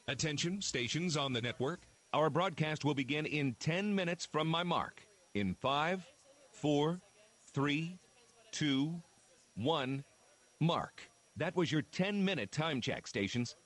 Attention, stations on the network. Our broadcast will begin in 10 minutes from my mark. In 5, 4, 3, 2, 1, mark. That was your 10-minute time check, stations.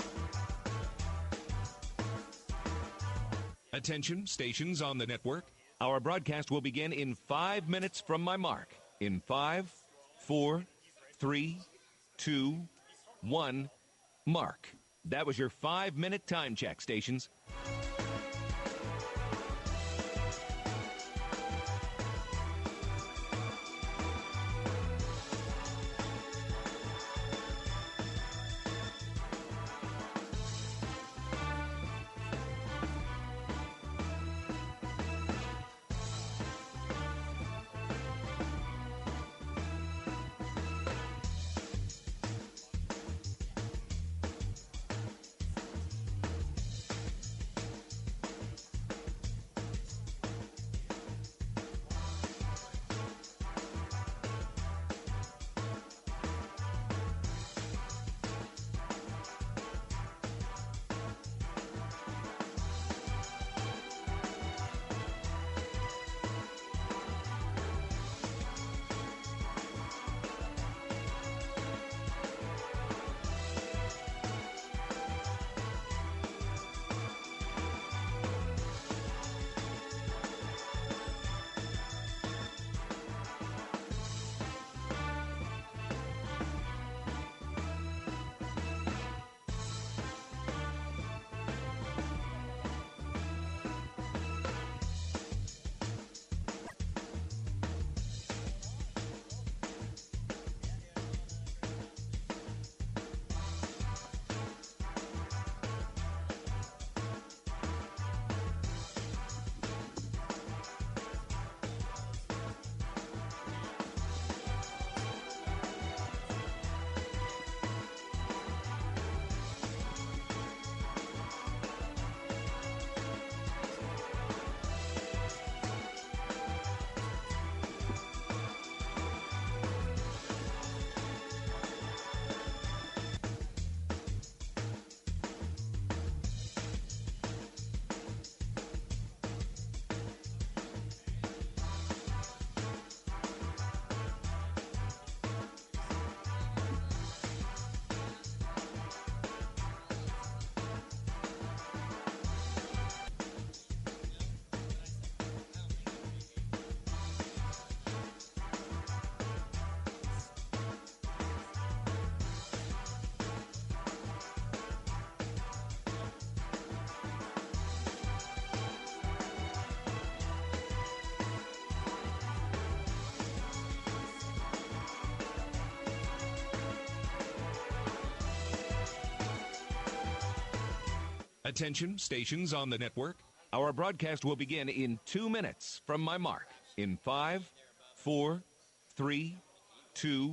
Attention, stations on the network. Our broadcast will begin in 5 minutes from my mark. In 5, 4, 3, 2, 1, mark. That was your 5-minute time check, stations. Attention, stations on the network. Our broadcast will begin in 2 minutes from my mark. In 5, 4, 3, 2,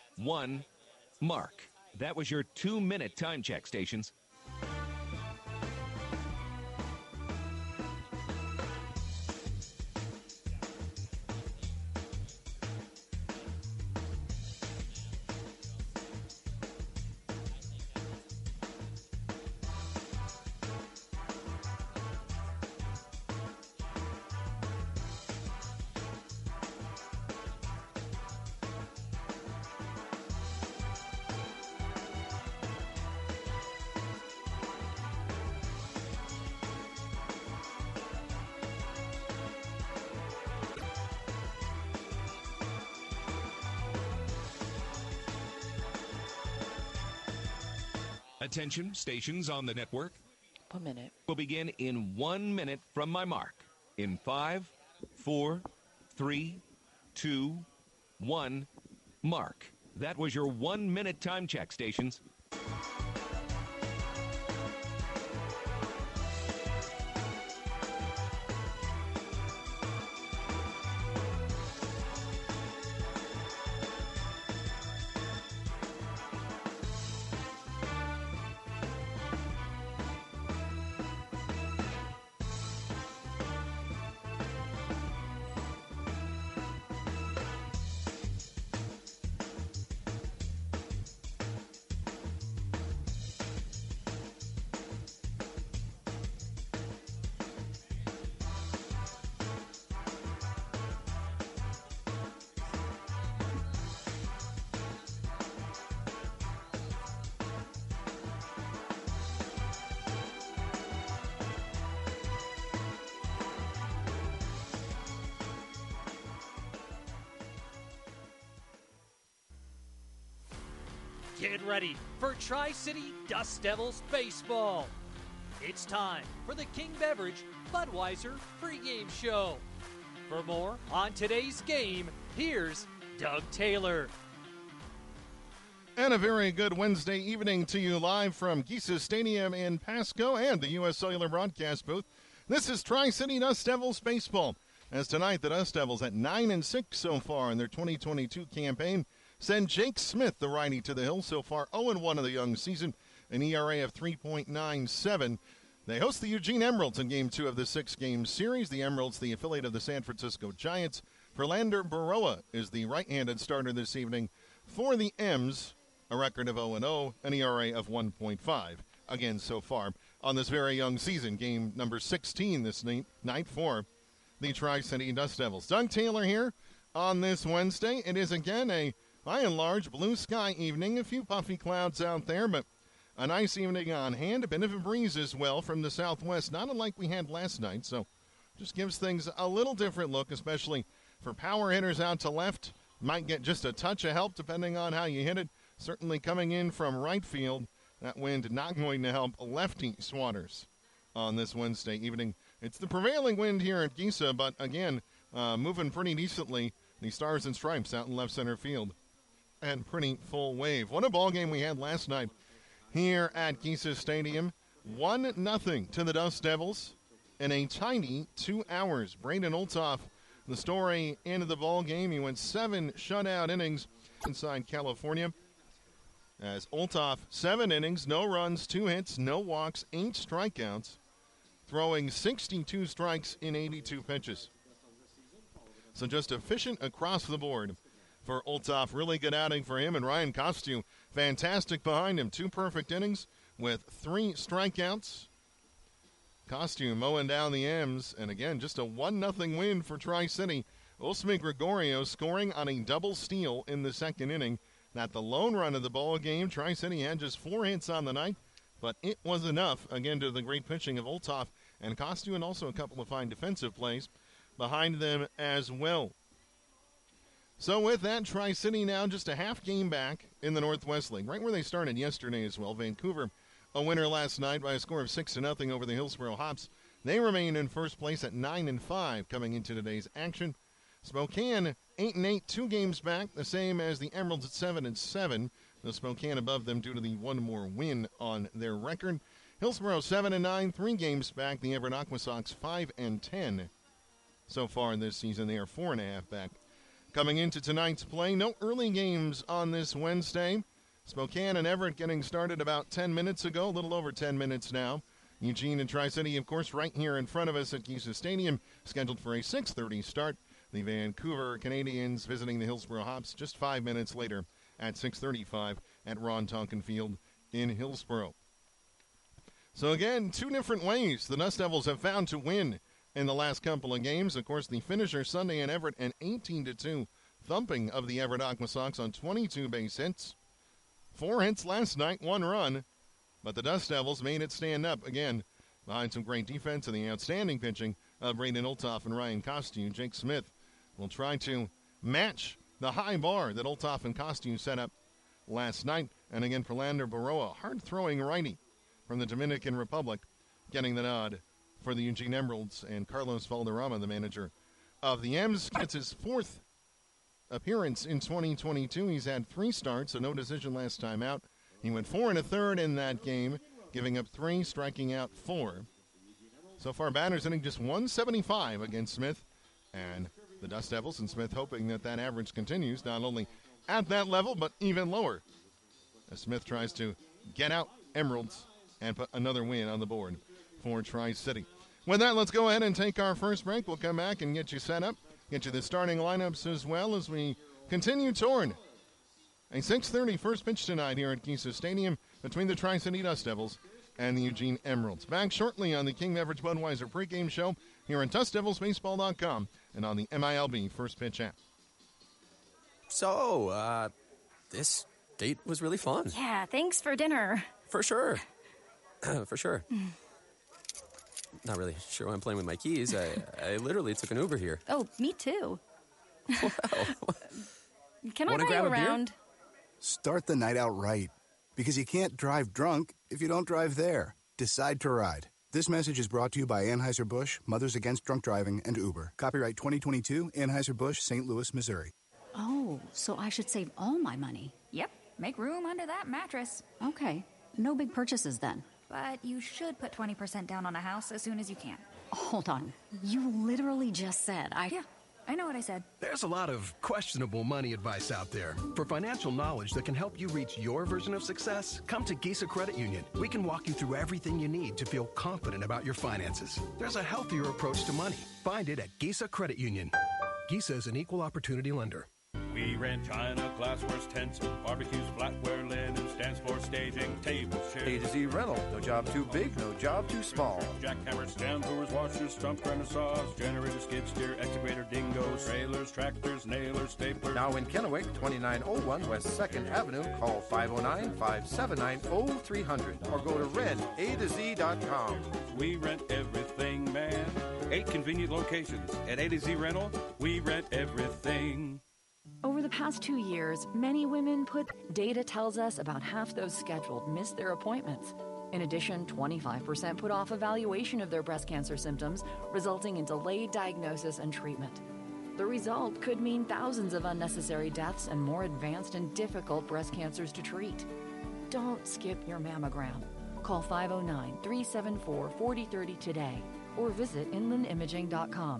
1, mark. That was your 2-minute time check, stations. Attention, stations on the network. 1 minute. Will begin in 1 minute from my mark. In 5, 4, 3, 2, 1, mark. That was your 1-minute time check, stations. Get ready for Tri-City Dust Devils baseball. It's time for the King Beverage Budweiser pregame show. For more on today's game, here's Doug Taylor. And a very good Wednesday evening to you live from Giesa Stadium in Pasco and the U.S. Cellular broadcast booth. This is Tri-City Dust Devils baseball. As tonight, the Dust Devils at 9-6 so far in their 2022 campaign send Jake Smith, the righty, to the hill. So far, 0-1 of the young season, an ERA of 3.97. They host the Eugene Emeralds in Game 2 of the 6-game series. The Emeralds, the affiliate of the San Francisco Giants. Verlander Baroa is the right-handed starter this evening for the M's, a record of 0-0, an ERA of 1.5. Again, so far on this very young season, game number 16 this night for the Tri-City Dust Devils. Doug Taylor here on this Wednesday. It is again a, by and large, blue sky evening. A few puffy clouds out there, but a nice evening on hand. A bit of a breeze as well from the southwest, not unlike we had last night. So just gives things a little different look, especially for power hitters out to left. Might get just a touch of help depending on how you hit it. Certainly coming in from right field, that wind not going to help lefty swatters on this Wednesday evening. It's the prevailing wind here at Giesa, but again, moving pretty decently. The Stars and Stripes out in left center field. And pretty full wave. What a ball game we had last night here at Giesa Stadium. 1-0 to the Dust Devils in a tiny 2 hours. Braden Olthoff, the story into the ball game. He went 7 shutout innings inside California. As Olthoff, 7 innings, no runs, 2 hits, no walks, 8 strikeouts, throwing 62 strikes in 82 pitches. So just efficient across the board for Olthoff. Really good outing for him. And Ryan Costu, fantastic behind him. 2 perfect innings with 3 strikeouts. Costu mowing down the M's. And again, just a 1-0 win for Tri-City. Osmi Gregorio scoring on a double steal in the second inning. Not the lone run of the ball game. Tri-City had just 4 hits on the night, but it was enough, again, to the great pitching of Olthoff and Costu, and also a couple of fine defensive plays behind them as well. So with that, Tri-City now just a half game back in the Northwest League, right where they started yesterday as well. Vancouver, a winner last night by a score of 6-0 over the Hillsboro Hops. They remain in first place at 9-5 coming into today's action. Spokane, 8-8, 2 games back, the same as the Emeralds at 7-7. The Spokane above them due to the one more win on their record. Hillsboro 7-9, 3 games back. The Everett Aqua Sox 5-10 so far in this season. They are 4.5 back. Coming into tonight's play, no early games on this Wednesday. Spokane and Everett getting started about 10 minutes ago, a little over 10 minutes now. Eugene and Tri-City, of course, right here in front of us at Giesa Stadium, scheduled for a 6:30 start. The Vancouver Canadians visiting the Hillsboro Hops just 5 minutes later at 6:35 at Ron Tonkin Field in Hillsboro. So again, 2 different ways the Dust Devils have found to win in the last couple of games. Of course, the finisher Sunday in Everett, an 18-2 thumping of the Everett Aqua Sox on 22 base hits. 4 hits last night, 1 run, but the Dust Devils made it stand up again behind some great defense and the outstanding pitching of Braden Olthoff and Ryan Costu. Jake Smith will try to match the high bar that Olthoff and Costu set up last night. And again, Verlander Baroa, hard-throwing righty from the Dominican Republic, getting the nod for the Eugene Emeralds. And Carlos Valderrama, the manager of the M's, gets his 4th appearance in 2022. He's had 3 starts, so no decision last time out. He went 4 1/3 in that game, giving up 3, striking out 4. So far, batters hitting just 175 against Smith. And the Dust Devils and Smith hoping that that average continues, not only at that level, but even lower, as Smith tries to get out Emeralds and put another win on the board for Tri-City. With that, let's go ahead and take our first break. We'll come back and get you set up, get you the starting lineups as well as we continue toward a 6:30 first pitch tonight here at Giesa Stadium between the Tri-City Dust Devils and the Eugene Emeralds. Back shortly on the King Beverage Budweiser pregame show here on DustDevilsBaseball.com and on the MILB First Pitch app. So, this date was really fun. Yeah, thanks for dinner. For sure. For sure. Not really sure why I'm playing with my keys. I literally took an Uber here. Oh, me too. Wow. Can I buy you around? Start the night out right. Because you can't drive drunk if you don't drive there. Decide to ride. This message is brought to you by Anheuser-Busch, Mothers Against Drunk Driving, and Uber. Copyright 2022, Anheuser-Busch, St. Louis, Missouri. Oh, so I should save all my money. Yep, make room under that mattress. Okay, no big purchases then. But you should put 20% down on a house as soon as you can. Hold on, you literally just said Yeah, I know what I said. There's a lot of questionable money advice out there. For financial knowledge that can help you reach your version of success, come to Gisa Credit Union. We can walk you through everything you need to feel confident about your finances. There's a healthier approach to money. Find it at Gisa Credit Union. Gisa is an equal opportunity lender. We rent china, glassware, tents, barbecues, flatware, linen, stands for staging, tables, chairs. A to Z Rental. No job too big, no job too small. Jackhammers, stand brewers, washers, stump grinders, saws, generators, skid steer, excavator, dingoes, trailers, tractors, nailers, staplers. Now in Kennewick, 2901 West 2nd Avenue. Call 509-579-0300 or go to rentatoz.com. We rent everything, man. 8 convenient locations. At A to Z Rental, we rent everything. Over the past 2 years, many women data tells us about half those scheduled miss their appointments. In addition, 25% put off evaluation of their breast cancer symptoms, resulting in delayed diagnosis and treatment. The result could mean thousands of unnecessary deaths and more advanced and difficult breast cancers to treat. Don't skip your mammogram. Call 509-374-4030 today or visit inlandimaging.com.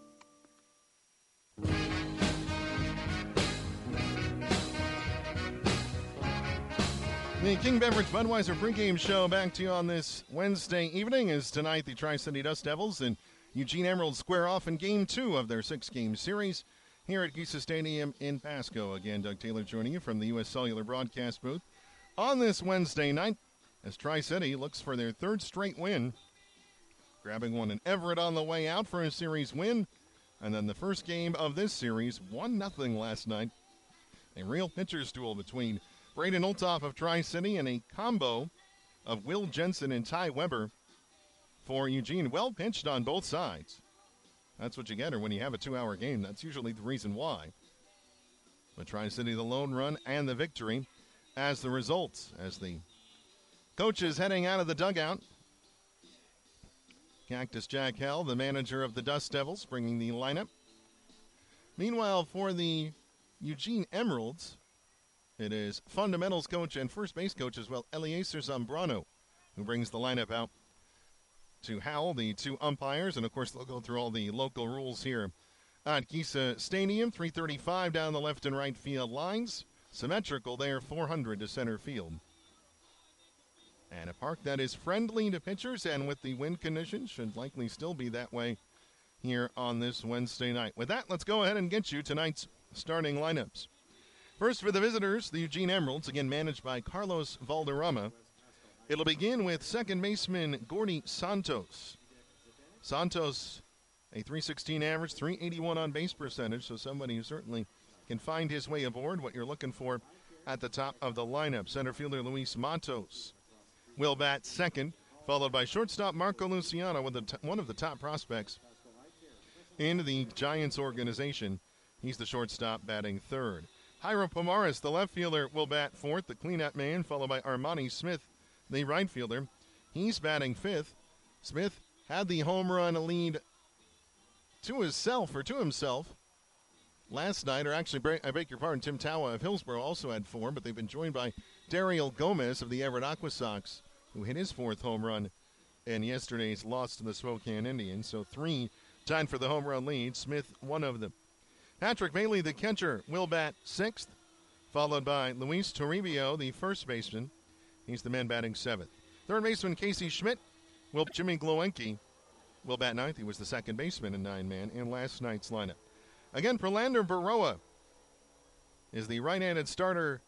The King Beverage Budweiser pregame show back to you on this Wednesday evening as tonight the Tri-City Dust Devils and Eugene Emeralds square off in Game 2 of their 6-game series here at Gisa Stadium in Pasco. Again, Doug Taylor joining you from the U.S. Cellular broadcast booth on this Wednesday night as Tri-City looks for their third straight win, grabbing one in Everett on the way out for a series win, and then the first game of this series, 1-0 last night. A real pitcher's duel between Braden Olthoff of Tri-City and a combo of Will Jensen and Ty Weber for Eugene. Well pitched on both sides. That's what you get, or when you have a 2-hour game, that's usually the reason why. But Tri-City the lone run and the victory as the results, as the coaches heading out of the dugout. Cactus Jack Hell, the manager of the Dust Devils, bringing the lineup. Meanwhile, for the Eugene Emeralds, it is fundamentals coach and first base coach as well, Eliezer Zambrano, who brings the lineup out to Howell, the two umpires, and of course they'll go through all the local rules here at Gisa Stadium. 335 down the left and right field lines. Symmetrical there, 400 to center field. And a park that is friendly to pitchers, and with the wind conditions, should likely still be that way here on this Wednesday night. With that, let's go ahead and get you tonight's starting lineups. First for the visitors, the Eugene Emeralds, again managed by Carlos Valderrama. It'll begin with second baseman Gordy Santos. Santos, a .316 average, .381 on base percentage, so somebody who certainly can find his way aboard, what you're looking for at the top of the lineup. Center fielder Luis Matos will bat second, followed by shortstop Marco Luciano, with one of the top prospects in the Giants organization. He's the shortstop batting third. Jairo Pomares, the left fielder, will bat fourth, the cleanup man, followed by Armani Smith, the right fielder. He's batting fifth. Smith had the home run lead to himself last night, or actually, I beg your pardon, Tim Tawa of Hillsborough also had 4, but they've been joined by Dariel Gomez of the Everett Aqua Sox, who hit his 4th home run in yesterday's loss to the Spokane Indians. So 3 tied for the home run lead. Smith, one of them. Patrick Bailey, the catcher, will bat 6th, followed by Luis Toribio, the first baseman. He's the man batting 7th. Third baseman Casey Schmidt, Jimmy Glowinski will bat 9th. He was the second baseman in 9-man in last night's lineup. Again, Prolander Baroa is the right-handed starter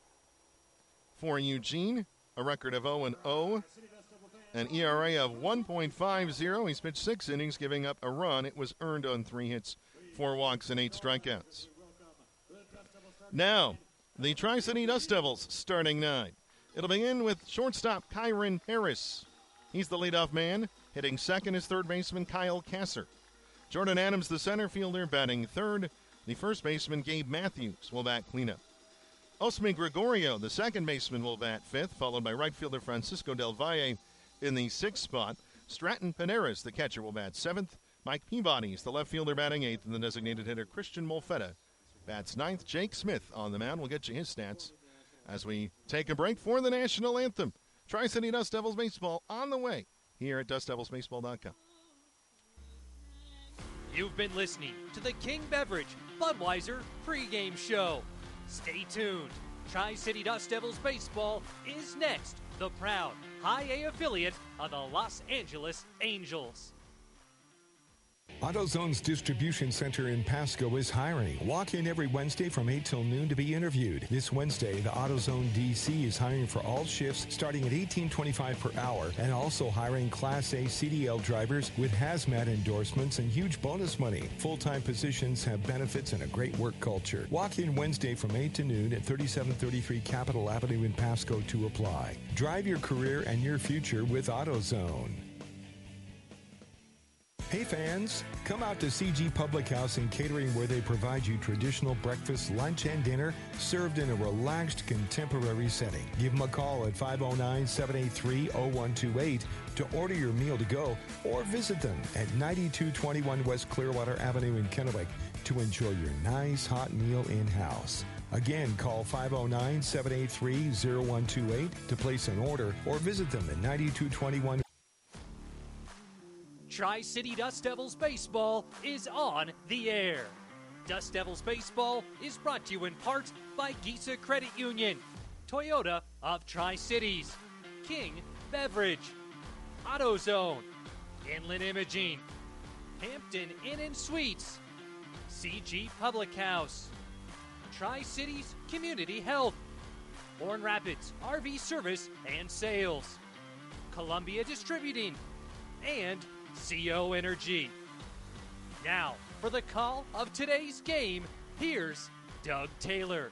for Eugene, a record of 0-0, an ERA of 1.50. He's pitched 6 innings, giving up a run. It was earned on 3 hits, 4 walks, and 8 strikeouts. Now, the Tri-City Dust Devils starting 9. It'll begin with shortstop Kyron Harris. He's the leadoff man. Hitting second is third baseman Kyle Kasser. Jordan Adams, the center fielder, batting third. The first baseman Gabe Matthews will bat cleanup. Osme Gregorio, the second baseman, will bat fifth, followed by right fielder Francisco Del Valle in the sixth spot. Stratton Paneras, the catcher, will bat seventh. Mike Peabody is the left fielder batting eighth, and the designated hitter Christian Molfetta bats ninth. Jake Smith on the mound. We'll get you his stats as we take a break for the national anthem. Tri-City Dust Devils Baseball on the way here at DustDevilsBaseball.com. You've been listening to the King Beverage Budweiser pregame show. Stay tuned. Tri-City Dust Devils Baseball is next, the proud High A affiliate of the Los Angeles Angels. AutoZone's distribution center in Pasco is hiring. Walk in every Wednesday from 8 till noon to be interviewed. This Wednesday, the AutoZone DC is hiring for all shifts starting at $18.25 per hour and also hiring Class A CDL drivers with hazmat endorsements and huge bonus money. Full-time positions have benefits and a great work culture. Walk in Wednesday from 8 to noon at 3733 Capitol Avenue in Pasco to apply. Drive your career and your future with AutoZone. Hey fans, come out to CG Public House and Catering where they provide you traditional breakfast, lunch, and dinner served in a relaxed, contemporary setting. Give them a call at 509-783-0128 to order your meal to go or visit them at 9221 West Clearwater Avenue in Kennewick to enjoy your nice hot meal in-house. Again, call 509-783-0128 to place an order or visit them at 9221 Tri-City Dust Devils Baseball is on the air. Dust Devils Baseball is brought to you in part by Giza Credit Union, Toyota of Tri-Cities, King Beverage, AutoZone, Inland Imaging, Hampton Inn & Suites, CG Public House, Tri-Cities Community Health, Horn Rapids RV Service and Sales, Columbia Distributing, and CO Energy. Now, for the call of today's game, here's Doug Taylor.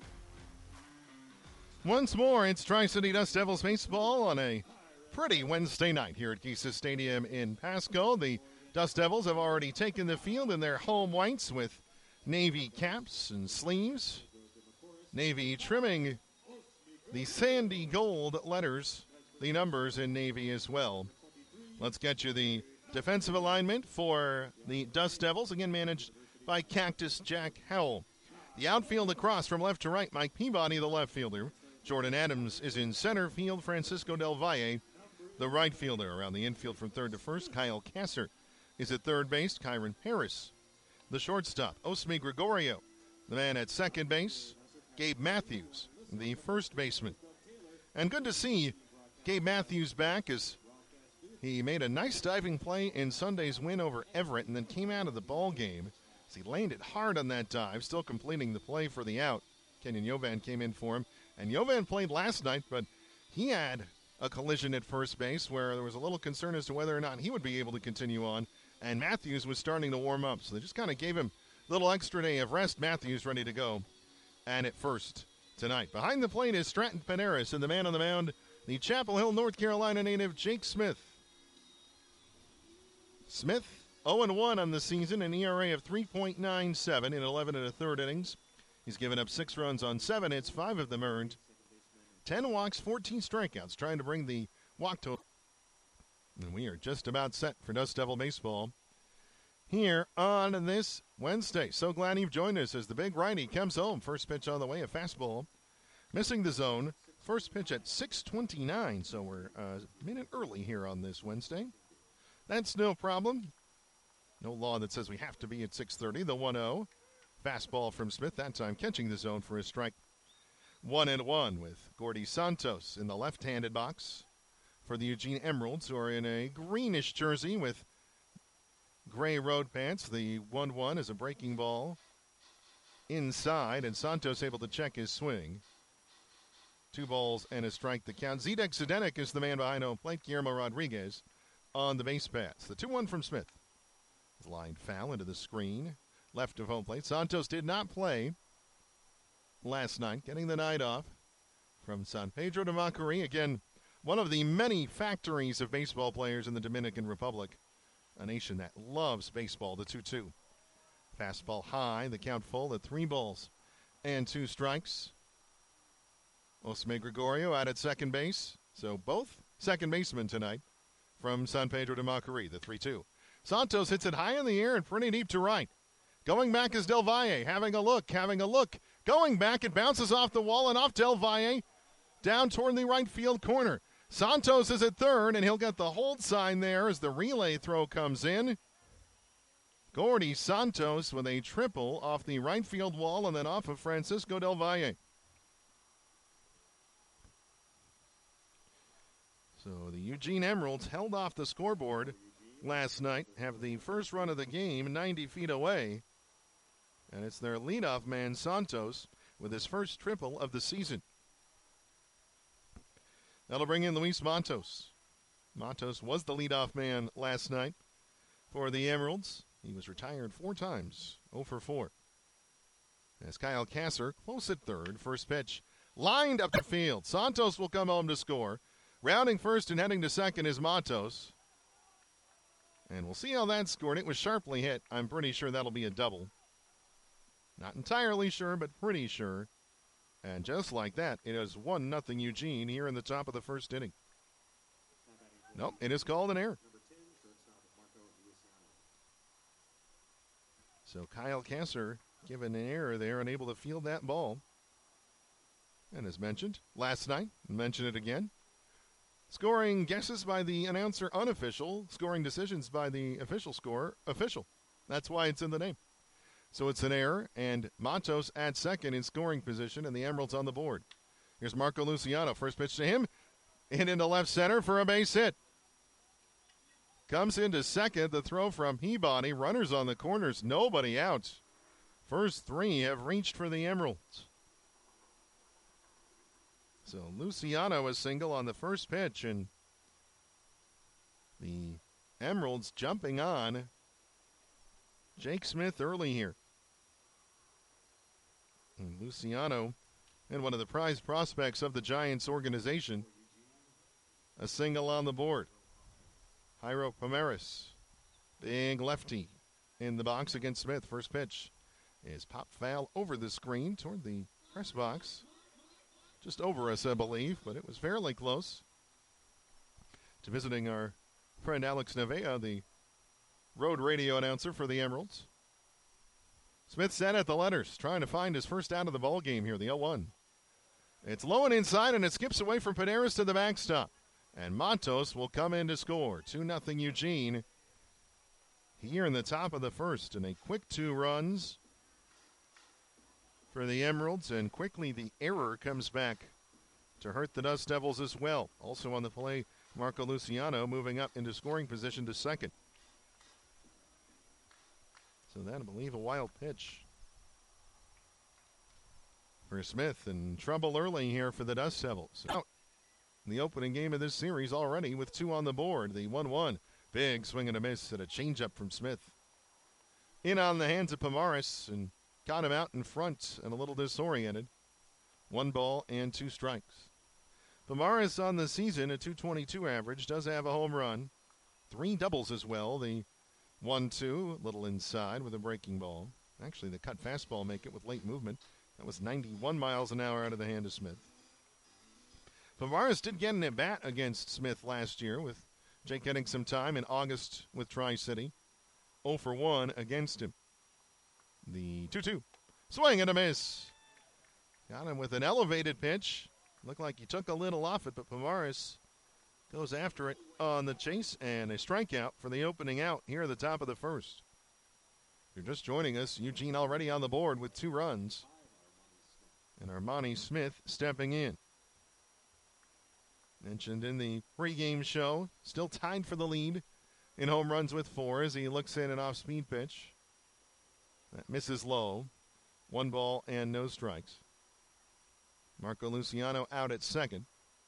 Once more, it's Tri-City Dust Devils Baseball on a pretty Wednesday night here at Giza Stadium in Pasco. The Dust Devils have already taken the field in their home whites with navy caps and sleeves. Navy trimming the sandy gold letters, the numbers in navy as well. Let's get you the defensive alignment for the Dust Devils, again managed by Cactus Jack Howell. The outfield across from left to right, Mike Peabody, the left fielder. Jordan Adams is in center field. Francisco Del Valle, the right fielder. Around the infield from third to first, Kyle Kasser is at third base. Kyron Harris, the shortstop. Osme Gregorio, the man at second base. Gabe Matthews, the first baseman. And good to see Gabe Matthews back as he made a nice diving play in Sunday's win over Everett and then came out of the ball game as he landed hard on that dive, still completing the play for the out. Kenyon Yovan came in for him. And Yovan played last night, but he had a collision at first base where there was a little concern as to whether or not he would be able to continue on. And Matthews was starting to warm up, so they just kind of gave him a little extra day of rest. Matthews ready to go. And at first tonight. Behind the plate is Stratton Paneras, and the man on the mound, the Chapel Hill, North Carolina native Jake Smith. Smith, 0-1 on the season, an ERA of 3.97 in 11 1/3 innings. He's given up 6 runs on 7 hits, 5 of them earned. 10 walks, 14 strikeouts, trying to bring the walk total. And we are just about set for Dust Devil Baseball here on this Wednesday. So glad you've joined us as the big righty comes home. First pitch on the way, a fastball. Missing the zone. First pitch at 6:29, so we're a minute early here on this Wednesday. That's no problem. No law that says we have to be at 6:30. The 1-0. Fastball from Smith, that time catching the zone for a strike. 1-1 with Gordy Santos in the left-handed box for the Eugene Emeralds, who are in a greenish jersey with gray road pants. The 1-1 is a breaking ball inside, and Santos able to check his swing. 2 balls and a strike the count. Zedek Zdenek is the man behind home plate. Guillermo Rodriguez on the base paths. The 2-1 from Smith. Line foul into the screen. Left of home plate. Santos did not play last night, getting the night off from San Pedro de Macorís. Again, one of the many factories of baseball players in the Dominican Republic, a nation that loves baseball. The 2-2. Fastball high, the count full at 3 balls and 2 strikes. Osme Gregorio out at second base. So both second basemen tonight from San Pedro de Macorís, the 3-2. Santos hits it high in the air and pretty deep to right. Going back is Del Valle, having a look. Going back, it bounces off the wall and off Del Valle, down toward the right field corner. Santos is at third, and he'll get the hold sign there as the relay throw comes in. Gordy Santos with a triple off the right field wall and then off of Francisco Del Valle. So the Eugene Emeralds held off the scoreboard last night, have the first run of the game 90 feet away. And it's their leadoff man, Santos, with his first triple of the season. That'll bring in Luis Matos. Matos was the leadoff man last night for the Emeralds. He was retired 4 times, 0 for 4. As Kyle Kasser, close at third, first pitch, lined up the field. Santos will come home to score. Rounding first and heading to second is Matos. And we'll see how that's scored. It was sharply hit. I'm pretty sure that'll be a double. Not entirely sure, but pretty sure. And just like that, it is 1-0 Eugene here in the top of the first inning. Nope, it is called an error. So Kyle Kasser given an error there, unable to field that ball. And as mentioned last night, mention it again. Scoring guesses by the announcer unofficial, scoring decisions by the official scorer official. That's why it's in the name. So it's an error, and Matos at second in scoring position, and the Emeralds on the board. Here's Marco Luciano. First pitch to him, and into left center for a base hit. Comes into second, the throw from Peabody. Runners on the corners, nobody out. First 3 have reached for the Emeralds. So Luciano a single on the first pitch, and the Emeralds jumping on Jake Smith early here. And Luciano, and one of the prized prospects of the Giants organization, a single on the board. Jairo Pomares, big lefty in the box against Smith. First pitch is pop foul over the screen toward the press box. Just over us, I believe, but it was fairly close. To visiting our friend Alex Nevea, the road radio announcer for the Emeralds. Smith set at the letters, trying to find his first out of the ball game here, the 0-1. It's low and inside, and it skips away from Paderas to the backstop. And Matos will come in to score. 2-0 Eugene here in the top of the first. And a quick 2 runs for the Emeralds. And quickly the error comes back to hurt the Dust Devils as well. Also on the play, Marco Luciano moving up into scoring position to second. So that, I believe, a wild pitch for Smith. And trouble early here for the Dust Devils. Out in the opening game of this series already with 2 on the board. The 1-1. Big swing and a miss at a changeup from Smith. In on the hands of Pomares and got him out in front and a little disoriented. 1 ball and 2 strikes. Pomares on the season, a .222 average, does have a home run. 3 doubles as well. The 1-2, little inside with a breaking ball. Actually, the cut fastball make it with late movement. That was 91 miles an hour out of the hand of Smith. Pomares did get an at-bat against Smith last year, with Jake getting some time in August with Tri-City. 0 for 1 against him. The 2-2. Swing and a miss. Got him with an elevated pitch. Looked like he took a little off it, but Pomares goes after it on the chase, and a strikeout for the opening out here at the top of the first. If you're just joining us, Eugene already on the board with 2 runs. And Armani Smith stepping in. Mentioned in the pregame show, still tied for the lead in home runs with 4 as he looks in an off-speed pitch. That misses low. 1 ball and no strikes. Marco Luciano out at second.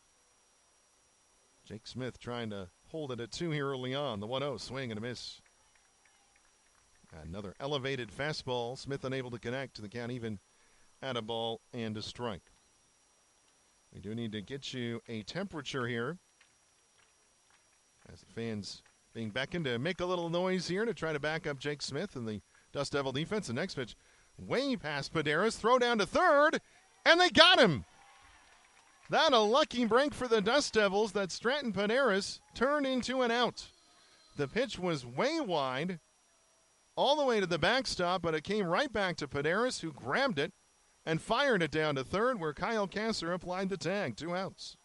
Jake Smith trying to hold it at 2 here early on. The 1-0 swing and a miss. Another elevated fastball. Smith unable to connect to the count even at a ball and a strike. We do need to get you a temperature here, as the fans being beckoned to make a little noise here to try to back up Jake Smith and the Dust Devil defense. The next pitch way past Paderas, throw down to third, and they got him. That a lucky break for the Dust Devils that Stratton Paderas turned into an out. The pitch was way wide, all the way to the backstop, but it came right back to Paderas, who grabbed it and fired it down to third, where Kyle Kasser applied the tag. 2 outs.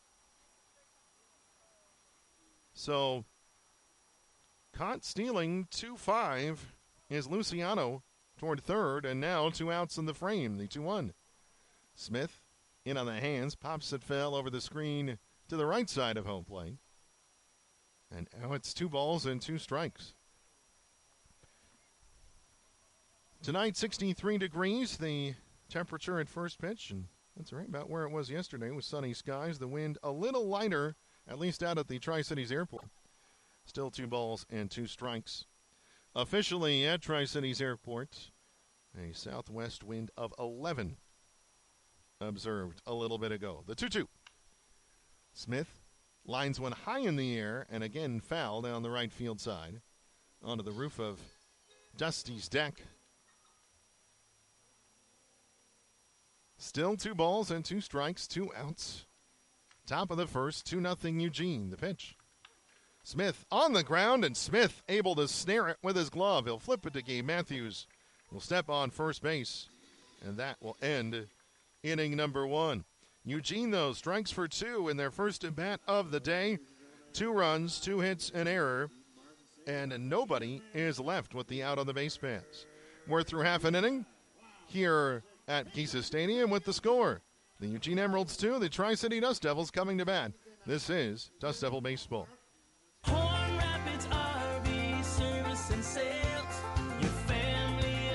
So, caught stealing 2-5 is Luciano toward third, and now 2 outs in the frame, the 2-1. Smith in on the hands, pops it fell over the screen to the right side of home plate. And now it's 2 balls and 2 strikes. Tonight, 63 degrees, the temperature at first pitch, and that's right about where it was yesterday with sunny skies. The wind a little lighter, at least out at the Tri-Cities Airport. Still 2 balls and 2 strikes. Officially at Tri-Cities Airport, a southwest wind of 11 observed a little bit ago. The 2-2. Smith lines one high in the air and again foul down the right field side onto the roof of Dusty's deck. Still 2 balls and 2 strikes, 2 outs. Top of the first, 2-0 Eugene. The pitch. Smith on the ground, and Smith able to snare it with his glove. He'll flip it to Gabe Matthews. Will step on first base, and that will end inning number 1. Eugene, though, strikes for 2 in their first at-bat of the day. 2 runs, 2 hits, an error, and nobody is left with the out on the base paths. We're through half an inning here at Gisa Stadium with the score. The Eugene Emeralds 2, the Tri-City Dust Devils coming to bat. This is Dust Devil Baseball. Horn Rapids RV Service and Sales. Your family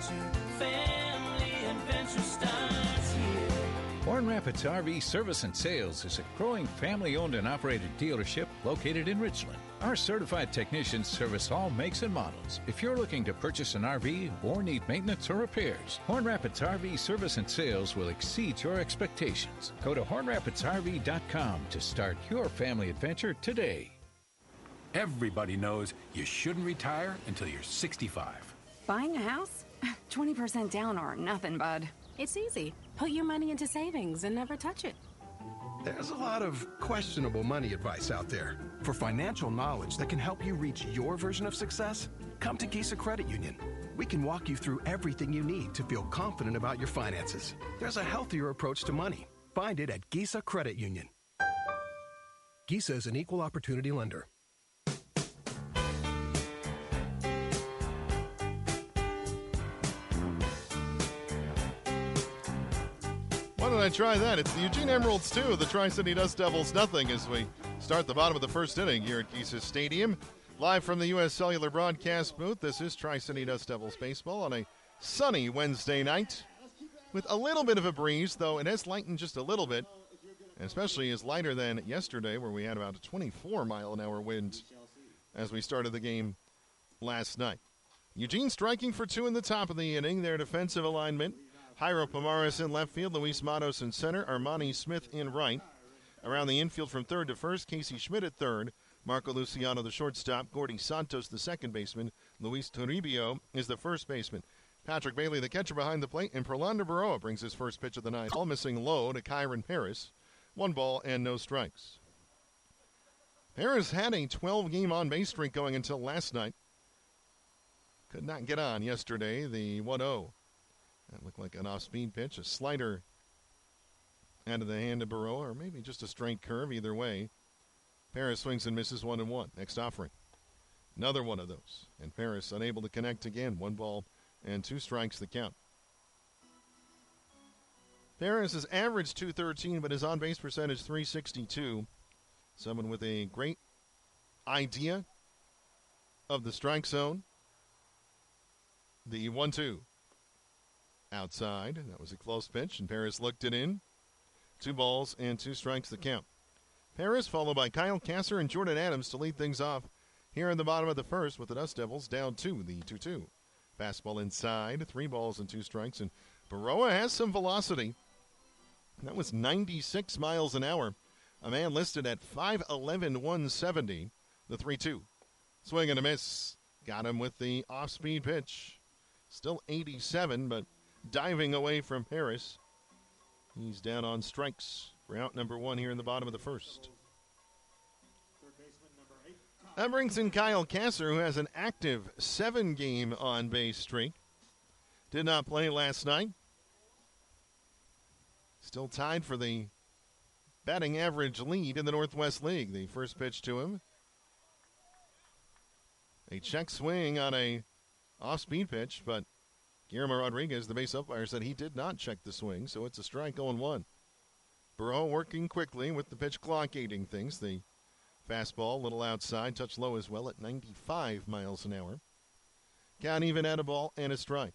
adventure starts here. Horn Rapids RV Service and Sales is a growing family-owned and operated dealership located in Richland. Our certified technicians service all makes and models. If you're looking to purchase an RV or need maintenance or repairs, Horn Rapids RV Service and Sales will exceed your expectations. Go to hornrapidsrv.com to start your family adventure today. Everybody knows you shouldn't retire until you're 65. Buying a house? 20% down or nothing, bud. It's easy. Put your money into savings and never touch it. There's a lot of questionable money advice out there. For financial knowledge that can help you reach your version of success, come to Gisa Credit Union. We can walk you through everything you need to feel confident about your finances. There's a healthier approach to money. Find it at Gisa Credit Union. Gisa is an equal opportunity lender. Why don't I try that? It's the Eugene Emeralds 2, the Tri-City Dust Devils nothing as we start the bottom of the first inning here at Gisa Stadium. Live from the U.S. Cellular broadcast booth, this is Tri-City Dust Devils baseball on a sunny Wednesday night with a little bit of a breeze, though it has lightened just a little bit, and especially is lighter than yesterday where we had about a 24-mile-an-hour wind as we started the game last night. Eugene striking for 2 in the top of the inning. Their defensive alignment: Jairo Pomares in left field, Luis Matos in center, Armani Smith in right. Around the infield from third to first, Casey Schmidt at third, Marco Luciano the shortstop, Gordy Santos the second baseman, Luis Toribio is the first baseman. Patrick Bailey the catcher behind the plate, and Prolando Baroa brings his first pitch of the night. All missing low to Kyron Paris. 1 ball and no strikes. Paris had a 12-game on-base streak going until last night. Could not get on yesterday, the 1-0. That looked like an off-speed pitch, a slider out of the hand of Baroa, or maybe just a straight curve. Either way, Paris swings and misses 1-1. Next offering, another one of those, and Paris unable to connect again. 1 ball and 2 strikes the count. Paris has averaged .213, but his on-base percentage .362. Someone with a great idea of the strike zone. The 1-2. Outside, that was a close pitch, and Paris looked it in. 2 balls and 2 strikes the count. Paris followed by Kyle Kasser and Jordan Adams to lead things off here in the bottom of the first with the Dust Devils down 2, the 2-2. Fastball inside, 3 balls and 2 strikes, and Baroa has some velocity. That was 96 miles an hour. A man listed at 5'11", 170, the 3-2. Swing and a miss. Got him with the off-speed pitch. Still 87, but diving away from Paris. He's down on strikes for out number 1 here in the bottom of the first. That brings in Kyle Kasser, who has an active 7-game on-base streak. Did not play last night. Still tied for the batting average lead in the Northwest League. The first pitch to him. A check swing on a off-speed pitch, but Guillermo Rodriguez, the base umpire, said he did not check the swing, so it's a strike 0-1. Burrow working quickly with the pitch clock aiding things. The fastball, a little outside, touch low as well at 95 miles an hour. Count even at a ball and a strike.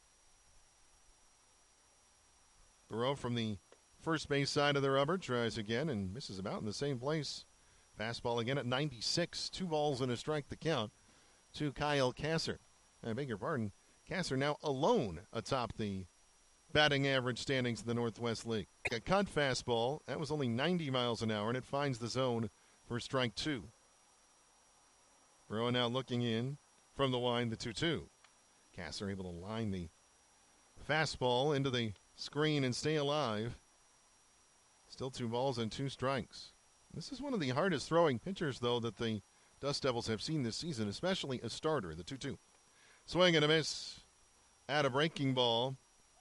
Burrow from the first base side of the rubber tries again and misses about in the same place. Fastball again at 96. 2 balls and a strike the count to Kyle Kasser. I beg your pardon. Kasser now alone atop the batting average standings in the Northwest League. A cut fastball. That was only 90 miles an hour, and it finds the zone for strike 2. Burrow now looking in from the wind, the 2-2. Kasser able to line the fastball into the screen and stay alive. Still 2 balls and 2 strikes. This is one of the hardest throwing pitchers, though, that the Dust Devils have seen this season, especially a starter, the 2-2. Swing and a miss at a breaking ball.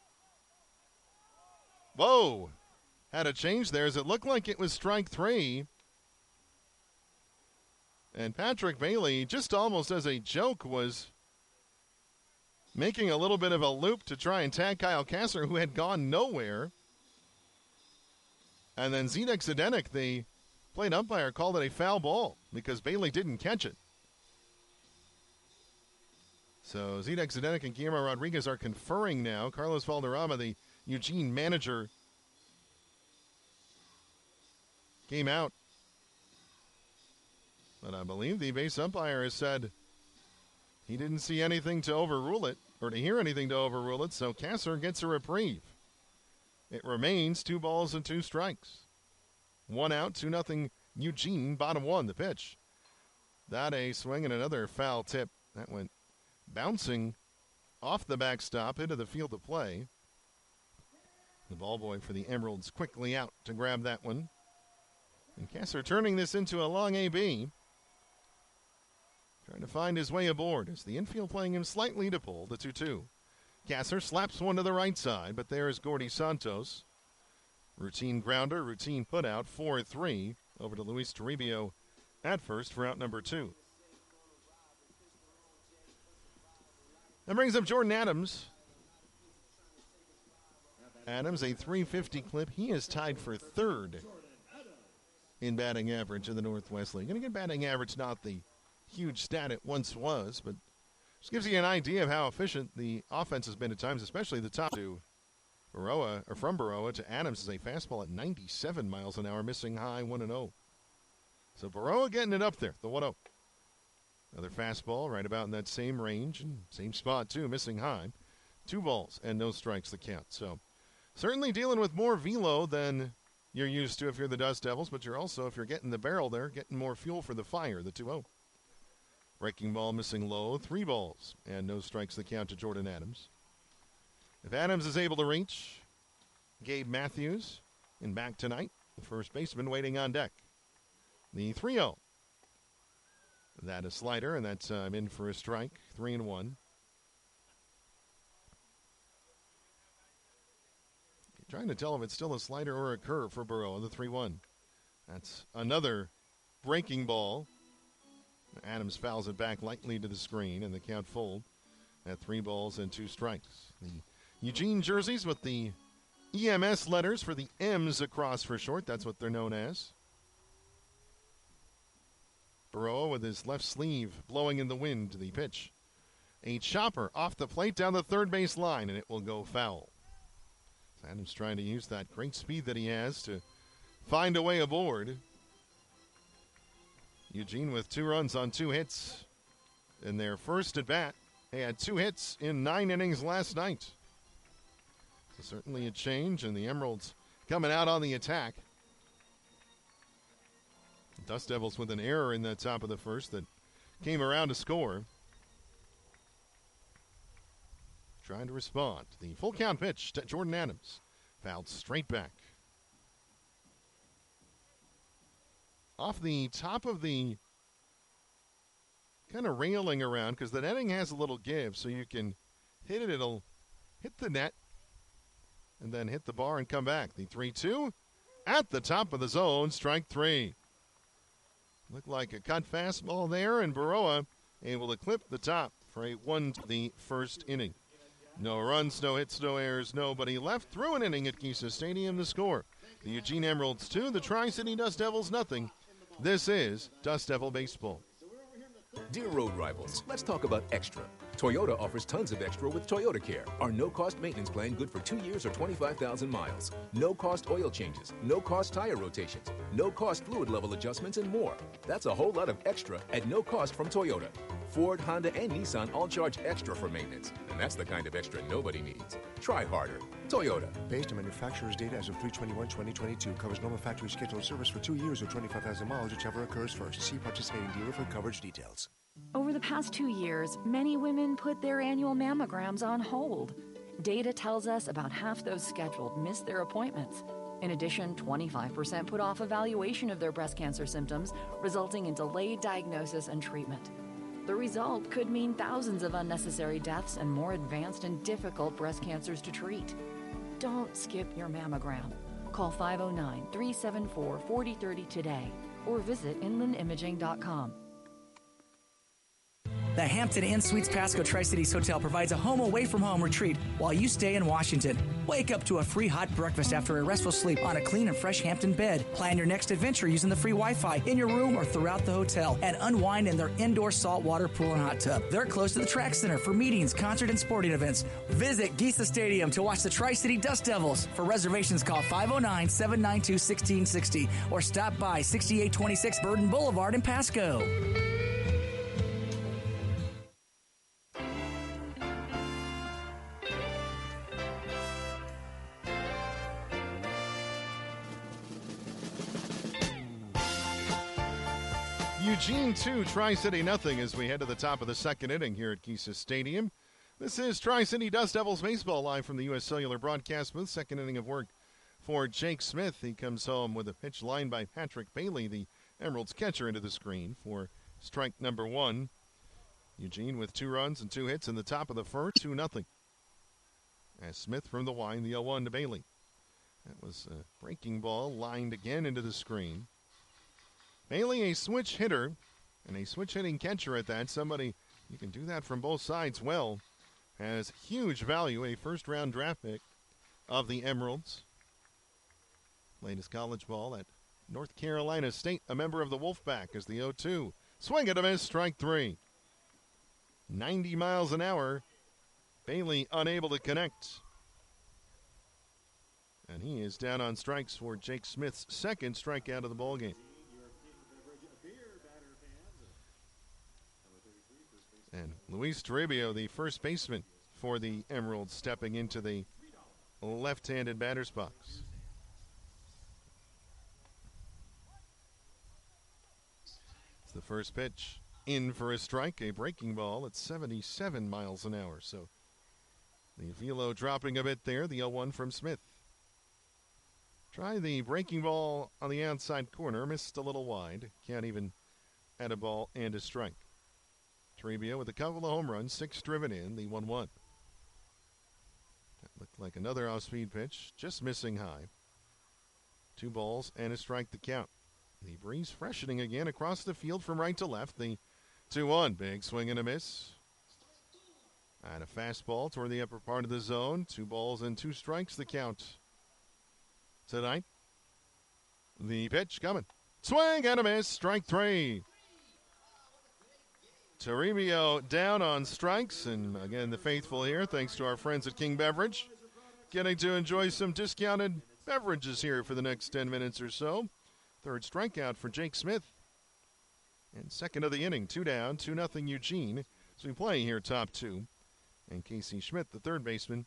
Whoa! Had a change there as it looked like it was strike 3. And Patrick Bailey, just almost as a joke, was making a little bit of a loop to try and tag Kyle Kasser, who had gone nowhere. And then Zdeněk Zdeněk, the plate umpire, called it a foul ball because Bailey didn't catch it. So Zdeněk Zdeněk and Guillermo Rodriguez are conferring now. Carlos Valderrama, the Eugene manager, came out. But I believe the base umpire has said he didn't see anything to overrule it, or to hear anything to overrule it, so Kasser gets a reprieve. It remains 2 balls and 2 strikes. 1 out, 2-0 Eugene, bottom 1, the pitch. That a swing and another foul tip. That went bouncing off the backstop into the field of play. The ball boy for the Emeralds quickly out to grab that one. And Kasser turning this into a long AB. Trying to find his way aboard as the infield playing him slightly to pull, the 2-2. Kasser slaps one to the right side, but there is Gordy Santos. Routine grounder, routine putout, 4-3 over to Luis Toribio at first for out number 2. That brings up Jordan Adams. Adams, a .350 clip. He is tied for 3rd in batting average in the Northwest League. And again, batting average not the huge stat it once was, but just gives you an idea of how efficient the offense has been at times, especially the top to Baroa, or from Baroa to Adams is a fastball at 97 miles an hour, missing high 1-0. So Baroa getting it up there, the 1-0. Another fastball right about in that same range and same spot too, missing high. 2 balls and no strikes the count. So certainly dealing with more velo than you're used to if you're the Dust Devils, but you're also, if you're getting the barrel there, getting more fuel for the fire, the 2-0. Breaking ball missing low, 3 balls and no strikes the count to Jordan Adams. If Adams is able to reach, Gabe Matthews in back tonight, the first baseman waiting on deck. The 3-0. That a slider, and that's in for a strike, 3-1. Trying to tell if it's still a slider or a curve for Burrow, the 3-1. That's another breaking ball. Adams fouls it back lightly to the screen, and the count full at 3 balls and 2 strikes. The Eugene jerseys with the EMS letters for the M's across for short. That's what they're known as. Burrow with his left sleeve blowing in the wind to the pitch. A chopper off the plate down the third base line, and it will go foul. Adams trying to use that great speed that he has to find a way aboard. Eugene with 2 runs on 2 hits in their first at bat. They had 2 hits in 9 innings last night. So certainly a change, and the Emeralds coming out on the attack. Dust Devils with an error in the top of the first that came around to score. Trying to respond. The full count pitch to Jordan Adams. Fouled straight back. off the top of the kind of railing around because the netting has a little give, so you can hit it. It'll hit the net and then hit the bar and come back. The 3-2 at the top of the zone, strike three. Looked like a cut fastball there, and Baroa able to clip the top for a 1 the first inning. No runs, no hits, no errors, nobody left. Through an inning at Kisa Stadium, the score. The Eugene Emeralds 2, the Tri-City Dust Devils nothing. This is Dust Devil Baseball. Dear road rivals, let's talk about extra. Toyota offers tons of extra with Toyota Care, our no-cost maintenance plan good for 2 years or 25,000 miles. No-cost oil changes, no-cost tire rotations, no-cost fluid level adjustments, and more. That's a whole lot of extra at no cost from Toyota. Ford, Honda, and Nissan all charge extra for maintenance, and that's the kind of extra nobody needs. Try harder. Toyota. Based on manufacturer's data as of 3/21/2022, covers normal factory scheduled service for 2 years or 25,000 miles, whichever occurs first. See participating dealer for coverage details. Over the past 2 years, many women put their annual mammograms on hold. Data tells us about half those scheduled miss their appointments. In addition, 25% put off evaluation of their breast cancer symptoms, resulting in delayed diagnosis and treatment. The result could mean thousands of unnecessary deaths and more advanced and difficult breast cancers to treat. Don't skip your mammogram. Call 509-374-4030 today or visit inlandimaging.com. The Hampton Inn Suites Pasco Tri-Cities Hotel provides a home away from home retreat while you stay in Washington. Wake up to a free hot breakfast after a restful sleep on a clean and fresh Hampton bed. Plan your next adventure using the free Wi-Fi in your room or throughout the hotel, and unwind in their indoor saltwater pool and hot tub. They're close to the track center for meetings, concert, and sporting events. Visit Gisa Stadium to watch the Tri-City Dust Devils. For reservations, call 509-792-1660 or stop by 6826 Burden Boulevard in Pasco. Eugene 2, Tri-City nothing as we head to the top of the second inning here at Kisa Stadium. This is Tri-City Dust Devils baseball live from the U.S. Cellular broadcast booth. Second inning of work for Jake Smith. He comes home with a pitch lined by Patrick Bailey, the Emeralds catcher, into the screen for strike number one. Eugene with 2 runs and 2 hits in the top of the first, 2-0. As Smith from the line, the 0-1 to Bailey. That was a breaking ball lined again into the screen. Bailey, a switch hitter, and a switch-hitting catcher at that. Somebody, you can do that from both sides well. Has huge value, a first-round draft pick of the Emeralds. Played his college ball at North Carolina State, a member of the Wolfpack, as the 0-2. Swing and a miss, strike 3. 90 miles an hour. Bailey unable to connect. And he is down on strikes for Jake Smith's second strikeout of the ballgame. And Luis Toribio, the first baseman for the Emeralds, stepping into the left-handed batter's box. It's the first pitch in for a strike, a breaking ball at 77 miles an hour. So the velo dropping a bit there, the 0-1 from Smith. Try the breaking ball on the outside corner, missed a little wide. Can't even add a ball and a strike. Toribio with a couple of home runs, 6 driven in, the 1-1. That looked like another off-speed pitch, just missing high. 2 balls and a strike to count. The breeze freshening again across the field from right to left. The 2-1, big swing and a miss. And a fastball toward the upper part of the zone. 2 balls and 2 strikes, the count tonight. The pitch coming. Swing and a miss, strike 3. Toribio down on strikes, and again, the faithful here, thanks to our friends at King Beverage, getting to enjoy some discounted beverages here for the next 10 minutes or so. Third strikeout for Jake Smith. And second of the inning, 2 down, 2-0 Eugene, as we play here top 2. And Casey Schmidt, the third baseman,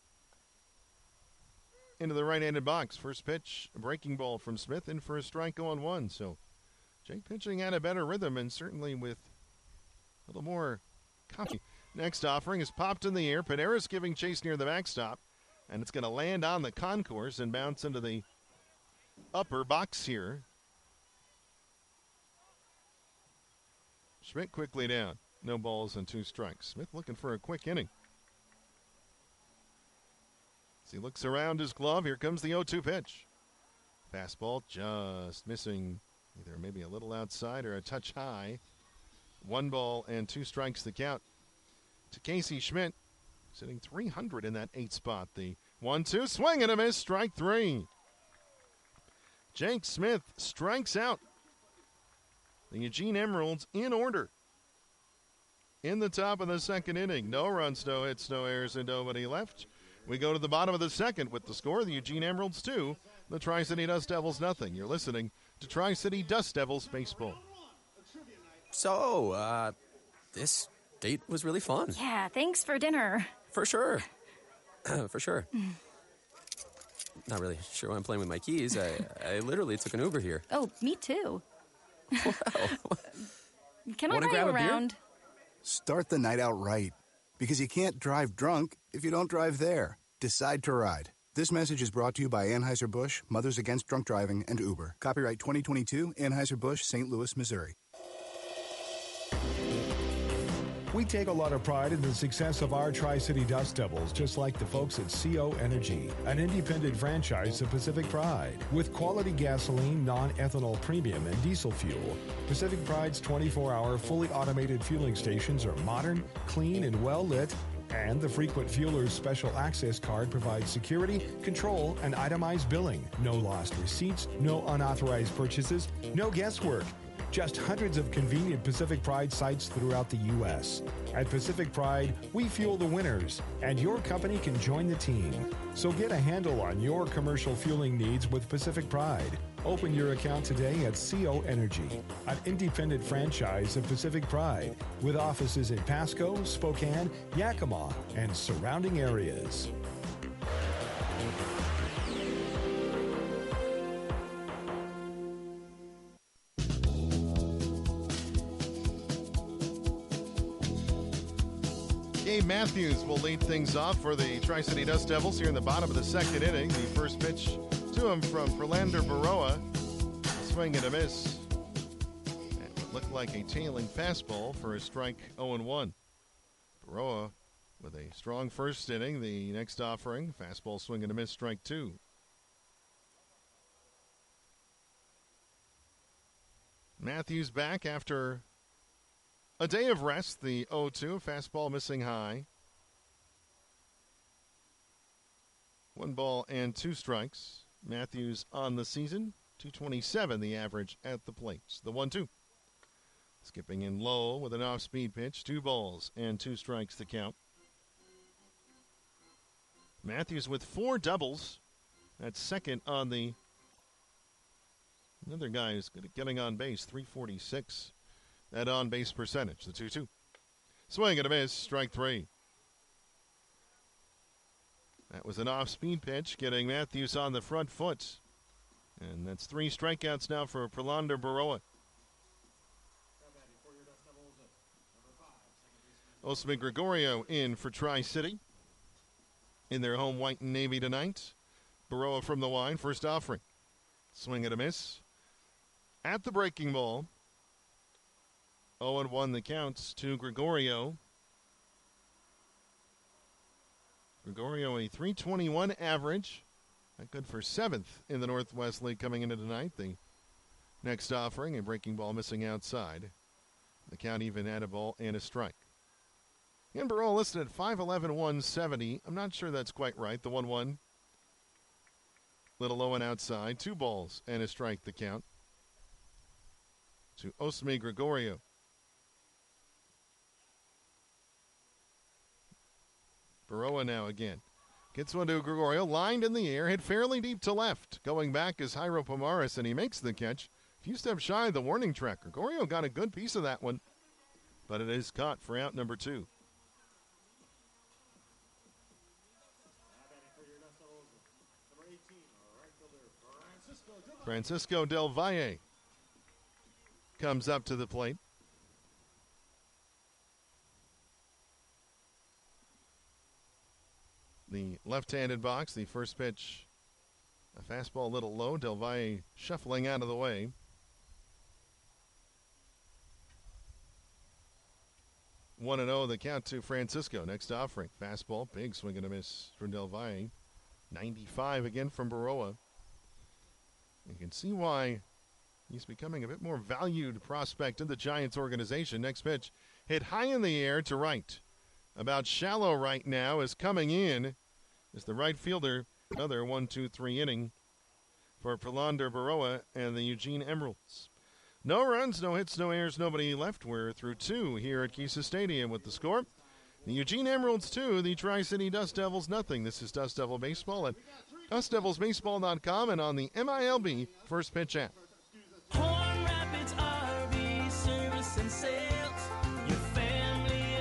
into the right-handed box. First pitch, a breaking ball from Smith, in for a strike 0-1. So Jake pitching at a better rhythm, and certainly with a little more copy. Next offering is popped in the air. Paneras giving chase near the backstop. And it's going to land on the concourse and bounce into the upper box here. Schmidt quickly down. No balls and 2 strikes. Smith looking for a quick inning. As he looks around his glove, here comes the 0-2 pitch. Fastball just missing either maybe a little outside or a touch high. 1 ball and 2 strikes the count to Casey Schmidt, sitting 300 in that 8 spot. The 1-2 swing and a miss, strike 3. Jake Smith strikes out. The Eugene Emeralds in order. In the top of the second inning, no runs, no hits, no errors, and nobody left. We go to the bottom of the second with the score, the Eugene Emeralds 2, the Tri-City Dust Devils nothing. You're listening to Tri-City Dust Devils Baseball. So, this date was really fun. Yeah, thanks for dinner. For sure. For sure. Not really sure why I'm playing with my keys. I literally took an Uber here. Oh, me too. Wow. Can I Wanna buy grab you a beer? around? Start the night out right. Because you can't drive drunk if you don't drive there. Decide to ride. This message is brought to you by Anheuser-Busch, Mothers Against Drunk Driving, and Uber. Copyright 2022, Anheuser-Busch, St. Louis, Missouri. We take a lot of pride in the success of our Tri-City Dust Devils, just like the folks at CO Energy, an independent franchise of Pacific Pride. With quality gasoline, non-ethanol premium, and diesel fuel, Pacific Pride's 24-hour fully automated fueling stations are modern, clean, and well-lit, and the Frequent Fueler's Special Access Card provides security, control, and itemized billing. No lost receipts, no unauthorized purchases, no guesswork. Just hundreds of convenient Pacific Pride sites throughout the U.S. At Pacific Pride, we fuel the winners, and your company can join the team. So get a handle on your commercial fueling needs with Pacific Pride. Open your account today at CO Energy, an independent franchise of Pacific Pride, with offices in Pasco, Spokane, Yakima, and surrounding areas. Gabe Matthews will lead things off for the Tri-City Dust Devils here in the bottom of the second inning. The first pitch to him from Fernando Baroa. Swing and a miss. That would look like a tailing fastball for a strike 0-1. Baroa with a strong first inning. The next offering, fastball swing and a miss, strike 2. Matthews back after a day of rest. The 0-2, fastball missing high. 1 ball and 2 strikes. Matthews on the season, 227 the average at the plate. The 1-2. Skipping in low with an off-speed pitch. 2 balls and 2 strikes to count. Matthews with 4 doubles. That's second on the another guy who's good at getting on base, 346. That on-base percentage, the 2-2. Swing and a miss, strike 3. That was an off-speed pitch, getting Matthews on the front foot. And that's 3 strikeouts now for Prolander Baroa. Osman Gregorio in for Tri-City in their home white and navy tonight. Baroa from the line, first offering. Swing and a miss. At the breaking ball. 0-1 the counts to Gregorio. Gregorio a 321 average. Not good for 7th in the Northwest League coming into tonight. The next offering, a breaking ball missing outside. The count even had a ball and a strike. And Baroa listed at 5'11", 170. I'm not sure that's quite right. The 1-1. Little low and outside. 2 balls and a strike the count to Osmi Gregorio. Baroa now again. Gets one to Gregorio. Lined in the air. Hit fairly deep to left. Going back is Jairo Pomares, and he makes the catch. A few steps shy of the warning track. Gregorio got a good piece of that one, but it is caught for out number 2. Francisco Del Valle comes up to the plate. The left-handed box, the first pitch, a fastball a little low. Del Valle shuffling out of the way. 1-0 the count to Francisco. Next offering. Fastball. Big swing and a miss from Del Valle. 95 again from Baroa. You can see why he's becoming a bit more valued prospect in the Giants organization. Next pitch. Hit high in the air to right. About shallow right now is coming in. Is the right fielder. Another 1-2-3 inning for Philander Baroa and the Eugene Emeralds. No runs, no hits, no errors, nobody left. We're through 2 here at Kisa Stadium with the score. The Eugene Emeralds 2, the Tri-City Dust Devils nothing. This is Dust Devil Baseball at DustDevilsBaseball.com and on the MILB First Pitch app. Horn Rapids RV Service and Sales. Your family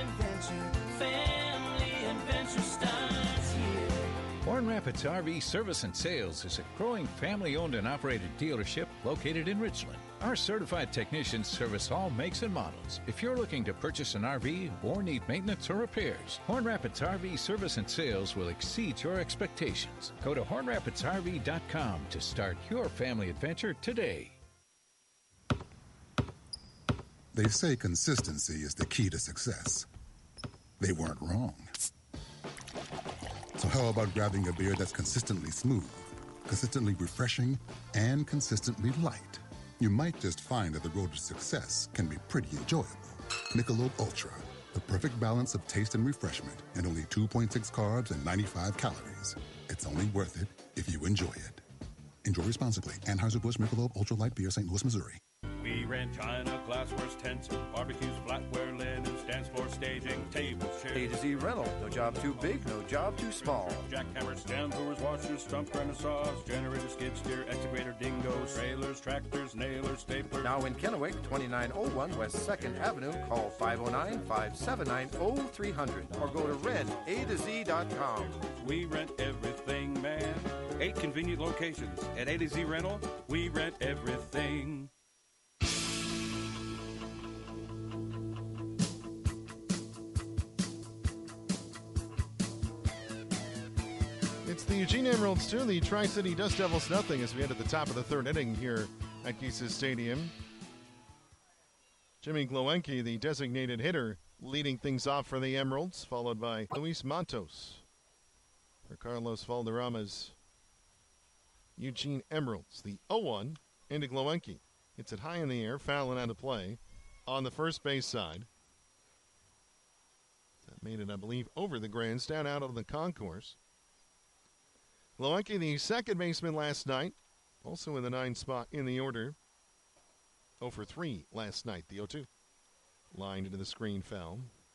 adventure starts here. Horn Rapids RV Service and Sales is a growing family-owned and operated dealership located in Richland. Our certified technicians service all makes and models. If you're looking to purchase an RV or need maintenance or repairs, Horn Rapids RV Service and Sales will exceed your expectations. Go to hornrapidsrv.com to start your family adventure today. They say consistency is the key to success. They weren't wrong. So how about grabbing a beer that's consistently smooth, consistently refreshing, and consistently light? You might just find that the road to success can be pretty enjoyable. Michelob Ultra, the perfect balance of taste and refreshment, and only 2.6 carbs and 95 calories. It's only worth it if you enjoy it. Enjoy responsibly. Anheuser-Busch Michelob Ultra Light Beer, St. Louis, Missouri. We rent china, glassware, tents, barbecues, flatware, linen, stands for staging, tables, chairs. A to Z Rental. No job too big, no job too small. Jackhammers, stand brewers, washers, stump grinders, saws, generators, skid steer, excavator, dingoes, trailers, tractors, nailers, staplers. Now in Kennewick, 2901 West 2nd Avenue. Call 509-579-0300 or go to rentatoz.com. We rent everything, man. 8 convenient locations. At A to Z Rental, we rent everything. It's the Eugene Emeralds 2, the Tri-City Dust Devils nothing as we head at the top of the third inning here at Kisa Stadium. Jimmy Glowinski, the designated hitter, leading things off for the Emeralds, followed by Luis Matos for Carlos Valderrama's Eugene Emeralds. The 0-1 into Glowinski. Hits it high in the air, foul and out of play on the first base side. That made it, I believe, over the grandstand, out of the concourse. Glowinski, the second baseman last night, also in the 9 spot in the order. 0 for 3 last night, the 0-2. Lined into the screen, foul.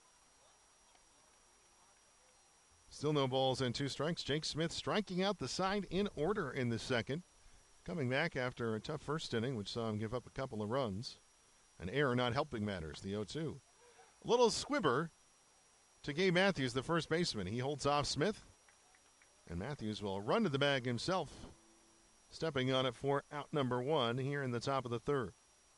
Still no balls and 2 strikes. Jake Smith striking out the side in order in the second. Coming back after a tough first inning, which saw him give up a couple of runs. An error not helping matters, the 0-2. A little squibber to Gabe Matthews, the first baseman. He holds off Smith. And Matthews will run to the bag himself, stepping on it for out number 1 here in the top of the third.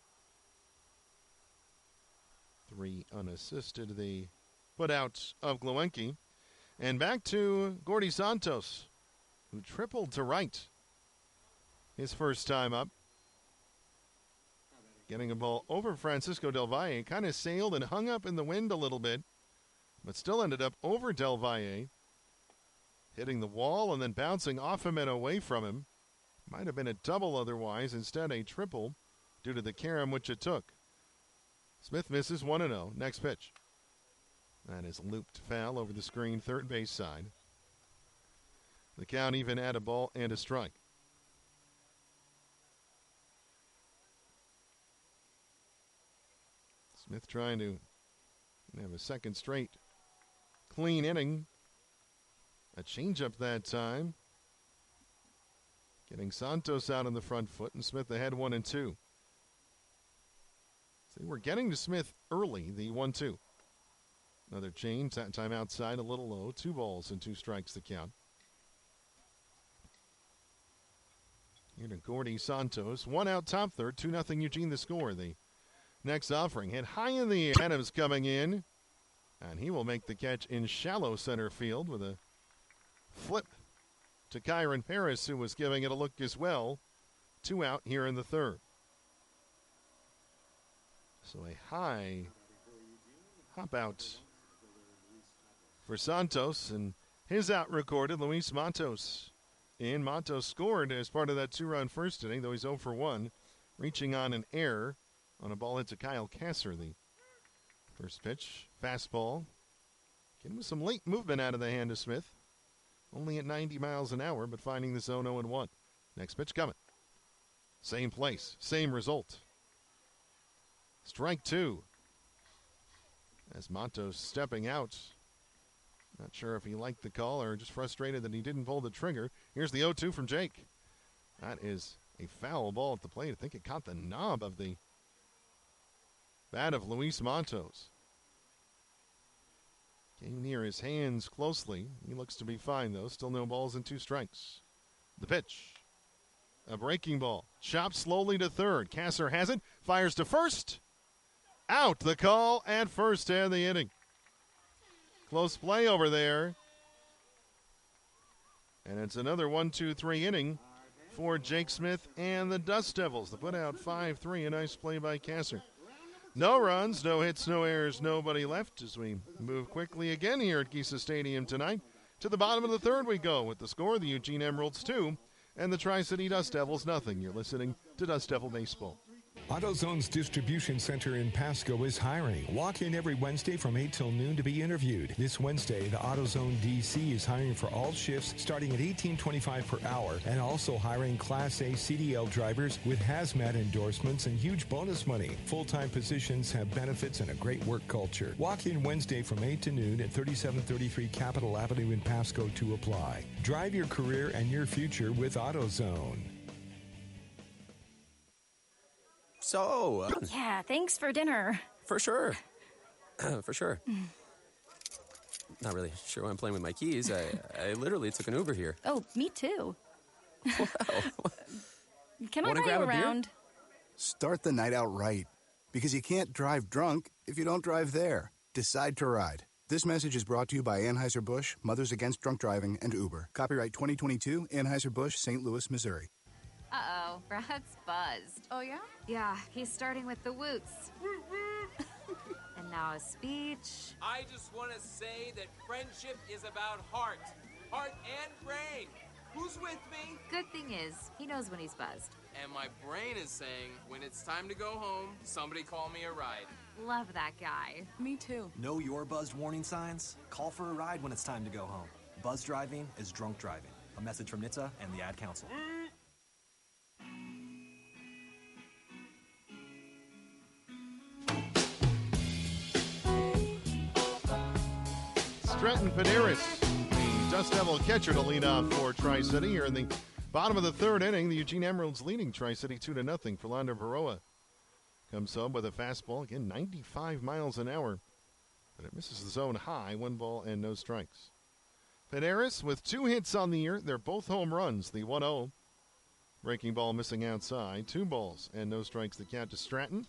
3 unassisted, the put-out of Glowinski. And back to Gordy Santos, who tripled to right his first time up. Getting a ball over Francisco Del Valle, kind of sailed and hung up in the wind a little bit, but still ended up over Del Valle, hitting the wall and then bouncing off him and away from him. Might have been a double otherwise, instead a triple due to the carom which it took. Smith misses 1-0. Next pitch. That is looped foul over the screen, third base side. The count even at a ball and a strike. Smith trying to have a second straight clean inning. A changeup that time. Getting Santos out on the front foot and Smith ahead 1-2. They were getting to Smith early, the 1-2. Another change, that time outside, a little low. 2 balls and 2 strikes to count. Here to Gordy Santos. 1 out, top third, 2-0 Eugene the score. The next offering hit high in the air. Adams coming in. And he will make the catch in shallow center field with a flip to Kyron Paris, who was giving it a look as well. 2 out here in the third. So a high Pop out for Santos, and his out recorded, Luis Matos. And Matos scored as part of that 2-run first inning, though he's 0 for 1, reaching on an error on a ball hit to Kyle Kasser. The first pitch, fastball. Getting with some late movement out of the hand of Smith. Only at 90 miles an hour, but finding the zone 0-1. Next pitch coming. Same place, same result. Strike 2. As Matos stepping out. Not sure if he liked the call or just frustrated that he didn't pull the trigger. Here's the 0-2 from Jake. That is a foul ball at the plate. I think it caught the knob of the bat of Luis Matos. Came near his hands closely. He looks to be fine, though. Still no balls and 2 strikes. The pitch. A breaking ball. Chopped slowly to third. Kasser has it. Fires to first. Out. The call at first and the inning. Close play over there. And it's another 1-2-3 inning for Jake Smith and the Dust Devils. They put out 5-3. A nice play by Kasser. No runs, no hits, no errors, nobody left as we move quickly again here at Gisa Stadium tonight. To the bottom of the third we go with the score, the Eugene Emeralds 2 and the Tri-City Dust Devils nothing. You're listening to Dust Devil Baseball. AutoZone's distribution center in Pasco is hiring. Walk in every Wednesday from 8 till noon to be interviewed. This Wednesday, the AutoZone DC is hiring for all shifts starting at $18.25 per hour and also hiring Class A CDL drivers with hazmat endorsements and huge bonus money. Full-time positions have benefits and a great work culture. Walk in Wednesday from 8 to noon at 3733 Capitol Avenue in Pasco to apply. Drive your career and your future with AutoZone. So, Yeah, thanks for dinner. for sure. For sure. Not really sure why I'm playing with my keys. I literally took an Uber here. Oh, me too. Can I Wanna ride grab you a beer? around? Start the night out right. Because you can't drive drunk if you don't drive there. Decide to ride. This message is brought to you by Anheuser-Busch, Mothers Against Drunk Driving, and Uber. Copyright 2022, Anheuser-Busch, St. Louis, Missouri. Uh-oh, Brad's buzzed. Oh, yeah? Yeah, he's starting with the woots. And now a speech. I just want to say that friendship is about heart and brain. Who's with me? Good thing is, he knows when he's buzzed. And my brain is saying, when it's time to go home, somebody call me a ride. Love that guy. Me too. Know your buzzed warning signs? Call for a ride when it's time to go home. Buzz driving is drunk driving. A message from NHTSA and the Ad Council. Stretton Pederis, the Dust Devil catcher, to lead off for Tri-City here in the bottom of the third inning. The Eugene Emeralds leading Tri-City 2-0. Philando Baroa comes home with a fastball, again 95 miles an hour, but it misses the zone high. 1 ball and no strikes. Pederis with 2 hits on the year. They're both home runs. The 1-0 breaking ball missing outside. 2 balls and no strikes. The count to Stratton,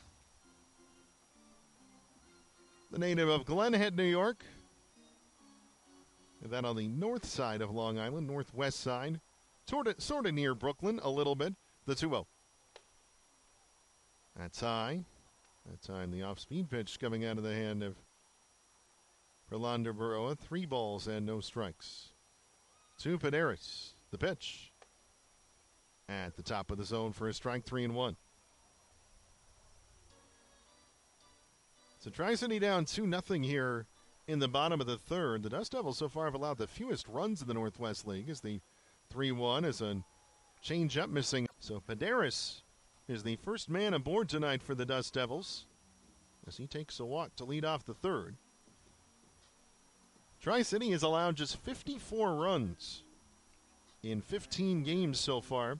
the native of Glen Head, New York. And that on the north side of Long Island, northwest side. Sort of near Brooklyn a little bit. The 2-0. That's high. That time the off-speed pitch coming out of the hand of Philando Baroa. 3 balls and no strikes. To Pederis. The pitch. At the top of the zone for a strike, 3-1. So Tri-City down 2-0 here in the bottom of the third. The Dust Devils so far have allowed the fewest runs in the Northwest League as the 3-1 is a change-up missing. So Pederis is the first man aboard tonight for the Dust Devils as he takes a walk to lead off the third. Tri-City has allowed just 54 runs in 15 games so far.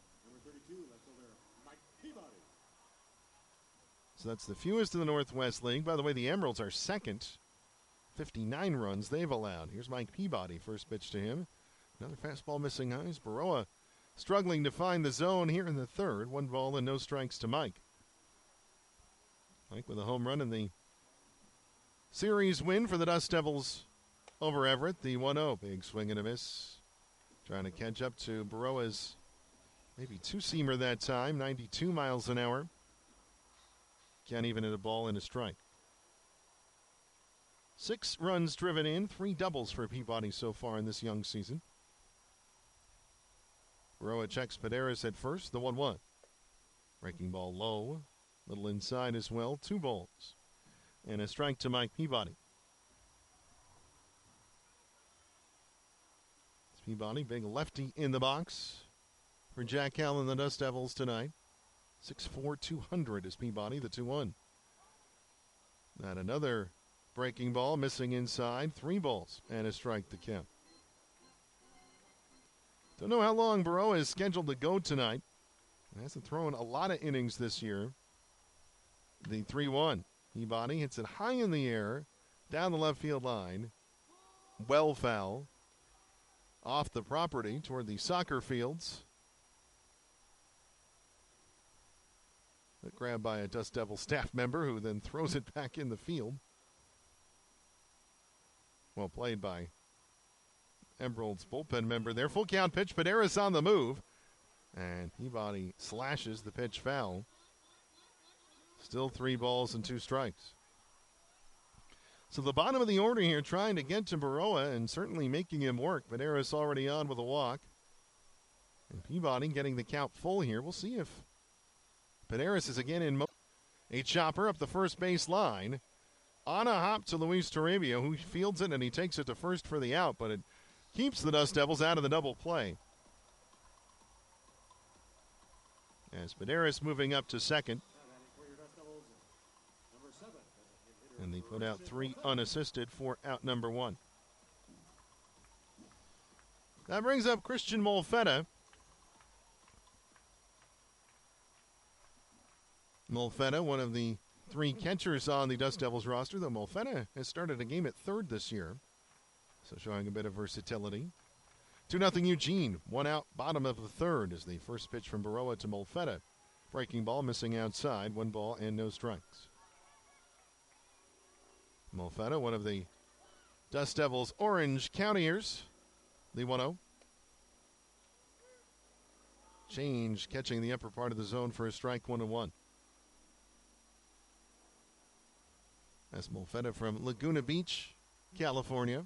So that's the fewest in the Northwest League. By the way, the Emeralds are second. 59 runs they've allowed. Here's Mike Peabody. First pitch to him. Another fastball missing eyes. Baroa struggling to find the zone here in the third. 1 ball and no strikes to Mike. Mike with a home run in the series win for the Dust Devils over Everett. The 1-0. Big swing and a miss. Trying to catch up to Baroa's maybe 2-seamer that time. 92 miles an hour. Can't even hit a ball and a strike. 6 runs driven in, 3 doubles for Peabody so far in this young season. Baroa checks Paderas at first, the 1-1. Breaking ball low, little inside as well, 2 balls. And a strike to Mike Peabody. It's Peabody, big lefty in the box for Jack Allen, the Dust Devils tonight. 6'4", 200 is Peabody, the 2-1. Not another breaking ball, missing inside, 3 balls, and a strike to count. Don't know how long Baroa is scheduled to go tonight. He hasn't thrown a lot of innings this year. The 3-1. Peabody hits it high in the air, down the left field line. Well foul. Off the property toward the soccer fields. But grabbed by a Dust Devil staff member who then throws it back in the field. Well played by Emerald's bullpen member there. Full count pitch. Paderas on the move. And Peabody slashes the pitch foul. Still 3 balls and 2 strikes. So the bottom of the order here trying to get to Baroa and certainly making him work. Paderas already on with a walk. And Peabody getting the count full here. We'll see if Paderas is again in motion. A chopper up the first base line. On a hop to Luis Toribio, who fields it and he takes it to first for the out, but it keeps the Dust Devils out of the double play. As Paderas moving up to second. And they put out 3 unassisted for out number 1. That brings up Christian Molfetta. Molfetta, one of the 3 catchers on the Dust Devils roster, though Molfetta has started a game at third this year. So showing a bit of versatility. 2-0 Eugene, 1 out, bottom of the third is the first pitch from Baroa to Molfetta. Breaking ball missing outside, 1 ball and no strikes. Molfetta, one of the Dust Devils Orange Countiers, the 1-0. Change catching the upper part of the zone for a strike, 1-1. That's Molfetta from Laguna Beach, California.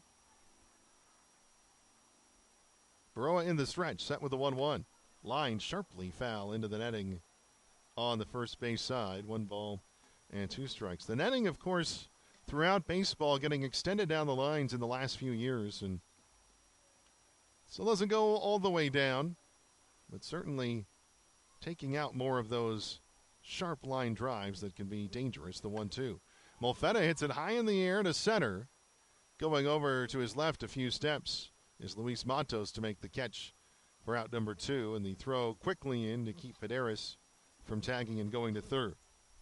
Baroa in the stretch, set with the 1-1. Line sharply foul into the netting on the first base side. 1 ball and 2 strikes. The netting, of course, throughout baseball getting extended down the lines in the last few years. And still doesn't go all the way down, but certainly taking out more of those sharp line drives that can be dangerous. The 1-2. Molfetta hits it high in the air to center. Going over to his left a few steps is Luis Matos to make the catch for out number 2, and the throw quickly in to keep Paderas from tagging and going to third.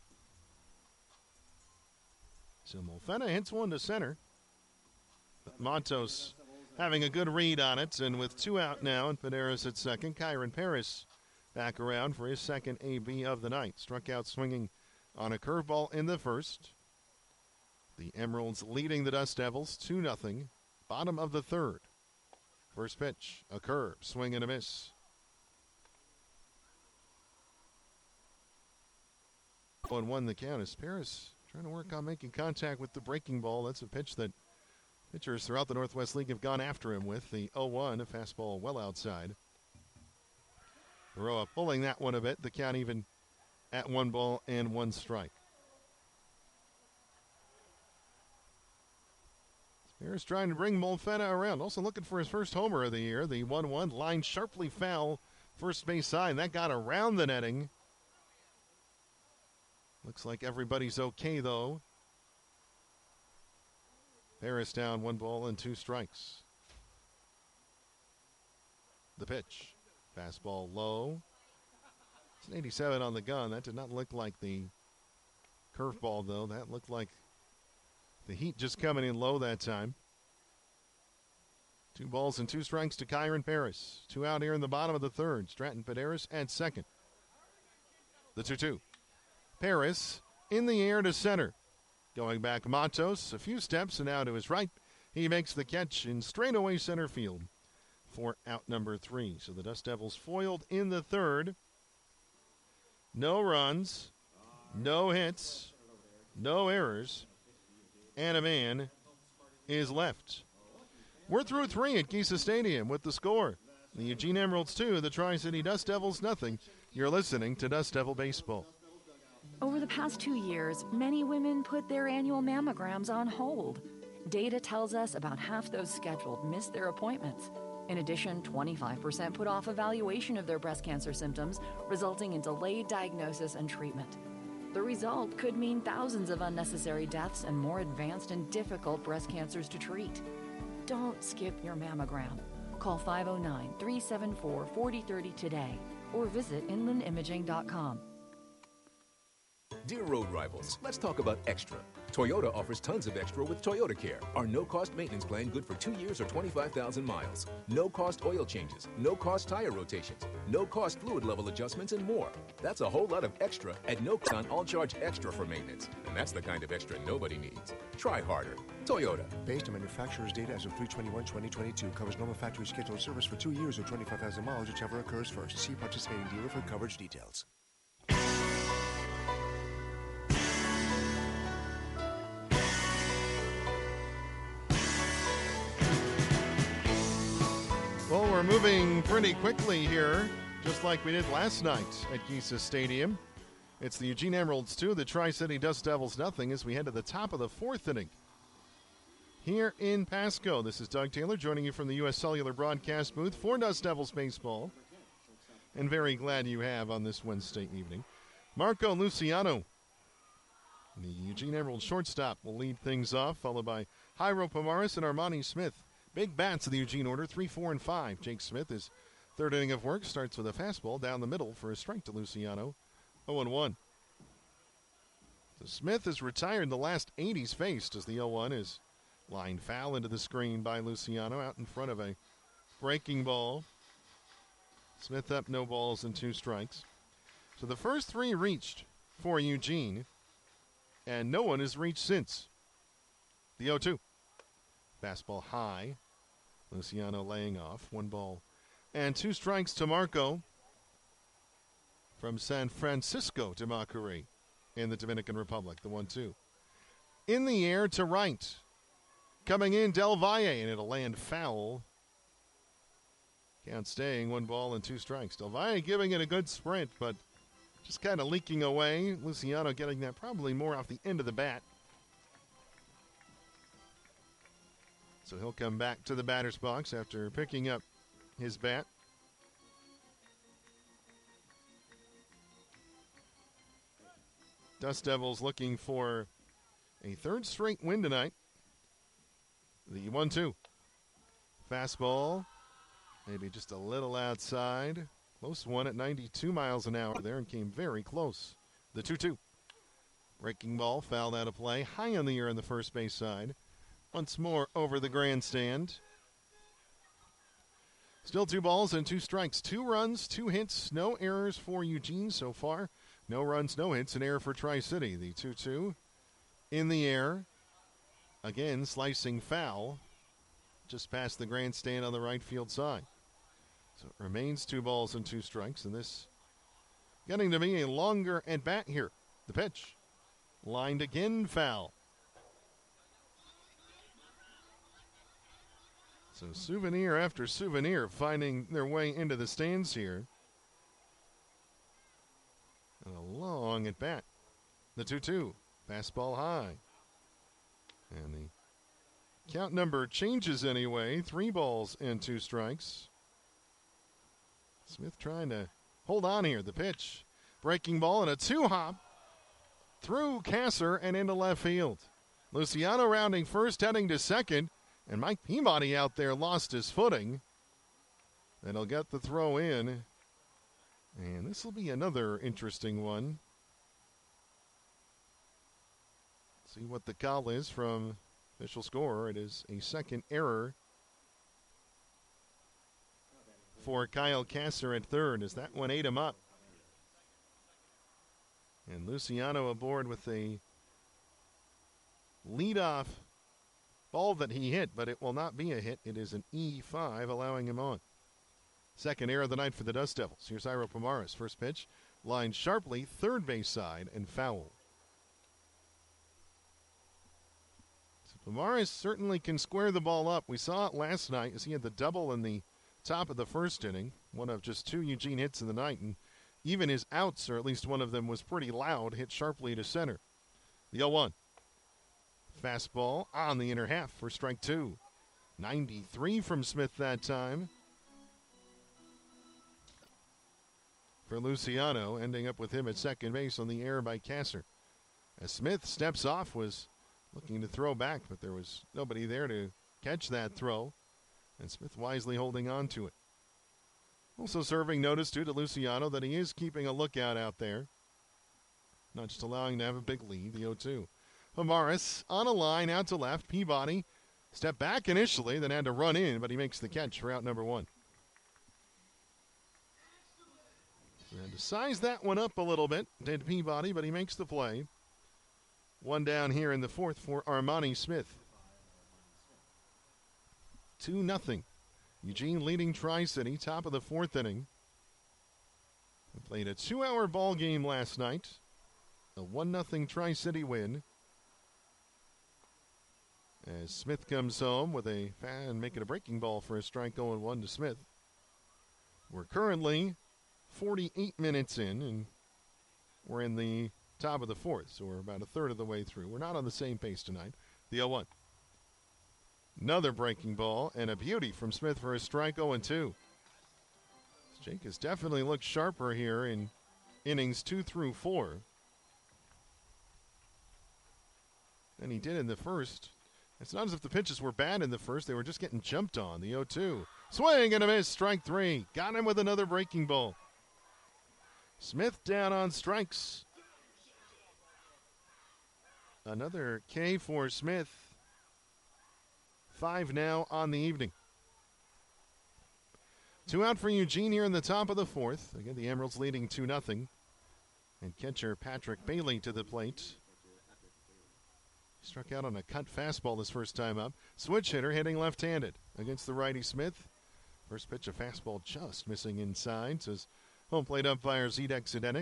So Molfetta hits one to center. But Matos having a good read on it, and with 2 out now and Paderas at second, Kyron Paris back around for his second AB of the night. Struck out swinging on a curveball in the first. The Emeralds leading the Dust Devils 2-0. Bottom of the third. First pitch, a curve, swing and a miss. 1-1 the count as Paris trying to work on making contact with the breaking ball. That's a pitch that pitchers throughout the Northwest League have gone after him with. The 0-1, a fastball well outside. Baroa pulling that one a bit. The count even at 1 ball and 1 strike. Paris trying to bring Molfetta around. Also looking for his first homer of the year. The 1-1 line sharply foul first base side. That got around the netting. Looks like everybody's okay, though. Paris down 1 ball and 2 strikes. The pitch. Fastball low. It's an 87 on the gun. That did not look like the curveball, though. That looked like the heat just coming in low that time. 2 balls and 2 strikes to Kyron Paris. 2 out here in the bottom of the third. Stratton Paderas at second. The 2-2. Paris in the air to center. Going back Matos a few steps and now to his right. He makes the catch in straightaway center field for out number 3. So the Dust Devils foiled in the third. No runs, no hits, no errors, and a man is left. We're through 3 at Giza Stadium with the score. The Eugene Emeralds 2, the Tri-City Dust Devils nothing. You're listening to Dust Devil Baseball. Over the past 2 years, many women put their annual mammograms on hold. Data tells us about half those scheduled miss their appointments. In addition, 25% put off evaluation of their breast cancer symptoms, resulting in delayed diagnosis and treatment. The result could mean thousands of unnecessary deaths and more advanced and difficult breast cancers to treat. Don't skip your mammogram. Call 509-374-4030 today or visit inlandimaging.com. Dear road rivals, let's talk about extra. Toyota offers tons of extra with Toyota Care, our no-cost maintenance plan good for 2 years or 25,000 miles. No-cost oil changes, no-cost tire rotations, no-cost fluid level adjustments, and more. That's a whole lot of extra at no cost. I'll charge extra for maintenance, and that's the kind of extra nobody needs. Try harder. Toyota. Based on manufacturer's data as of 3/21/2022, covers normal factory scheduled service for 2 years or 25,000 miles, whichever occurs first. See participating dealer for coverage details. Well, we're moving pretty quickly here, just like we did last night at Giza Stadium. It's the Eugene Emeralds 2, the Tri-City Dust Devils nothing as we head to the top of the 4th inning. Here in Pasco, this is Doug Taylor joining you from the U.S. Cellular broadcast booth for Dust Devils baseball. And very glad you have on this Wednesday evening. Marco Luciano, the Eugene Emeralds shortstop, will lead things off, followed by Jairo Pomares and Armani Smith. Big bats of the Eugene order, 3, 4, and 5. Jake Smith, his third inning of work, starts with a fastball down the middle for a strike to Luciano, 0-1. So Smith has retired the last 8 he's faced as the 0-1 is lined foul into the screen by Luciano out in front of a breaking ball. Smith up, no balls and 2 strikes. So the first 3 reached for Eugene, and no one has reached since. The 0-2. Fastball high. Luciano laying off. 1 ball and 2 strikes to Marco from San Francisco de Macorís in the Dominican Republic. The 1-2. In the air to right. Coming in Del Valle, and it'll land foul. Count staying, 1 ball and 2 strikes. Del Valle giving it a good sprint, but just kind of leaking away. Luciano getting that probably more off the end of the bat. So he'll come back to the batter's box after picking up his bat. Dust Devils looking for a 3rd straight win tonight. The 1-2. Fastball, maybe just a little outside. Close one at 92 miles an hour there and came very close. The 2-2. Breaking ball fouled out of play. High in the air on the first base side. Once more over the grandstand. Still 2 balls and 2 strikes. 2 runs, 2 hits, no errors for Eugene so far. No runs, no hits, an error for Tri-City. The 2-2 in the air. Again, slicing foul. Just past the grandstand on the right field side. So it remains 2 balls and 2 strikes. And this getting to be a longer at bat here. The pitch. Lined again, foul. So souvenir after souvenir finding their way into the stands here. And a long at bat. The 2-2. Fastball high. And the count number changes anyway. 3 balls and 2 strikes. Smith trying to hold on here. The pitch. Breaking ball and a 2-hop. Through Kasser and into left field. Luciano rounding first, heading to second. And Mike Peabody out there lost his footing. And he'll get the throw in. And this will be another interesting one. See what the call is from official scorer. It is a second error for Kyle Kasser at third as that one ate him up. And Luciano aboard with a leadoff ball that he hit, but it will not be a hit. It is an E5, allowing him on. Second error of the night for the Dust Devils. Here's Jairo Pomares. First pitch, lined sharply, third base side, and foul. So Pomaris certainly can square the ball up. We saw it last night as he had the double in the top of the first inning, one of just 2 Eugene hits in the night, and even his outs, or at least one of them was pretty loud, hit sharply to center. The 0-1. Fastball on the inner half for strike 2. 93 from Smith that time. For Luciano, ending up with him at second base on the air by Kasser. As Smith steps off, was looking to throw back, but there was nobody there to catch that throw, and Smith wisely holding on to it. Also serving notice, too, to Luciano that he is keeping a lookout out there, not just allowing him to have a big lead, the 0-2. Pomaris on a line out to left. Peabody stepped back initially, then had to run in, but he makes the catch for out number 1. And to size that one up a little bit, did Peabody, but he makes the play. 1 down here in the 4th for Armani Smith. 2-0. Eugene leading Tri-City, top of the 4th inning. We played a 2-hour ball game last night. A 1-0 Tri-City win. As Smith comes home with a fan making a breaking ball for a strike, 0-1 to Smith. We're currently 48 minutes in, and we're in the top of the 4th, so we're about a third of the way through. We're not on the same pace tonight. The 0-1. Another breaking ball, and a beauty from Smith for a strike, 0-2. Jake has definitely looked sharper here in innings 2 through 4 than he did in the first. It's not as if the pitches were bad in the first. They were just getting jumped on. The 0-2. Swing and a miss. Strike 3. Got him with another breaking ball. Smith down on strikes. Another K for Smith. 5 now on the evening. 2 out for Eugene here in the top of the 4th. Again, the Emeralds leading 2-0. And catcher Patrick Bailey to the plate. Struck out on a cut fastball this first time up. Switch hitter hitting left-handed against the righty Smith. First pitch, a fastball just missing inside, says home plate umpire Zedek Zdenek.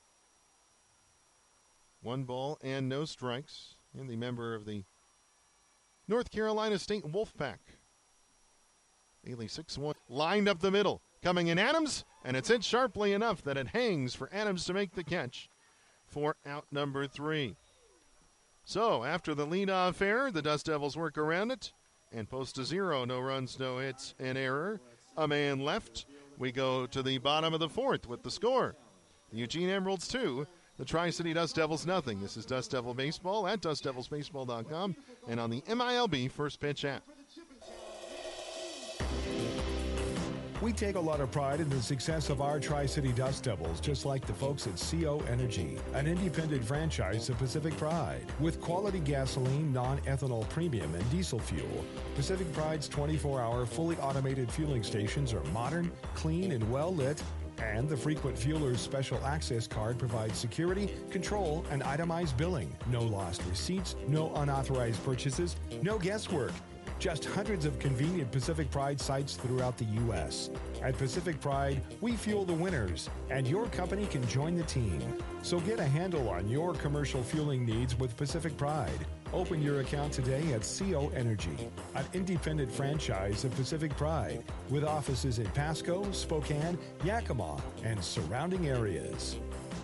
1 ball and no strikes. And the member of the North Carolina State Wolfpack. Bailey 6-1. Lined up the middle. Coming in Adams, and it's hit sharply enough that it hangs for Adams to make the catch for out number 3. So, after the leadoff error, the Dust Devils work around it and post a 0. No runs, no hits, an error. A man left. We go to the bottom of the 4th with the score. The Eugene Emeralds 2, the Tri-City Dust Devils nothing. This is Dust Devil Baseball at DustDevilsBaseball.com and on the MILB First Pitch app. We take a lot of pride in the success of our Tri-City Dust Devils, just like the folks at CO Energy, an independent franchise of Pacific Pride. With quality gasoline, non-ethanol premium, and diesel fuel, Pacific Pride's 24-hour fully automated fueling stations are modern, clean, and well-lit, and the Frequent Fueler's Special Access Card provides security, control, and itemized billing. No lost receipts, no unauthorized purchases, no guesswork. Just hundreds of convenient Pacific Pride sites throughout the U.S. At Pacific Pride, we fuel the winners, and your company can join the team. So get a handle on your commercial fueling needs with Pacific Pride. Open your account today at CO Energy, an independent franchise of Pacific Pride, with offices in Pasco, Spokane, Yakima, and surrounding areas.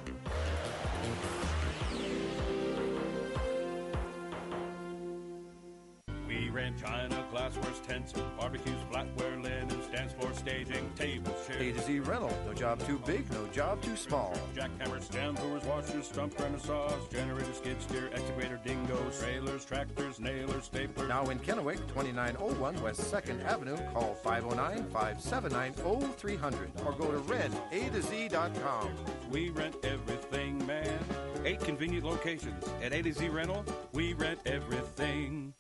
We rent china, glassware, tents, barbecues, flatware, linen, stands for staging, tables, chairs. A to Z Rental. No job too big, no job too small. Jackhammers, stand brewers, washers, stump grinders, saws, generators, skid steer, excavator, dingoes, trailers, tractors, nailers, staplers. Now in Kennewick, 2901 West 2nd Avenue. Call 509-579-0300 or go to rentatoz.com. We rent everything, man. 8 convenient locations. At A to Z Rental, we rent everything.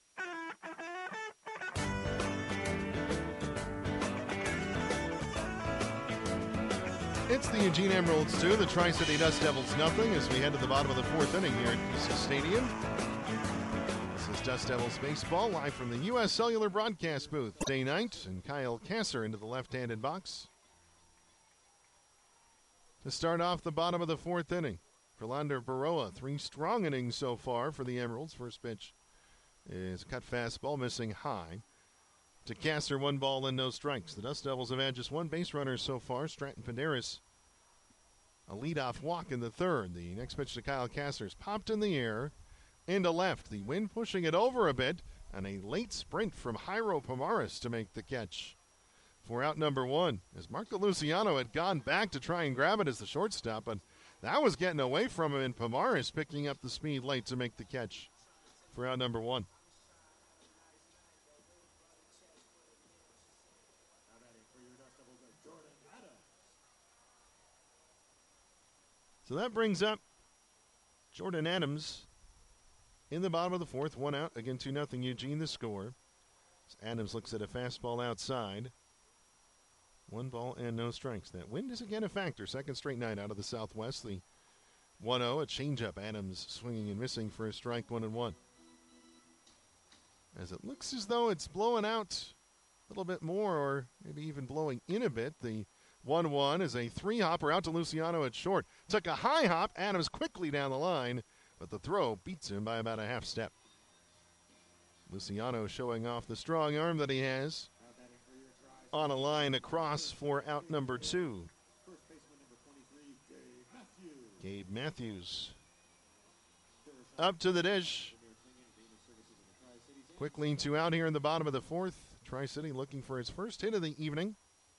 It's the Eugene Emeralds 2, the Tri-City Dust Devils nothing as we head to the bottom of the 4th inning here at Geisa Stadium. This is Dust Devils Baseball live from the U.S. Cellular broadcast booth. Day night, and Kyle Kasser into the left-handed box. To start off the bottom of the 4th inning, Verlander Baroa, 3 strong innings so far for the Emeralds. First pitch is a cut fastball missing high. To Caster, 1 ball and no strikes. The Dust Devils have had just 1 base runner so far. Stratton Penderis, a leadoff walk in the third. The next pitch to Kyle Caster's popped in the air into left. The wind pushing it over a bit, and a late sprint from Jairo Pomares to make the catch for out number 1. As Marco Luciano had gone back to try and grab it as the shortstop, but that was getting away from him, and Pomares picking up the speed late to make the catch for out number 1. So that brings up Jordan Adams in the bottom of the fourth. 1 out. Again, 2-0 Eugene the score. As Adams looks at a fastball outside. 1 ball and no strikes. That wind is again a factor. Second straight night out of the southwest. The 1-0, a changeup. Adams swinging and missing for a strike, 1-1. As it looks as though it's blowing out a little bit more, or maybe even blowing in a bit. The 1-1 is a 3-hopper out to Luciano at short. Took a high hop. Adams quickly down the line, but the throw beats him by about a half step. Luciano showing off the strong arm that he has. On a line across for out number 2. Gabe Matthews up to the dish. Quickly 2 out here in the bottom of the fourth. Tri-City looking for his first hit of the evening.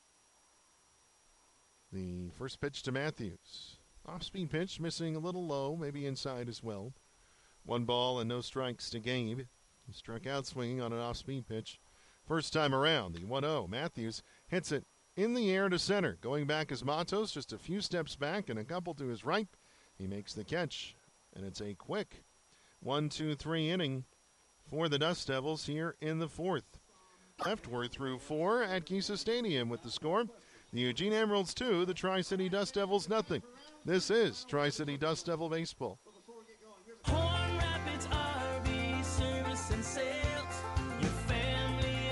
The first pitch to Matthews. Off-speed pitch, missing a little low, maybe inside as well. 1 ball and no strikes to Gabe. He struck out swinging on an off-speed pitch. First time around, the 1-0. Matthews hits it in the air to center. Going back is Matos, just a few steps back and a couple to his right. He makes the catch, and it's a quick 1-2-3 inning for the Dust Devils here in the fourth. Leftward through 4 at Kisa Stadium with the score. The Eugene Emeralds 2, the Tri-City Dust Devils nothing. This is Tri-City Dust Devil Baseball. Horn Rapids RV Service and Sales. Your family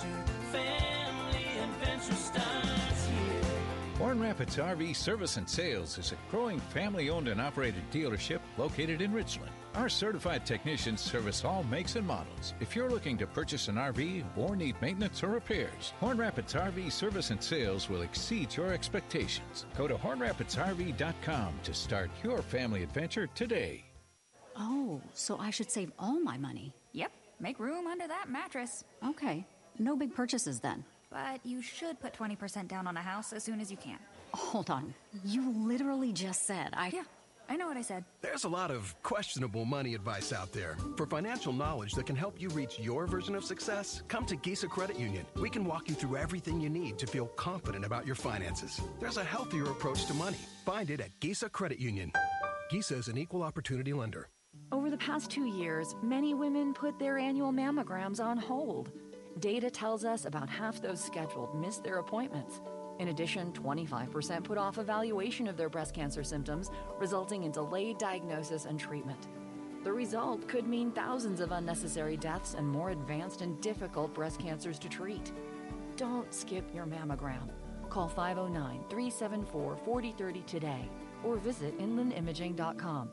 adventure starts here. Horn Rapids RV Service and Sales is a growing family-owned and operated dealership located in Richland. Our certified technicians service all makes and models. If you're looking to purchase an RV or need maintenance or repairs, Horn Rapids RV Service and Sales will exceed your expectations. Go to hornrapidsrv.com to start your family adventure today. Oh, so I should save all my money. Yep, make room under that mattress. Okay, no big purchases then. But you should put 20% down on a house as soon as you can. Hold on, you literally just said Yeah, I know what I said. There's a lot of questionable money advice out there. For financial knowledge that can help you reach your version of success, come to Gisa Credit Union. We can walk you through everything you need to feel confident about your finances. There's a healthier approach to money. Find it at Gisa Credit Union. Gisa is an equal opportunity lender. Over the past 2 years, many women put their annual mammograms on hold. Data tells us about half those scheduled miss their appointments. In addition, 25% put off evaluation of their breast cancer symptoms, resulting in delayed diagnosis and treatment. The result could mean thousands of unnecessary deaths and more advanced and difficult breast cancers to treat. Don't skip your mammogram. Call 509-374-4030 today or visit inlandimaging.com.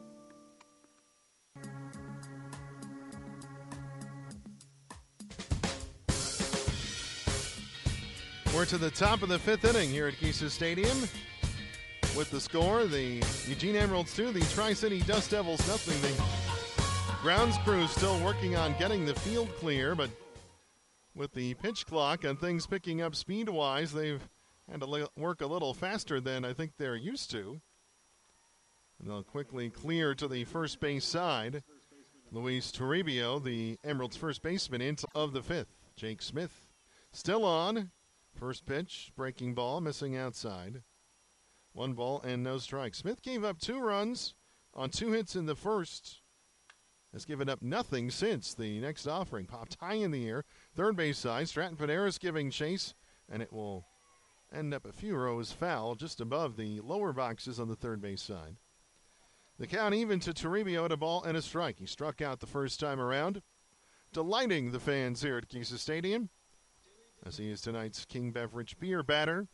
We're to the top of the 5th inning here at Kisa Stadium. With the score, the Eugene Emeralds 2, the Tri-City Dust Devils nothing. The grounds crew still working on getting the field clear, but with the pitch clock and things picking up speed-wise, they've had to work a little faster than I think they're used to. And they'll quickly clear to the first base side. Luis Toribio, the Emeralds' first baseman, into of the 5th. Jake Smith still on. First pitch, breaking ball, missing outside. 1 ball and no strikes. Smith gave up 2 runs on 2 hits in the first. Has given up nothing since the next offering. Popped high in the air. Third base side. Stratton Penderis giving chase, and it will end up a few rows foul just above the lower boxes on the third base side. The count even to Toribio at a ball and a strike. He struck out the first time around, delighting the fans here at Kisa Stadium, as he is tonight's King Beverage beer batter.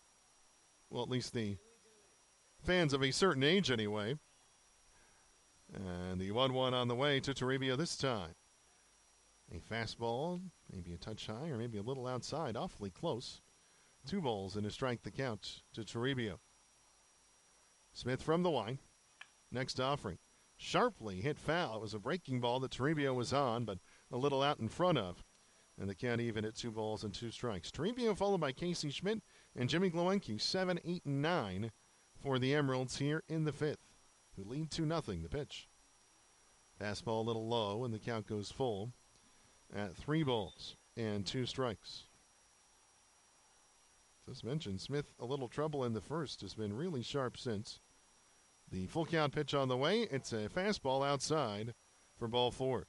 Well, at least the fans of a certain age anyway. And the 1-1 on the way to Toribio this time. A fastball, maybe a touch high or maybe a little outside, awfully close. 2 balls and a strike the count to Toribio. Smith from the line. Next offering. Sharply hit foul. It was a breaking ball that Toribio was on, but a little out in front of. And the count even at 2 balls and 2 strikes. Toribio followed by Casey Schmidt and Jimmy Glowenke, 7, 8, and 9 for the Emeralds here in the 5th, who lead 2-0 the pitch. Fastball a little low, and the count goes full at 3 balls and 2 strikes. As mentioned, Smith, a little trouble in the first, has been really sharp since. The full count pitch on the way. It's a fastball outside for ball 4.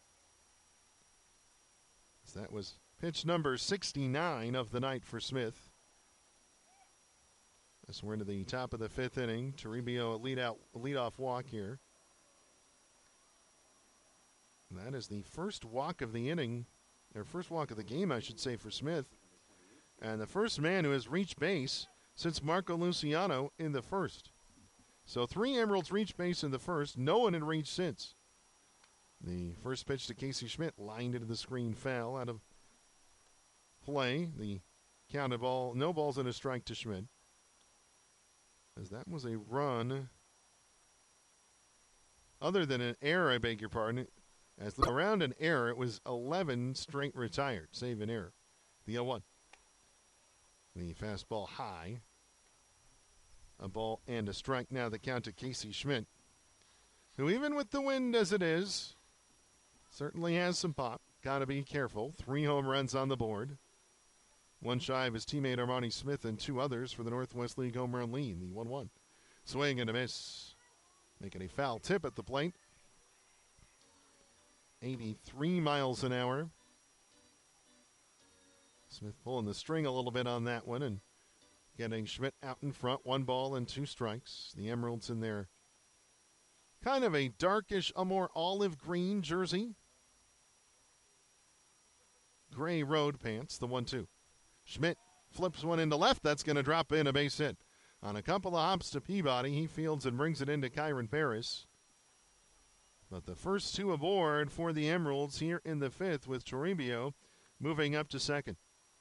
So that was pitch number 69 of the night for Smith. As we're into the top of the 5th inning, Toribio a leadoff walk here. And that is the first walk of the inning, or first walk of the game, I should say, for Smith. And the first man who has reached base since Marco Luciano in the first. So 3 Emeralds reached base in the first. No one had reached since. The first pitch to Casey Schmidt lined into the screen, foul out of play. The count of no balls and a strike to Schmidt. As that was a run. Other than an error, I beg your pardon. As around an error, it was 11 straight retired. Save an error. The 0-1. The fastball high. A ball and a strike. Now the count to Casey Schmidt, who even with the wind as it is, certainly has some pop. Got to be careful. 3 home runs on the board. 1 shy of his teammate Armani Smith and 2 others for the Northwest League home run lead. The 1-1. Swing and a miss. Making a foul tip at the plate. 83 miles an hour. Smith pulling the string a little bit on that one and getting Schmidt out in front. 1 ball and 2 strikes. The Emeralds in their kind of a darkish, a more olive green jersey. Gray road pants, the 1-2. Schmidt flips one into left. That's going to drop in a base hit. On a couple of hops to Peabody, he fields and brings it into Kyron Paris. But the first 2 aboard for the Emeralds here in the 5th, with Toribio moving up to second.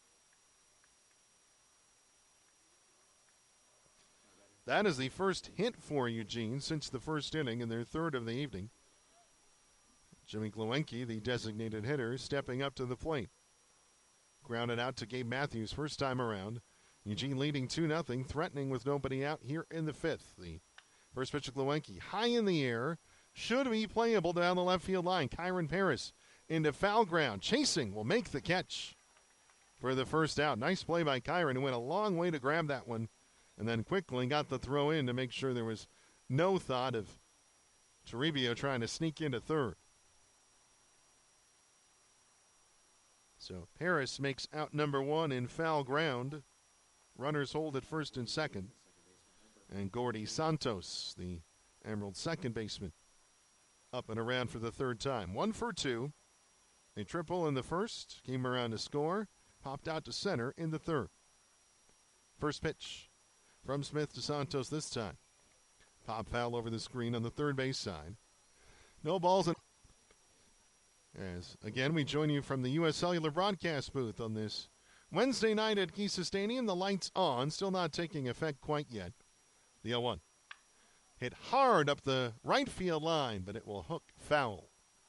That is the first hit for Eugene since the first inning in their 3rd of the evening. Jimmy Glowenke, the designated hitter, stepping up to the plate. Grounded out to Gabe Matthews first time around. Eugene leading 2-0, threatening with nobody out here in the 5th. The first pitch of Glowenke, high in the air, should be playable down the left field line. Kyron Paris into foul ground. Chasing will make the catch for the first out. Nice play by Kyron, who went a long way to grab that one, and then quickly got the throw in to make sure there was no thought of Toribio trying to sneak into 3rd. So Paris makes out number 1 in foul ground. Runners hold at 1st and 2nd. And Gordy Santos, the Emerald second baseman, up and around for the 3rd time. 1 for 2. A triple in the first. Came around to score. Popped out to center in the 3rd. First pitch from Smith to Santos this time. Pop foul over the screen on the 3rd base side. No balls in. As, again, we join you from the U.S. Cellular broadcast booth on this Wednesday night at Gisa Stadium. The lights on, still not taking effect quite yet. The 0-1. Hit hard up the right field line, but it will hook foul.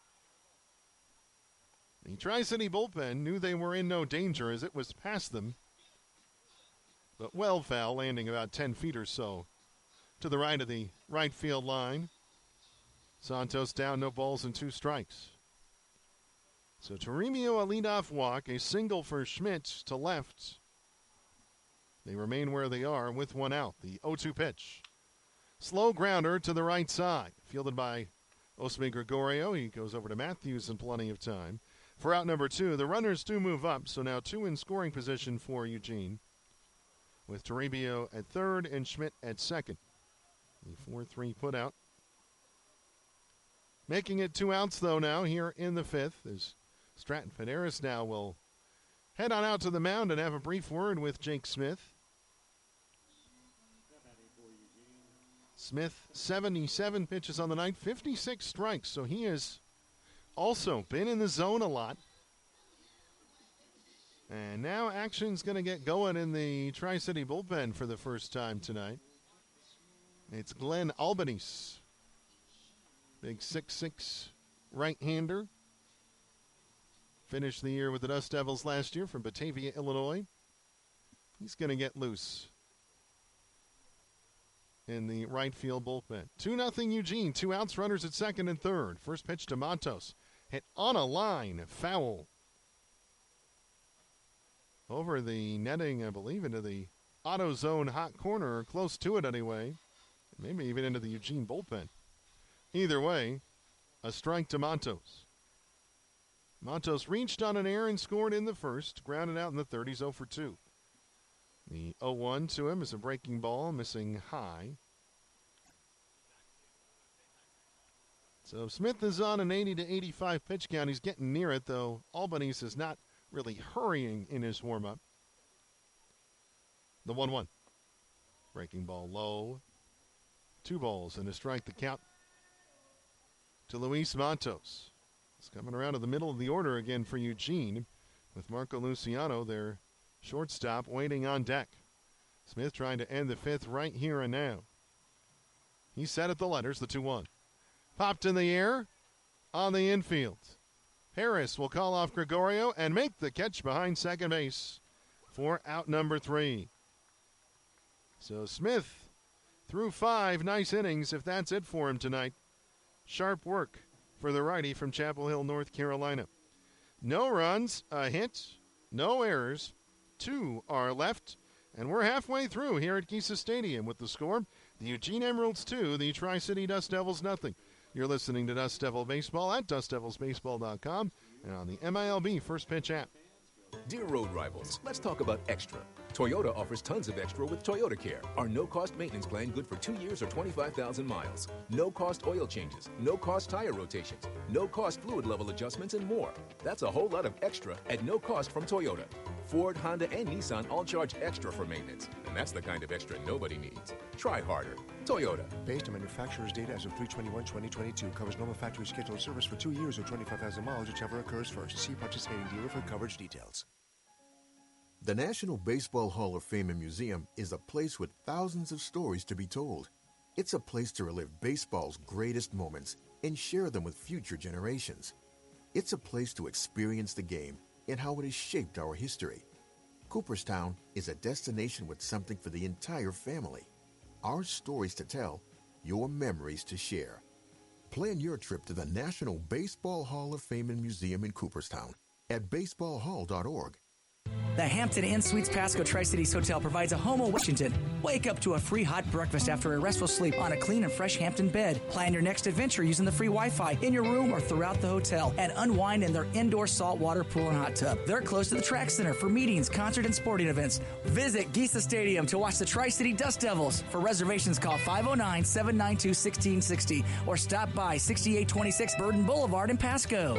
The Tri-City bullpen knew they were in no danger as it was past them, but well foul, landing about 10 feet or so to the right of the right field line. Santos down, no balls and 2 strikes. So Toribio a leadoff walk, a single for Schmidt to left. They remain where they are with 1 out. The 0-2 pitch. Slow grounder to the right side. Fielded by Osme Gregorio. He goes over to Matthews in plenty of time. For out number 2, the runners do move up, so now 2 in scoring position for Eugene, with Toribio at 3rd and Schmidt at 2nd. The 4-3 put out. Making it 2 outs, though, now here in the 5th, as Stratton Fideris now will head on out to the mound and have a brief word with Jake Smith. Smith, 77 pitches on the night, 56 strikes. So he has also been in the zone a lot. And now action's going to get going in the Tri-City bullpen for the first time tonight. It's Glenn Albanese, big 6'6" right-hander. Finished the year with the Dust Devils last year from Batavia, Illinois. He's going to get loose in the right field bullpen. 2-0 Eugene, 2 outs, runners at second and third. First pitch to Matos, hit on a line, foul. Over the netting, I believe, into the AutoZone hot corner, or close to it anyway. Maybe even into the Eugene bullpen. Either way, a strike to Matos. Matos reached on an error and scored in the first, grounded out in the third. He's 0 for 2. The 0-1 to him is a breaking ball, missing high. So Smith is on an 80 to 85 pitch count. He's getting near it, though. Albanese is not really hurrying in his warm-up. The 1-1. Breaking ball low. 2 balls and a strike to count to Luis Matos. It's coming around to the middle of the order again for Eugene with Marco Luciano, their shortstop, waiting on deck. Smith trying to end the fifth right here and now. He's set at the letters, the 2-1. Popped in the air on the infield. Harris will call off Gregorio and make the catch behind second base for out number 3. So Smith through 5 nice innings, if that's it for him tonight. Sharp work for the righty from Chapel Hill, North Carolina. No runs, a hit, no errors. 2 are left, and we're halfway through here at Gisa Stadium with the score. The Eugene Emeralds 2, the Tri-City Dust Devils nothing. You're listening to Dust Devil Baseball at dustdevilsbaseball.com and on the MILB First Pitch app. Dear road rivals, let's talk about extra. Toyota offers tons of extra with Toyota Care, our no-cost maintenance plan good for 2 years or 25,000 miles. No-cost oil changes, no-cost tire rotations, no-cost fluid level adjustments, and more. That's a whole lot of extra at no cost from Toyota. Ford, Honda, and Nissan all charge extra for maintenance, and that's the kind of extra nobody needs. Try harder. Toyota. Based on manufacturer's data as of 3/21/2022, covers normal factory scheduled service for 2 years or 25,000 miles, whichever occurs first. See participating dealer for coverage details. The National Baseball Hall of Fame and Museum is a place with thousands of stories to be told. It's a place to relive baseball's greatest moments and share them with future generations. It's a place to experience the game and how it has shaped our history. Cooperstown is a destination with something for the entire family. Our stories to tell, your memories to share. Plan your trip to the National Baseball Hall of Fame and Museum in Cooperstown at baseballhall.org. The Hampton Inn Suites Pasco Tri-Cities Hotel provides a home of Washington. Wake up to a free hot breakfast after a restful sleep on a clean and fresh Hampton bed. Plan your next adventure using the free Wi-Fi in your room or throughout the hotel. And unwind in their indoor saltwater pool and hot tub. They're close to the track center for meetings, concert, and sporting events. Visit Gisa Stadium to watch the Tri-City Dust Devils. For reservations, call 509-792-1660 or stop by 6826 Burden Boulevard in Pasco.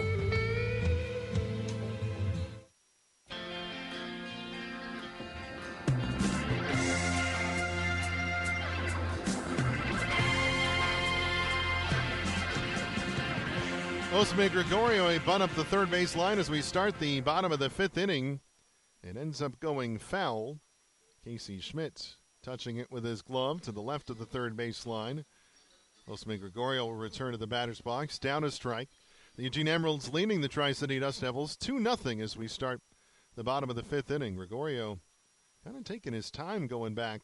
Osme Gregorio, a bunt up the third base line as we start the bottom of the 5th inning. It ends up going foul. Casey Schmidt touching it with his glove to the left of the third base line. Osme Gregorio will return to the batter's box. Down a strike. The Eugene Emeralds leading the Tri-City Dust Devils 2-0 as we start the bottom of the 5th inning. Gregorio kind of taking his time going back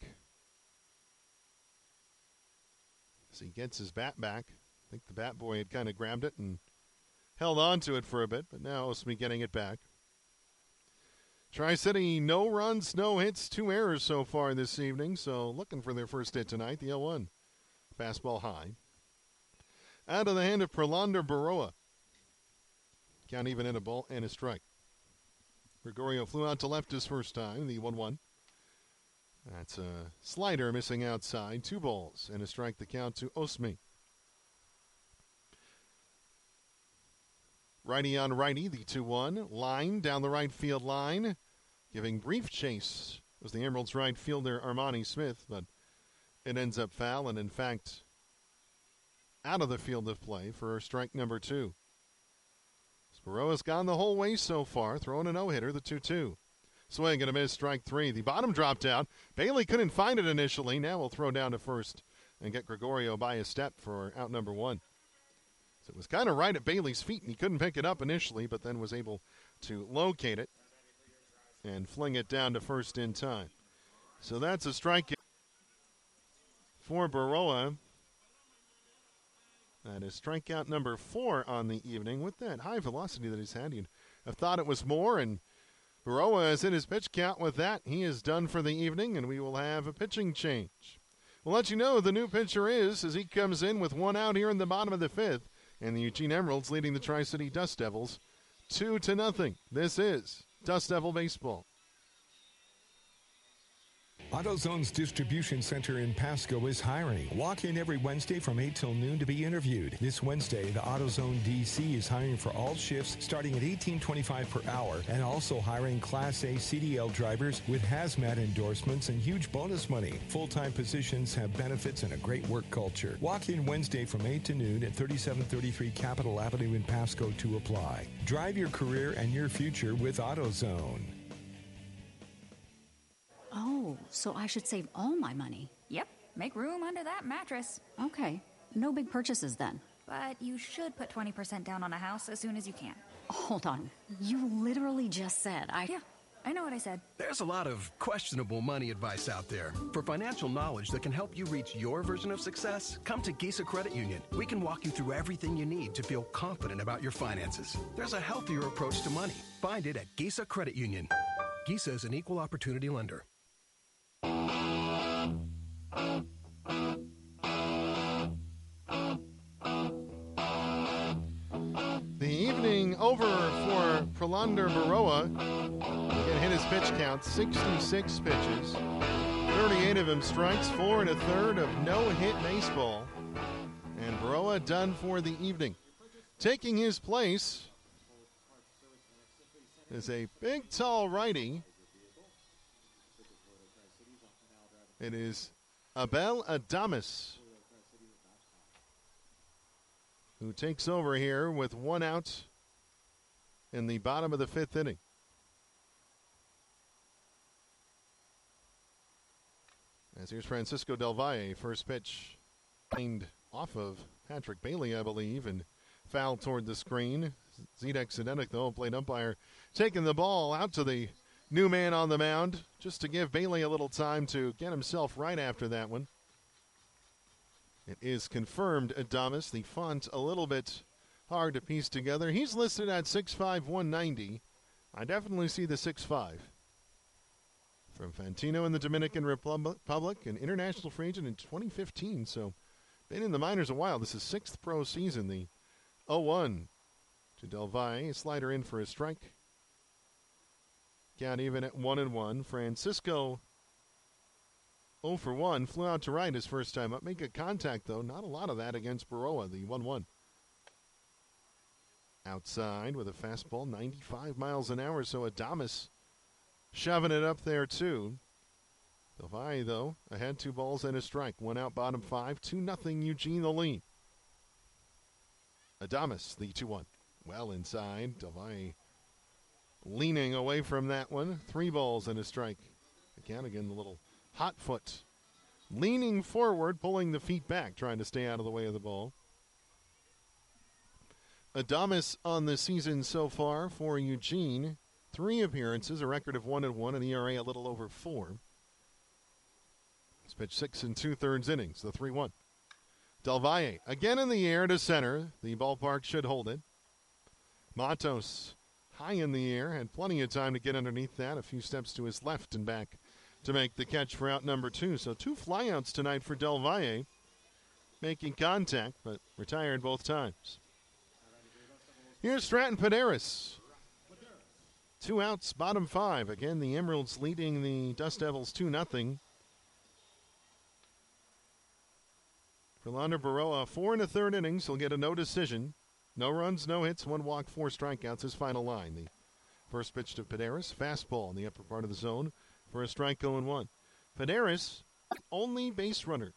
as he gets his bat back. I think the bat boy had kind of grabbed it and held on to it for a bit, but now Osme getting it back. Tri-City, no runs, no hits, 2 errors so far this evening, so looking for their first hit tonight, the 0-1. Fastball high. Out of the hand of Prolander Baroa. Count even in a ball and a strike. Gregorio flew out to left his first time, the 1-1. That's a slider missing outside, 2 balls and a strike the count to Osme. Righty on righty, the 2-1. Line down the right field line. Giving brief chase was the Emeralds right fielder Armani Smith, but it ends up foul and, in fact, out of the field of play for strike number 2. Baroa's gone the whole way so far, throwing a no-hitter, the 2-2. Swing and a miss, strike 3. The bottom dropped out. Bailey couldn't find it initially. Now we'll throw down to first and get Gregorio by a step for out number 1. So it was kind of right at Bailey's feet, and he couldn't pick it up initially, but then was able to locate it and fling it down to first in time. So that's a strikeout for Baroa. That is strikeout number 4 on the evening. With that high velocity that he's had, you'd have thought it was more, and Baroa is in his pitch count with that. He is done for the evening, and we will have a pitching change. We'll let you know who the new pitcher is as he comes in with 1 out here in the bottom of the 5th, and the Eugene Emeralds leading the Tri-City Dust Devils 2-0. This is Dust Devil Baseball. AutoZone's distribution center in Pasco is hiring. Walk in every Wednesday from 8 till noon to be interviewed. This Wednesday, the AutoZone DC is hiring for all shifts starting at $18.25 per hour and also hiring Class A CDL drivers with hazmat endorsements and huge bonus money. Full-time positions have benefits and a great work culture. Walk in Wednesday from 8 to noon at 3733 Capitol Avenue in Pasco to apply. Drive your career and your future with AutoZone. Oh, so I should save all my money. Yep, make room under that mattress. Okay, no big purchases then. But you should put 20% down on a house as soon as you can. Hold on, you literally just said Yeah, I know what I said. There's a lot of questionable money advice out there. For financial knowledge that can help you reach your version of success, come to Gisa Credit Union. We can walk you through everything you need to feel confident about your finances. There's a healthier approach to money. Find it at Gisa Credit Union. Gisa is an equal opportunity lender. The evening over for Prolander Baroa. Again, hit his pitch count, 66 pitches. 38 of them strikes, 4 1/3 of no-hit baseball. And Baroa done for the evening. Taking his place is a big, tall righty. It is Abel Adames, who takes over here with 1 out in the bottom of the 5th inning. As here's Francisco Del Valle, first pitch aimed off of Patrick Bailey, I believe, and fouled toward the screen. Zedek Zdenek, though, plate umpire, taking the ball out to the new man on the mound, just to give Bailey a little time to get himself right after that one. It is confirmed Adames, the font a little bit hard to piece together. He's listed at 6'5", 190. I definitely see the 6'5". From Fantino in the Dominican Republic, an international free agent in 2015, so been in the minors a while. This is 6th pro season. The 0-1 to Del Valle, a slider in for a strike. Count even at 1-1. Francisco 0 for 1. Flew out to right his first time up. Make a contact, though. Not a lot of that against Baroa, the 1-1. Outside with a fastball, 95 miles an hour. So Adames shoving it up there, too. Del Valle, though, ahead 2 balls and a strike. 1 out, bottom 5. 2-0 Eugene the lead. Adames, the 2-1. Well inside. Del Valle leaning away from that one. 3 balls and a strike. Again, the little hot foot. Leaning forward, pulling the feet back, trying to stay out of the way of the ball. Adames on the season so far for Eugene. 3 appearances, a record of 1-1, an ERA a little over 4. He's pitched 6 2/3 innings, the 3-1. Del Valle again in the air to center. The ballpark should hold it. Matos high in the air, had plenty of time to get underneath that. A few steps to his left and back to make the catch for out number 2. So 2 flyouts tonight for Del Valle, making contact, but retired both times. Here's Stratton Paderas. 2 outs, bottom 5. Again, the Emeralds leading the Dust Devils 2-0. Prolander Baroa, 4 1/3 innings. He'll get a no decision. No runs, no hits, 1 walk, 4 strikeouts. His final line. The first pitch to Paderas, fastball in the upper part of the zone for a strike 0-1. Paderas only base runner.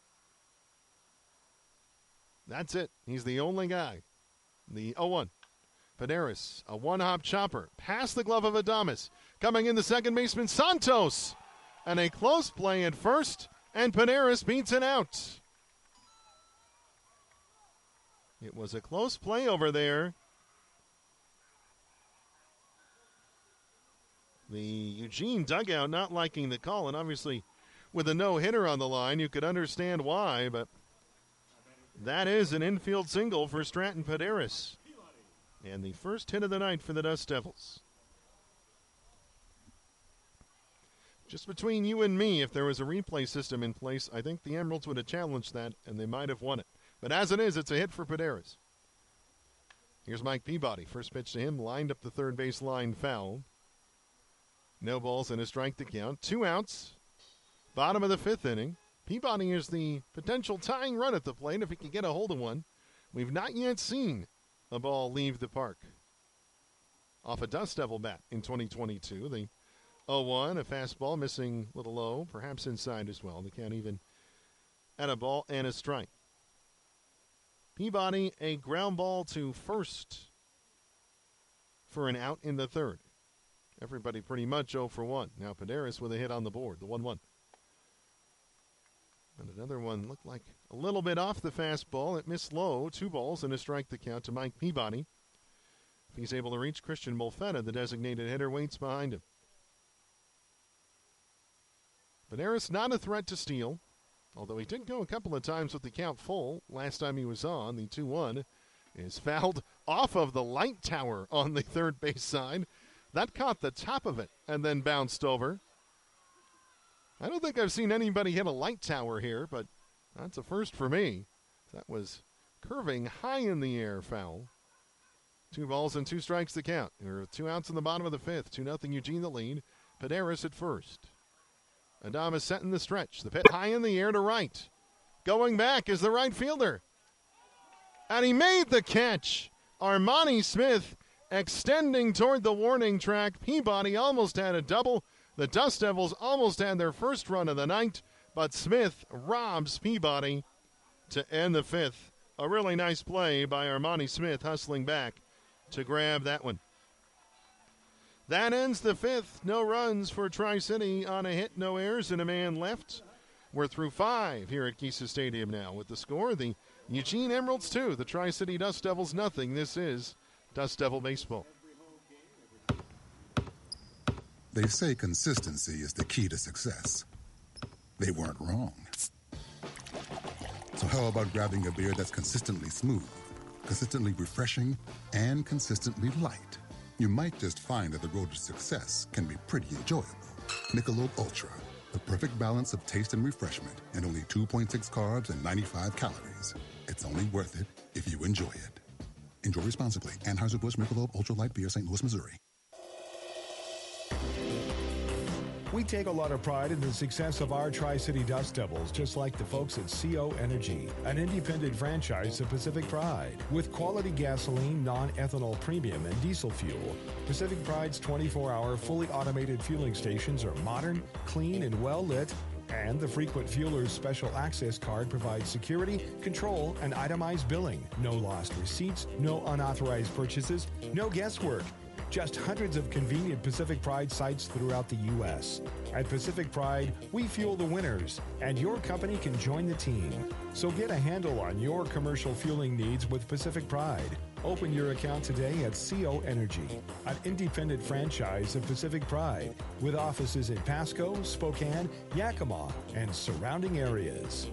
That's it. He's the only guy. The 0-1. Pederis, a one-hop chopper. Past the glove of Adames. Coming in the second baseman, Santos. And a close play at first, and Pederis beats it out. It was a close play over there. The Eugene dugout not liking the call, and obviously with a no-hitter on the line, you could understand why, but that is an infield single for Stratton Pederis. And the first hit of the night for the Dust Devils. Just between you and me, if there was a replay system in place, I think the Emeralds would have challenged that, and they might have won it. But as it is, it's a hit for Pederis. Here's Mike Peabody. First pitch to him, lined up the third base line, foul. No balls and a strike to count. 2 outs. Bottom of the 5th inning. Peabody is the potential tying run at the plate if he can get a hold of one. We've not yet seen a ball leave the park off a Dust Devil bat in 2022. The 0-1, a fastball missing a little low, perhaps inside as well. They can't even at a ball and a strike. Peabody, a ground ball to first for an out in the third. Everybody pretty much 0 for 1. Now Pederis with a hit on the board, the 1-1. And another one looked like a little bit off the fastball. It missed low. 2 balls and a strike to count to Mike Peabody. If he's able to reach Christian Molfetta, the designated hitter waits behind him. Pederis not a threat to steal, although he did go a couple of times with the count full. Last time he was on, the 2-1 is fouled off of the light tower on the third base side. That caught the top of it and then bounced over. I don't think I've seen anybody hit a light tower here, but that's a first for me. That was curving high in the air foul. 2 balls and 2 strikes to count. There are 2 outs in the bottom of the 5th. 2-0 Eugene the lead. Pederis at first. Adames set in the stretch. The pitch high in the air to right. Going back is the right fielder. And he made the catch. Armani Smith extending toward the warning track. Peabody almost had a double. The Dust Devils almost had their first run of the night, but Smith robs Peabody to end the 5th. A really nice play by Armani Smith hustling back to grab that one. That ends the 5th. No runs for Tri-City on a hit, no errors, and a man left. We're through 5 here at Kisa Stadium now with the score. The Eugene Emeralds 2, the Tri-City Dust Devils nothing. This is Dust Devil Baseball. They say consistency is the key to success. They weren't wrong. So how about grabbing a beer that's consistently smooth, consistently refreshing, and consistently light? You might just find that the road to success can be pretty enjoyable. Michelob Ultra, the perfect balance of taste and refreshment, and only 2.6 carbs and 95 calories. It's only worth it if you enjoy it. Enjoy responsibly. Anheuser-Busch Michelob Ultra Light Beer, St. Louis, Missouri. We take a lot of pride in the success of our Tri-City Dust Devils, just like the folks at CO Energy, an independent franchise of Pacific Pride. With quality gasoline, non-ethanol premium, and diesel fuel, Pacific Pride's 24-hour fully automated fueling stations are modern, clean, and well-lit, and the Frequent Fueler's Special Access Card provides security, control, and itemized billing. No lost receipts, no unauthorized purchases, no guesswork. Just hundreds of convenient Pacific Pride sites throughout the U.S. At Pacific Pride, we fuel the winners, and your company can join the team. So get a handle on your commercial fueling needs with Pacific Pride. Open your account today at CO Energy, an independent franchise of Pacific Pride, with offices in Pasco, Spokane, Yakima, and surrounding areas.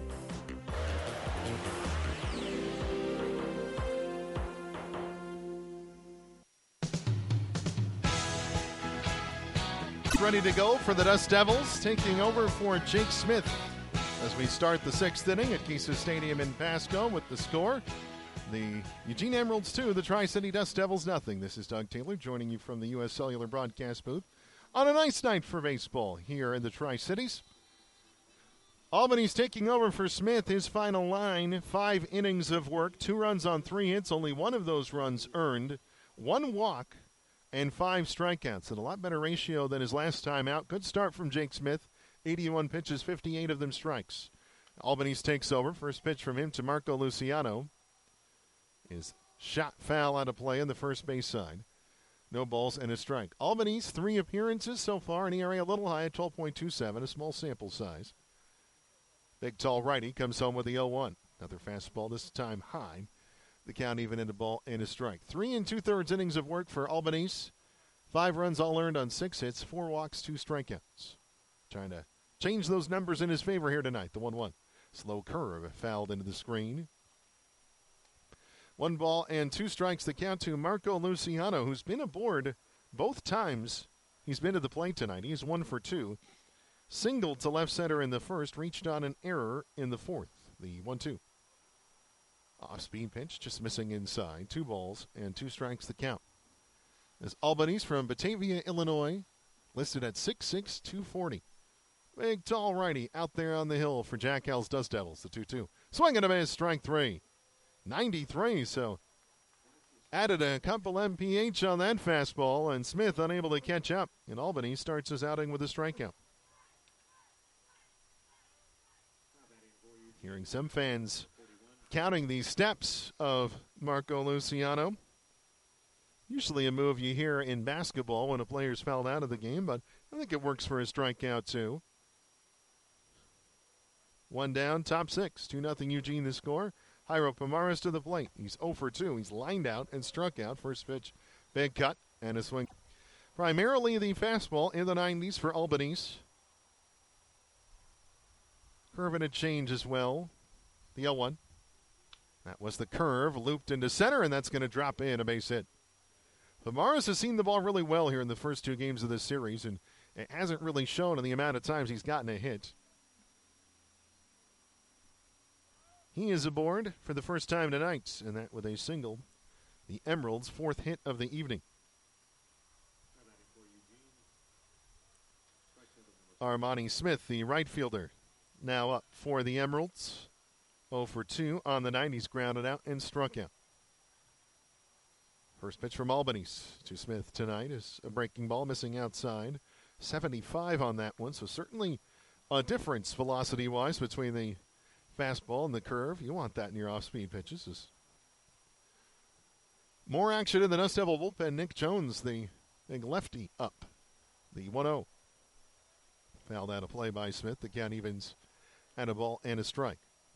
Ready to go for the Dust Devils, taking over for Jake Smith as we start the 6th inning at Kisa Stadium in Pasco with the score. The Eugene Emeralds 2, the Tri-City Dust Devils nothing. This is Doug Taylor joining you from the U.S. Cellular broadcast booth on a nice night for baseball here in the Tri-Cities. Albany's taking over for Smith. His final line, 5 innings of work, 2 runs on 3 hits, only 1 of those runs earned, 1 walk, and 5 strikeouts. And a lot better ratio than his last time out. Good start from Jake Smith. 81 pitches, 58 of them strikes. Albanese takes over. First pitch from him to Marco Luciano is shot foul out of play on the first base side. No balls and a strike. Albanese, 3 appearances so far, an ERA a little high at 12.27, a small sample size. Big, tall righty comes home with the 0-1. Another fastball, this time high. The count even in a ball and a strike. 3 2/3 innings of work for Albanese. 5 runs all earned on 6 hits, 4 walks, 2 strikeouts. Trying to change those numbers in his favor here tonight, the 1-1. Slow curve fouled into the screen. 1 ball and 2 strikes, the count to Marco Luciano, who's been aboard both times he's been to the plate tonight. He's 1 for 2. Singled to left center in the first, reached on an error in the fourth. The 1-2. Off-speed pitch, just missing inside. 2 balls and 2 strikes, the count. As Albanese from Batavia, Illinois, listed at 6'6", 240. Big, tall righty out there on the hill for Jack Hell's Dust Devils, the 2-2. Swing and a miss, strike 3. 93, so added a couple MPH on that fastball, and Smith unable to catch up. And Albany starts his outing with a strikeout. Hearing some fans counting the steps of Marco Luciano. Usually a move you hear in basketball when a player's fouled out of the game, but I think it works for a strikeout too. 1 down, top 6. 2-0 Eugene the score. Jairo Pomares to the plate. He's 0 for 2. He's lined out and struck out. First pitch, big cut, and a swing. Primarily the fastball in the 90s for Albanese. Curve and a change as well. The 0-1. That was the curve, looped into center, and that's going to drop in, a base hit. Pomares has seen the ball really well here in the first 2 games of this series, and it hasn't really shown in the amount of times he's gotten a hit. He is aboard for the first time tonight, and that with a single. The Emeralds' 4th hit of the evening. Armani Smith, the right fielder, now up for the Emeralds. 0 for 2 on the 90s, grounded out and struck out. First pitch from Albanese to Smith tonight is a breaking ball missing outside. 75 on that one, so certainly a difference velocity-wise between the fastball and the curve. You want that in your off-speed pitches. More action in the Dust Devil bullpen. Nick Jones, the big lefty, up. The 1-0. Fouled out of play by Smith. The count evens at a ball and a strike.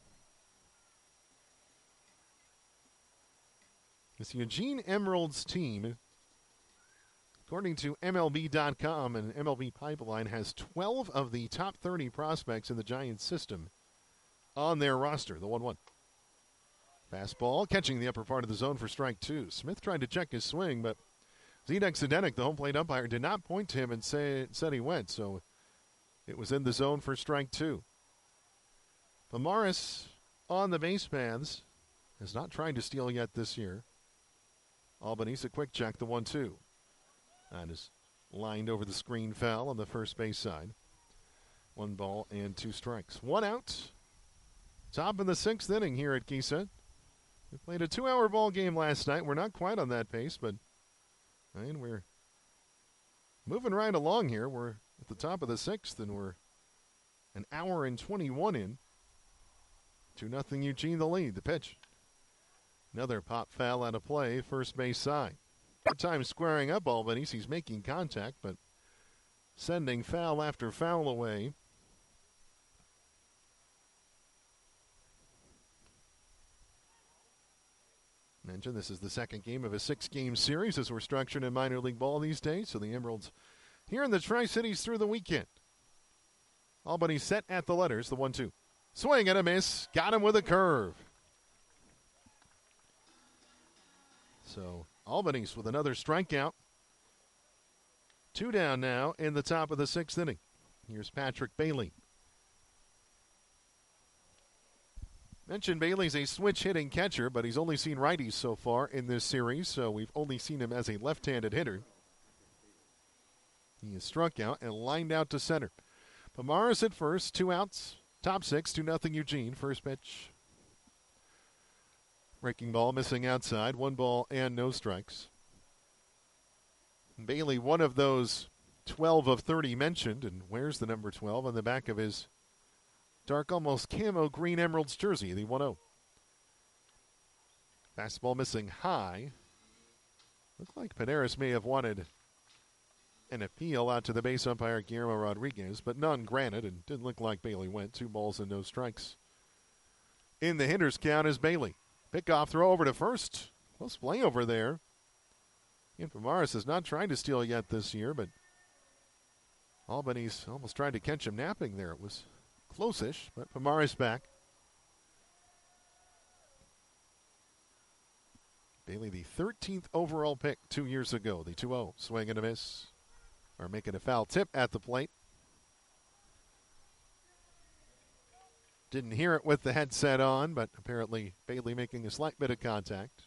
This Eugene Emeralds team, according to MLB.com and MLB Pipeline, has 12 of the top 30 prospects in the Giants system on their roster. The 1-1. Fastball, catching the upper part of the zone for strike 2. Smith tried to check his swing, but Zdenek Zdenek, the home plate umpire, did not point to him and said he went, so it was in the zone for strike 2. Pomares on the base paths has not tried to steal yet this year. Albanese a quick check, the 1-2. That is lined over the screen foul on the first base side. 1 ball and 2 strikes. 1 out. Top of the 6th inning here at Gisa. We played a 2-hour ball game last night. We're not quite on that pace, but we're moving right along here. We're at the top of the 6th, and we're an hour and 21 in. 2-0 Eugene the lead. The pitch. Another pop foul out of play, first base side. Third time squaring up Albanese. He's making contact, but sending foul after foul away. Mentioned this is the second game of a 6-game series as we're structured in minor league ball these days. So the Emeralds here in the Tri-Cities through the weekend. Albany set at the letters, the 1-2. Swing and a miss. Got him with a curve. So Albanese with another strikeout. 2 down now in the top of the 6th inning. Here's Patrick Bailey. Mentioned Bailey's a switch-hitting catcher, but he's only seen righties so far in this series, so we've only seen him as a left-handed hitter. He is struck out and lined out to center. Pomares at first, 2 outs. Top 6, 2-0 Eugene. First pitch. Breaking ball missing outside. 1 ball and no strikes. Bailey, one of those 12 of 30 mentioned, and wears the number 12 on the back of his dark, almost camo green Emeralds jersey, the 1-0. Fastball missing high. Looked like Panaris may have wanted an appeal out to the base umpire, Guillermo Rodriguez, but none granted, and didn't look like Bailey went. 2 balls and no strikes. In the hitter's count is Bailey. Pickoff throw over to first. Close play over there. And Pomaris has not tried to steal yet this year, but Albany's almost tried to catch him napping there. It was close-ish, but Pomaris back. Bailey, the 13th overall pick 2 years ago. The 2-0, swing and a miss. Or making a foul tip at the plate. Didn't hear it with the headset on, but apparently Bailey making a slight bit of contact.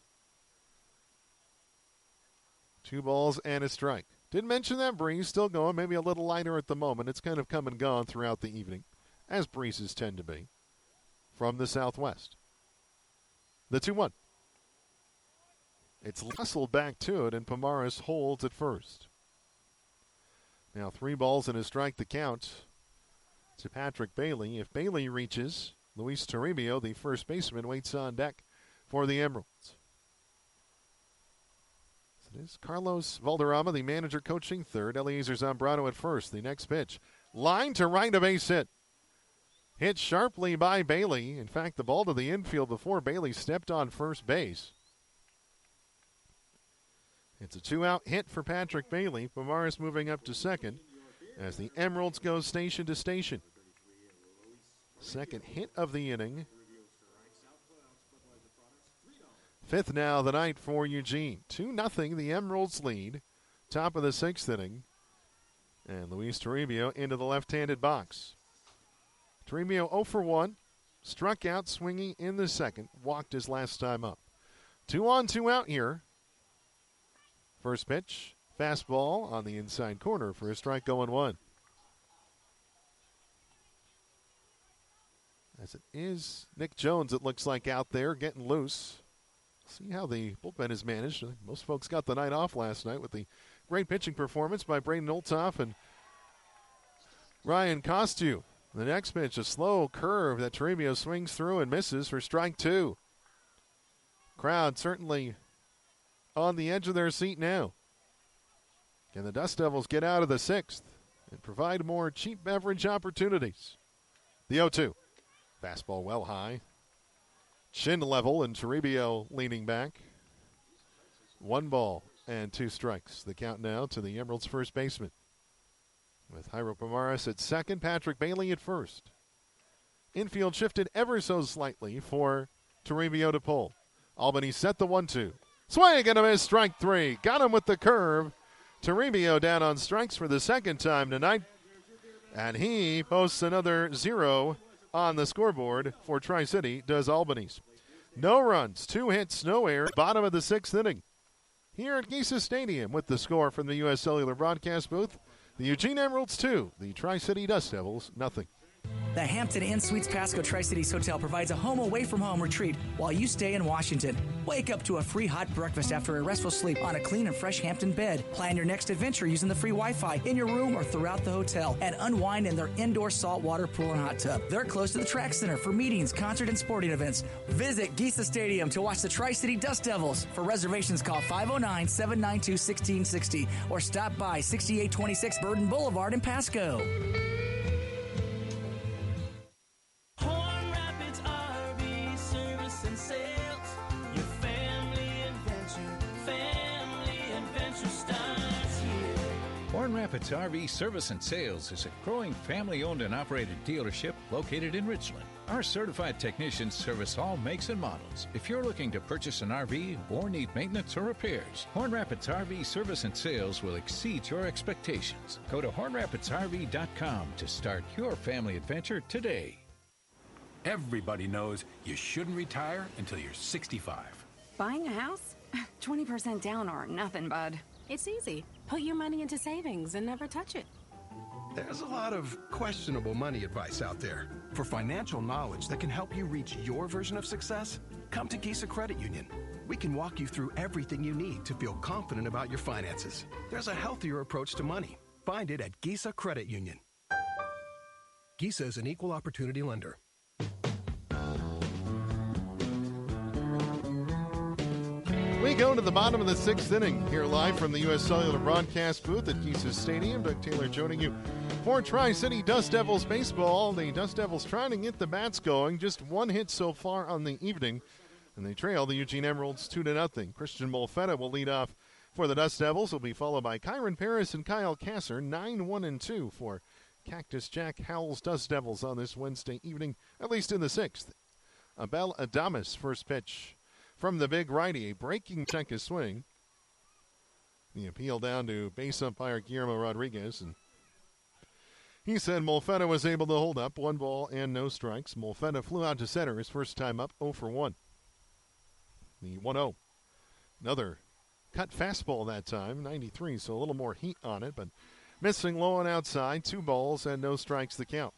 2 balls and a strike. Didn't mention that breeze still going, maybe a little lighter at the moment. It's kind of come and gone throughout the evening, as breezes tend to be, from the southwest. The 2-1. It's hustled back to it, and Pomaris holds at first. Now 3 balls and a strike to count to Patrick Bailey. If Bailey reaches, Luis Toribio, the first baseman, waits on deck for the Emeralds. So it is Carlos Valderrama, the manager, coaching third. Eliezer Zambrano at first. The next pitch. Line to right, a base hit. Hit sharply by Bailey. In fact, the ball to the infield before Bailey stepped on first base. It's a 2-out hit for Patrick Bailey. Pomaris moving up to second as the Emeralds go station to station. Second hit of the inning. 5th now of the night for Eugene. 2-0, the Emeralds lead. Top of the 6th inning. And Luis Toribio into the left-handed box. Toribio 0 for 1. Struck out swinging in the second. Walked his last time up. 2 on, 2 out here. First pitch, fastball on the inside corner for a strike, 0-1. As it is Nick Jones, it looks like, out there getting loose. See how the bullpen is managed. Most folks got the night off last night with the great pitching performance by Braden Olthoff and Ryan Costu. The next pitch, a slow curve that Toribio swings through and misses for strike 2. Crowd certainly on the edge of their seat now. Can the Dust Devils get out of the 6th and provide more cheap beverage opportunities? The 0-2. Fastball well high. Chin level, and Toribio leaning back. 1 ball and 2 strikes. The count now to the Emeralds' first baseman. With Jairo Pomaris at second, Patrick Bailey at first. Infield shifted ever so slightly for Toribio to pull. Albany set the 1-2. Swing and a miss, strike 3. Got him with the curve. Toribio down on strikes for the second time tonight. And he posts another 0 on the scoreboard for Tri-City, does Albany's. No runs, 2 hits, no errors. Bottom of the 6th inning. Here at Geisa Stadium with the score from the U.S. Cellular broadcast booth. The Eugene Emeralds 2, the Tri-City Dust Devils 0. The Hampton Inn Suites Pasco Tri-Cities Hotel provides a home away from home retreat while you stay in Washington. Wake up to a free hot breakfast after a restful sleep on a clean and fresh Hampton bed. Plan your next adventure using the free Wi-Fi in your room or throughout the hotel, and unwind in their indoor saltwater pool and hot tub. They're close to the track center for meetings, concert, and sporting events. Visit Geisa Stadium to watch the Tri-City Dust Devils. For reservations, call 509-792-1660 or stop by 6826 Burden Boulevard in Pasco. Horn Rapids RV Service and Sales. Your family adventure starts here. Horn Rapids RV Service and Sales is a growing family-owned and operated dealership located in Richland. Our certified technicians service all makes and models. If you're looking to purchase an RV or need maintenance or repairs, Horn Rapids RV Service and Sales will exceed your expectations. Go to hornrapidsrv.com to start your family adventure today. Everybody knows you shouldn't retire until you're 65. Buying a house? 20% down or nothing, bud. It's easy. Put your money into savings and never touch it. There's a lot of questionable money advice out there. For financial knowledge that can help you reach your version of success, come to Geisa Credit Union. We can walk you through everything you need to feel confident about your finances. There's a healthier approach to money, find it at Gisa Credit Union. Gisa is an equal opportunity lender. We go to the bottom of the sixth inning here live from the U.S. Cellular broadcast booth at Gisa Stadium. Doug Taylor joining you for Tri-City Dust Devils baseball. The Dust Devils trying to get the bats going. Just one hit so far on the evening, and they trail the Eugene Emeralds 2-0. Christian Molfetta will lead off for the Dust Devils. Will be followed by Kyron Paris and Kyle Kasser. 9-1-2 for Cactus Jack Howell's Dust Devils on this Wednesday evening, at least in the sixth. Abel Adames, first pitch from the big righty, a breaking check his swing. The appeal down to base umpire Guillermo Rodriguez, and he said Molfetta was able to hold up 1 ball and no strikes. Molfetta flew out to center his first time up, 0 for 1. The 1-0. Another cut fastball that time, 93, so a little more heat on it, but missing low and outside, 2 balls and no strikes the count.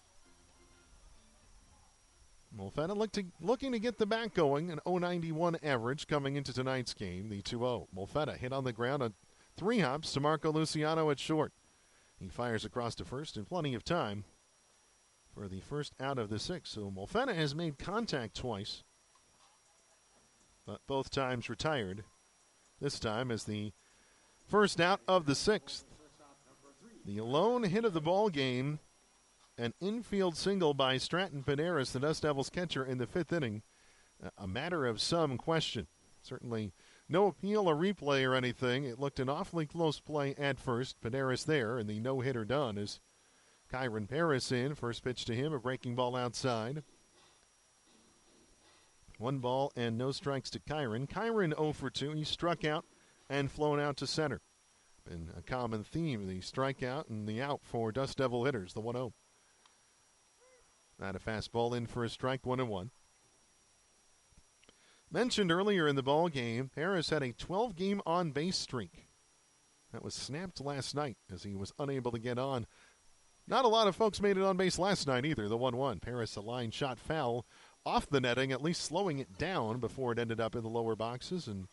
Molfetta looking to get the bat going, an 0.91 average coming into tonight's game, the 2-0. Molfetta hit on the ground on 3 hops to Marco Luciano at short. He fires across to first in plenty of time for the first out of the 6. So Molfetta has made contact twice, but both times retired. This time as the first out of the 6th. The lone hit of the ball game, an infield single by Stratton Panaris, the Dust Devils catcher, in the 5th inning. A matter of some question. Certainly no appeal or replay or anything. It looked an awfully close play at first. Panaris there, and the no-hitter done as Kyron Paris in. First pitch to him, a breaking ball outside. 1 ball and no strikes to Kyron. Kyron 0 for 2. He struck out and flown out to center. Been a common theme, the strikeout and the out for Dust Devil hitters, the 1-0. Not a fastball in for a strike, 1-1. Mentioned earlier in the ball game, Paris had a 12-game on-base streak. That was snapped last night as he was unable to get on. Not a lot of folks made it on base last night either, the 1-1. Paris, a line shot foul off the netting, at least slowing it down before it ended up in the lower boxes. And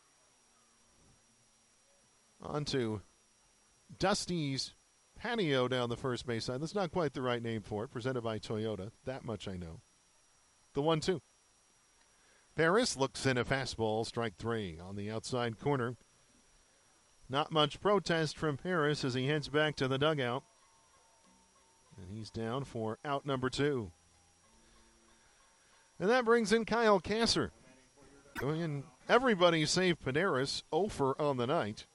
on to Dusty's patio down the first base side. That's not quite the right name for it. Presented by Toyota. That much I know. The 1-2. Paris looks in a fastball, strike 3 on the outside corner. Not much protest from Paris as he heads back to the dugout. And he's down for out number 2. And that brings in Kyle Kasser. Going in, everybody save Panaris, 0 for on the night.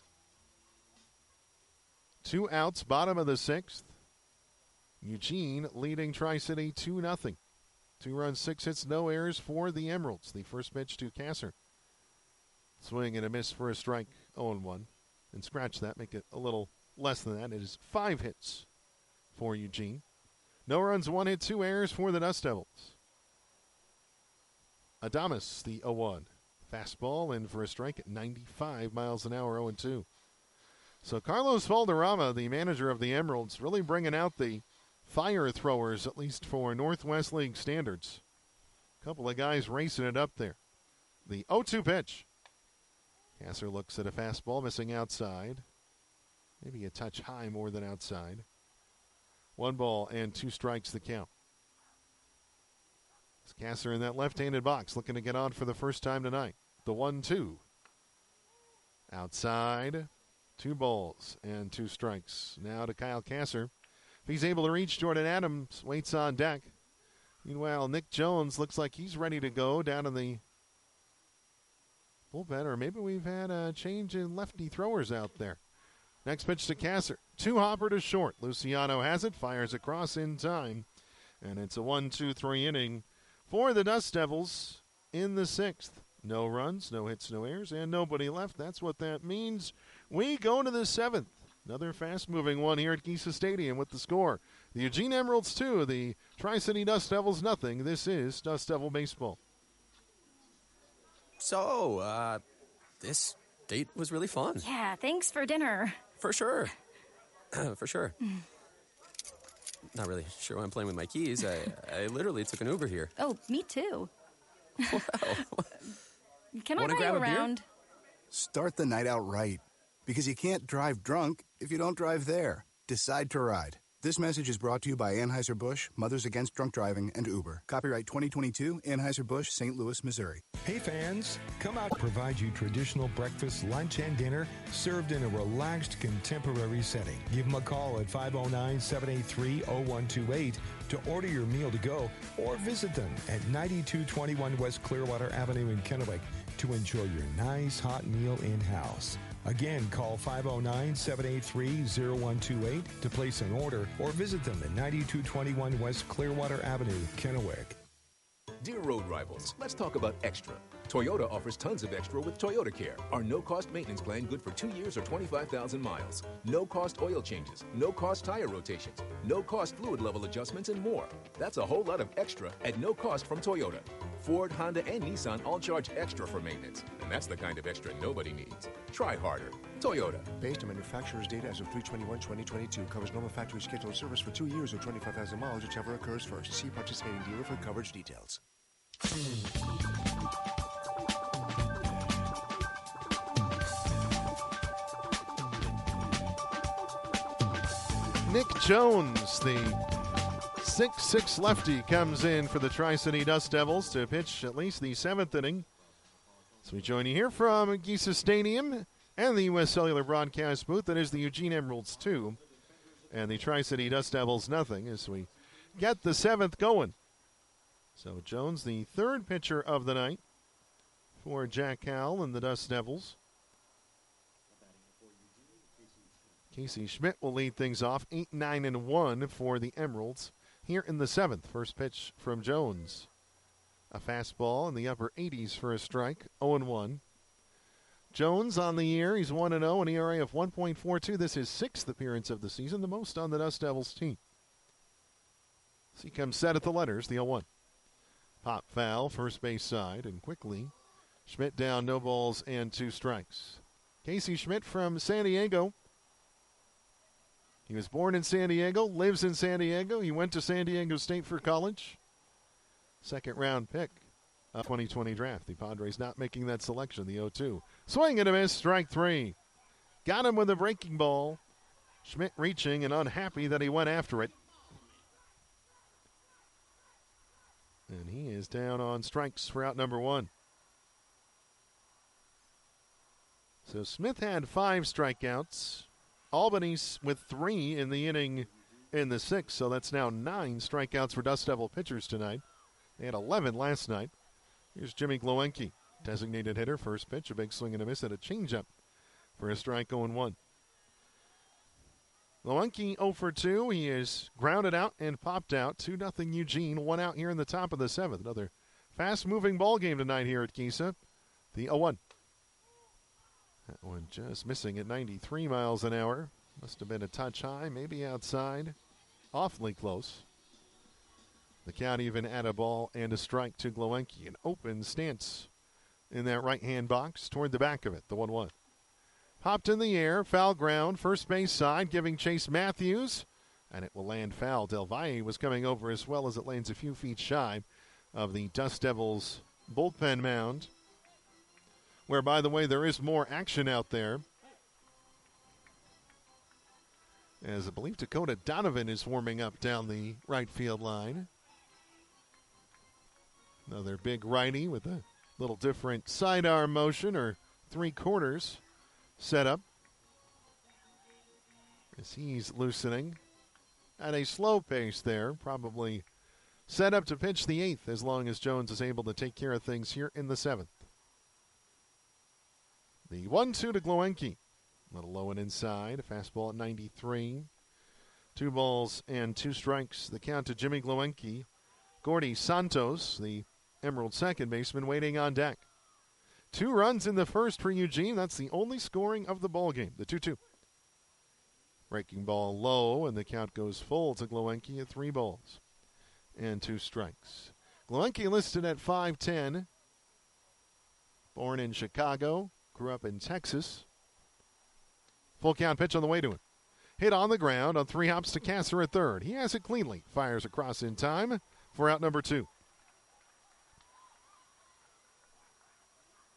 2 outs, bottom of the 6th. Eugene leading Tri-City 2-0. 2 runs, 6 hits, no errors for the Emeralds. The first pitch to Kasser. Swing and a miss for a strike, 0-1. And scratch that, make it a little less than that. It is 5 hits for Eugene. No runs, 1 hit, 2 errors for the Dust Devils. Adames, the 0-1. Fastball in for a strike at 95 miles an hour, 0-2. So Carlos Valderrama, the manager of the Emeralds, really bringing out the fire throwers, at least for Northwest League standards. A couple of guys racing it up there. The 0-2 pitch. Kasser looks at a fastball, missing outside. Maybe a touch high more than outside. 1 ball and 2 strikes the count. It's Kasser in that left-handed box, looking to get on for the first time tonight. The 1-2. Outside. 2 balls and 2 strikes. Now to Kyle Kasser. If he's able to reach, Jordan Adams waits on deck. Meanwhile, Nick Jones looks like he's ready to go down in the bullpen, or maybe we've had a change in lefty throwers out there. Next pitch to Kasser. 2-hopper to short. Luciano has it, fires across in time. And it's a 1-2-3 inning for the Dust Devils in the 6th. No runs, no hits, no errors, and nobody left. That's what that means. We go to the 7th. Another fast-moving one here at Gisa Stadium with the score. The Eugene Emeralds 2, the Tri-City Dust Devils nothing. This is Dust Devil Baseball. So, this date was really fun. Yeah, thanks for dinner. For sure. For sure. Not really sure why I'm playing with my keys. I literally took an Uber here. Oh, me too. Wow. Can I Wanna ride grab you a beer? around? Start the night out right. Because you can't drive drunk if you don't drive there. Decide to ride. This message is brought to you by Anheuser-Busch, Mothers Against Drunk Driving, and Uber. Copyright 2022, Anheuser-Busch, St. Louis, Missouri. Hey fans, come out and provide you traditional breakfast, lunch, and dinner served in a relaxed, contemporary setting. Give them a call at 509-783-0128 to order your meal to go or visit them at 9221 West Clearwater Avenue in Kennewick to enjoy your nice hot meal in-house. Again, call 509-783-0128 to place an order or visit them at 9221 West Clearwater Avenue, Kennewick. Dear road rivals, let's talk about extra. Toyota offers tons of extra with Toyota Care, our no-cost maintenance plan good for 2 years or 25,000 miles. No-cost oil changes, no-cost tire rotations, no-cost fluid level adjustments, and more. That's a whole lot of extra at no cost from Toyota. Ford, Honda, and Nissan all charge extra for maintenance, and that's the kind of extra nobody needs. Try harder. Toyota. Based on manufacturer's data as of 3/21/2022, covers normal factory scheduled service for 2 years or 25,000 miles, whichever occurs first. See participating dealer for coverage details. Nick Jones, the 6'6" lefty, comes in for the Tri-City Dust Devils to pitch at least the 7th inning. So we join you here from Gisa Stadium and the U.S. Cellular broadcast booth. That is the Eugene Emeralds 2 and the Tri-City Dust Devils nothing as we get the 7th going. So Jones, the 3rd pitcher of the night for Jack Howell and the Dust Devils. Casey Schmidt will lead things off, 8-9-1 for the Emeralds here in the 7th. First pitch from Jones. A fastball in the upper 80s for a strike, 0-1. Jones on the year, he's 1-0, an ERA of 1.42. This is 6th appearance of the season, the most on the Dust Devils team. So he comes set at the letters, the 0-1. Pop foul, first base side, and quickly Schmidt down, no balls and 2 strikes. Casey Schmidt from San Diego. He was born in San Diego, lives in San Diego. He went to San Diego State for college. 2nd round pick of 2020 draft. The Padres not making that selection, the 0-2. Swing and a miss, strike 3. Got him with a breaking ball. Schmidt reaching and unhappy that he went after it. And he is down on strikes for out number 1. So Smith had 5 strikeouts. Albany's with 3 in the inning in the 6th, so that's now 9 strikeouts for Dust Devil pitchers tonight. They had 11 last night. Here's Jimmy Glowenke, designated hitter, first pitch, a big swing and a miss, and a changeup for a strike 0-1. Glowenke 0 for 2. He is grounded out and popped out. 2-0 Eugene, 1 out here in the top of the 7th. Another fast-moving ball game tonight here at Gisa. The 0-1. That one just missing at 93 miles an hour. Must have been a touch high, maybe outside. Awfully close. The count even at a ball and a strike to Glowenke. An open stance in that right-hand box toward the back of it, the 1-1. Popped in the air, foul ground, first base side, giving chase Matthews, and it will land foul. Del Valle was coming over as well as it lands a few feet shy of the Dust Devils bullpen mound, where, by the way, there is more action out there, as I believe Dakota Donovan is warming up down the right field line. Another big righty with a little different sidearm motion or 3/4 setup as he's loosening at a slow pace there, probably set up to pitch the 8th as long as Jones is able to take care of things here in the 7th. The 1-2 to Glowenke. A little low and inside. A fastball at 93. 2 balls and 2 strikes. The count to Jimmy Glowenke. Gordy Santos, the Emerald second baseman, waiting on deck. 2 runs in the first for Eugene. That's the only scoring of the ball game. The 2-2. Breaking ball low, and the count goes full to Glowenke at 3 balls and 2 strikes. Glowenke listed at 5'10". Born in Chicago. Grew up in Texas. Full count pitch on the way to him. Hit on the ground on 3 hops to Kasser at third. He has it cleanly. Fires across in time for out number 2.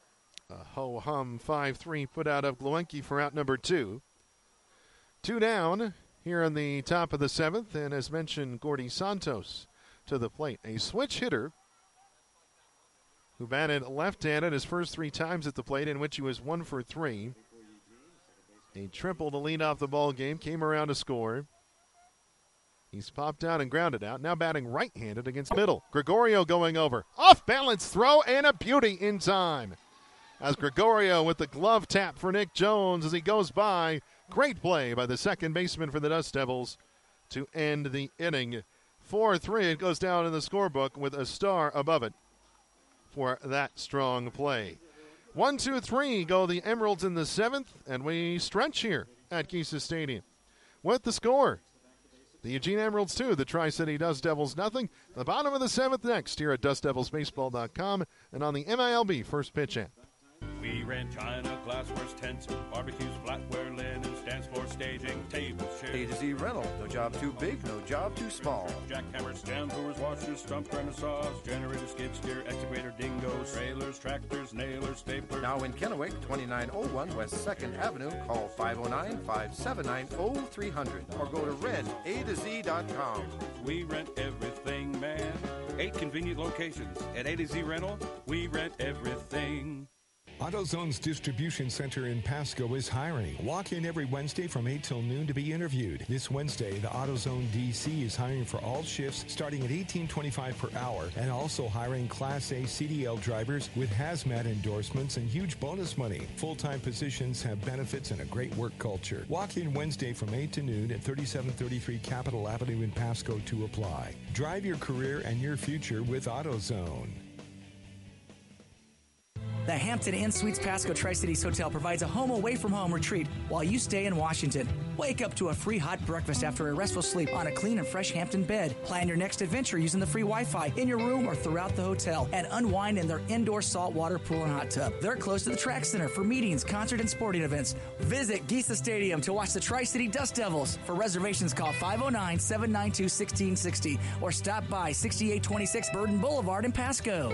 A ho-hum 5-3 put out of Gluenke for out number 2. 2 down here in the top of the 7th, and as mentioned, Gordy Santos to the plate. A switch hitter who batted left-handed his first 3 times at the plate, in which he was 1 for 3. A triple to lead off the ball game, came around to score. He's popped out and grounded out, now batting right-handed against middle. Gregorio going over. Off-balance throw and a beauty in time. As Gregorio with the glove tap for Nick Jones as he goes by. Great play by the second baseman for the Dust Devils to end the inning. 4-3, it goes down in the scorebook with a star above it for that strong play. 1, 2, 3 go the Emeralds in the 7th, and we stretch here at Geisa Stadium. With the score, the Eugene Emeralds 2, the Tri-City Dust Devils nothing. The bottom of the 7th next here at DustDevilsBaseball.com and on the MILB First Pitch app. We rent china, glassware, tents, barbecues, flatware, linen, stands for staging, tables, chairs. A to Z Rental. No job too big, no job too small. Jackhammers, stand brewers, washers, stump grinders, saws, generators, skid steer, excavator, dingoes, trailers, tractors, nailers, staplers. Now in Kennewick, 2901 West 2nd Avenue. Call 509-579-0300 or go to rentatoz.com. We rent everything, man. 8 convenient locations. At A to Z Rental, we rent everything. AutoZone's distribution center in Pasco is hiring. Walk in every Wednesday from 8 till noon to be interviewed. This Wednesday, the AutoZone DC is hiring for all shifts starting at $18.25 per hour and also hiring Class A CDL drivers with hazmat endorsements and huge bonus money. Full-time positions have benefits and a great work culture. Walk in Wednesday from 8 to noon at 3733 Capitol Avenue in Pasco to apply. Drive your career and your future with AutoZone. The Hampton Inn Suites Pasco Tri-Cities Hotel provides a home away from home retreat while you stay in Washington. Wake up to a free hot breakfast after a restful sleep on a clean and fresh Hampton bed. Plan your next adventure using the free Wi-Fi in your room or throughout the hotel, and unwind in their indoor saltwater pool and hot tub. They're close to the track center for meetings, concert, and sporting events. Visit Geisa Stadium to watch the Tri-City Dust Devils. For reservations, call 509-792-1660 or stop by 6826 Burden Boulevard in Pasco.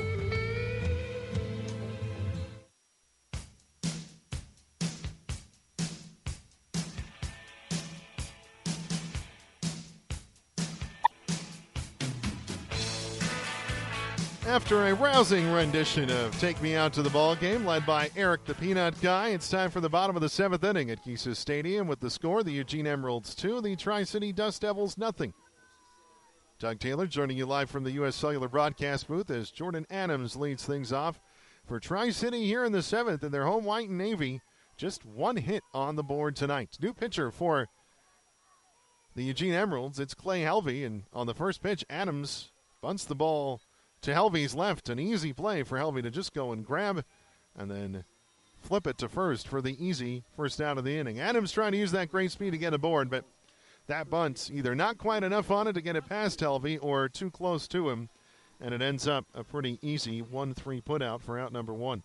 After a rousing rendition of Take Me Out to the Ball Game, led by Eric the Peanut Guy, it's time for the bottom of the 7th inning at Geisa Stadium with the score, the Eugene Emeralds 2, the Tri-City Dust Devils nothing. Doug Taylor joining you live from the U.S. Cellular broadcast booth as Jordan Adams leads things off for Tri-City here in the 7th in their home white and navy. Just 1 hit on the board tonight. New pitcher for the Eugene Emeralds, it's Clay Helvey, and on the first pitch, Adams bunts the ball to Helvey's left. An easy play for Helvey to just go and grab and then flip it to first for the easy first out of the inning. Adams trying to use that great speed to get aboard, but that bunt's either not quite enough on it to get it past Helvey or too close to him, and it ends up a pretty easy 1-3 put out for out number 1.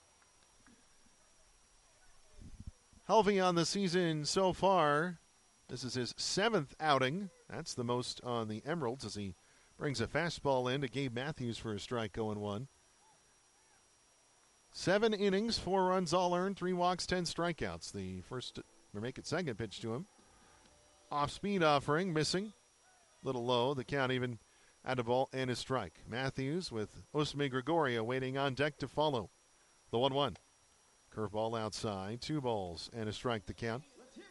Helvey on the season so far, this is his 7th outing. That's the most on the Emeralds as he brings a fastball in to Gabe Matthews for a strike, 0-1. 7 innings, 4 runs all earned, 3 walks, 10 strikeouts. The first, or make it second pitch to him. Off-speed offering, missing. Little low, the count even at a ball and a strike. Matthews with Osme Gregorio waiting on deck to follow. The 1-1. Curveball outside, 2 balls and a strike to count.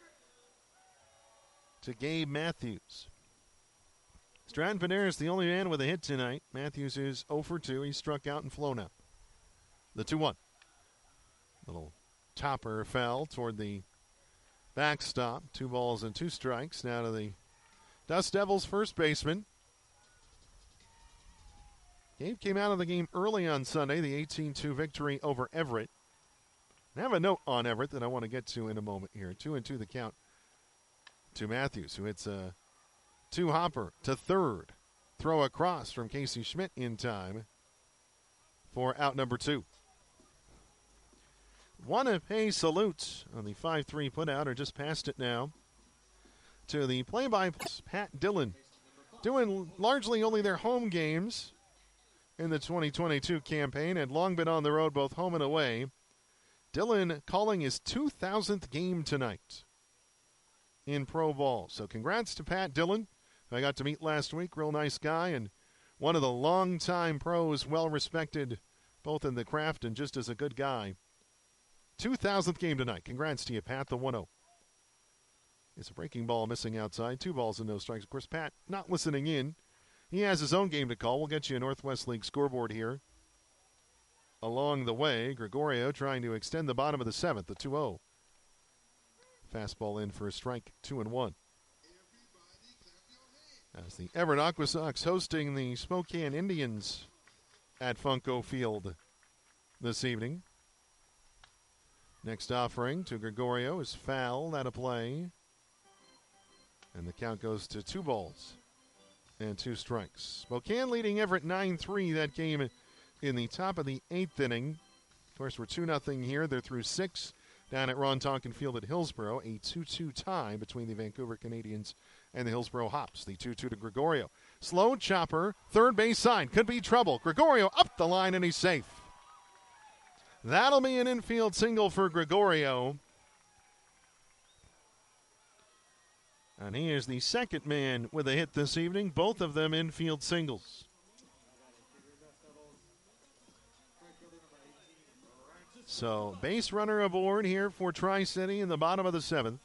To Gabe Matthews. Stratton Panaris, the only man with a hit tonight. Matthews is 0 for 2. He's struck out and flown out. The 2-1. Little topper fell toward the backstop. 2 balls and 2 strikes. Now to the Dust Devils first baseman. Gabe came out of the game early on Sunday, the 18-2 victory over Everett. I have a note on Everett that I want to get to in a moment here. 2-2 the count to Matthews, who hits a 2-hopper to third. Throw across from Casey Schmidt in time for out number 2. Want to pay salute on the 5-3 putout, or just past it now, to the play-by-play Pat Dillon, doing largely only their home games in the 2022 campaign, had long been on the road both home and away. Dylan calling his 2,000th game tonight in pro ball. So congrats to Pat Dillon, who I got to meet last week. Real nice guy and one of the longtime pros, well-respected both in the craft and just as a good guy. 2,000th game tonight. Congrats to you, Pat, the 1-0. It's a breaking ball missing outside. 2 balls and no strikes. Of course, Pat not listening in. He has his own game to call. We'll get you a Northwest League scoreboard here. Along the way, Gregorio trying to extend the bottom of the 7th, the 2-0. Fastball in for a strike, 2-1. As the Everett Aqua Sox hosting the Spokane Indians at Funko Field this evening. Next offering to Gregorio is fouled out of play. And the count goes to 2 balls and 2 strikes. Spokane leading Everett 9-3 that game in the top of the 8th inning. Of course, we're 2-0 here. They're through 6 down at Ron Tonkin Field at Hillsboro. A 2-2 tie between the Vancouver Canadians and the Hillsboro Hops. The 2-2 to Gregorio. Slow chopper, third base side. Could be trouble. Gregorio up the line, and he's safe. That'll be an infield single for Gregorio. And he is the second man with a hit this evening. Both of them infield singles. So, base runner aboard here for Tri-City in the bottom of the 7th.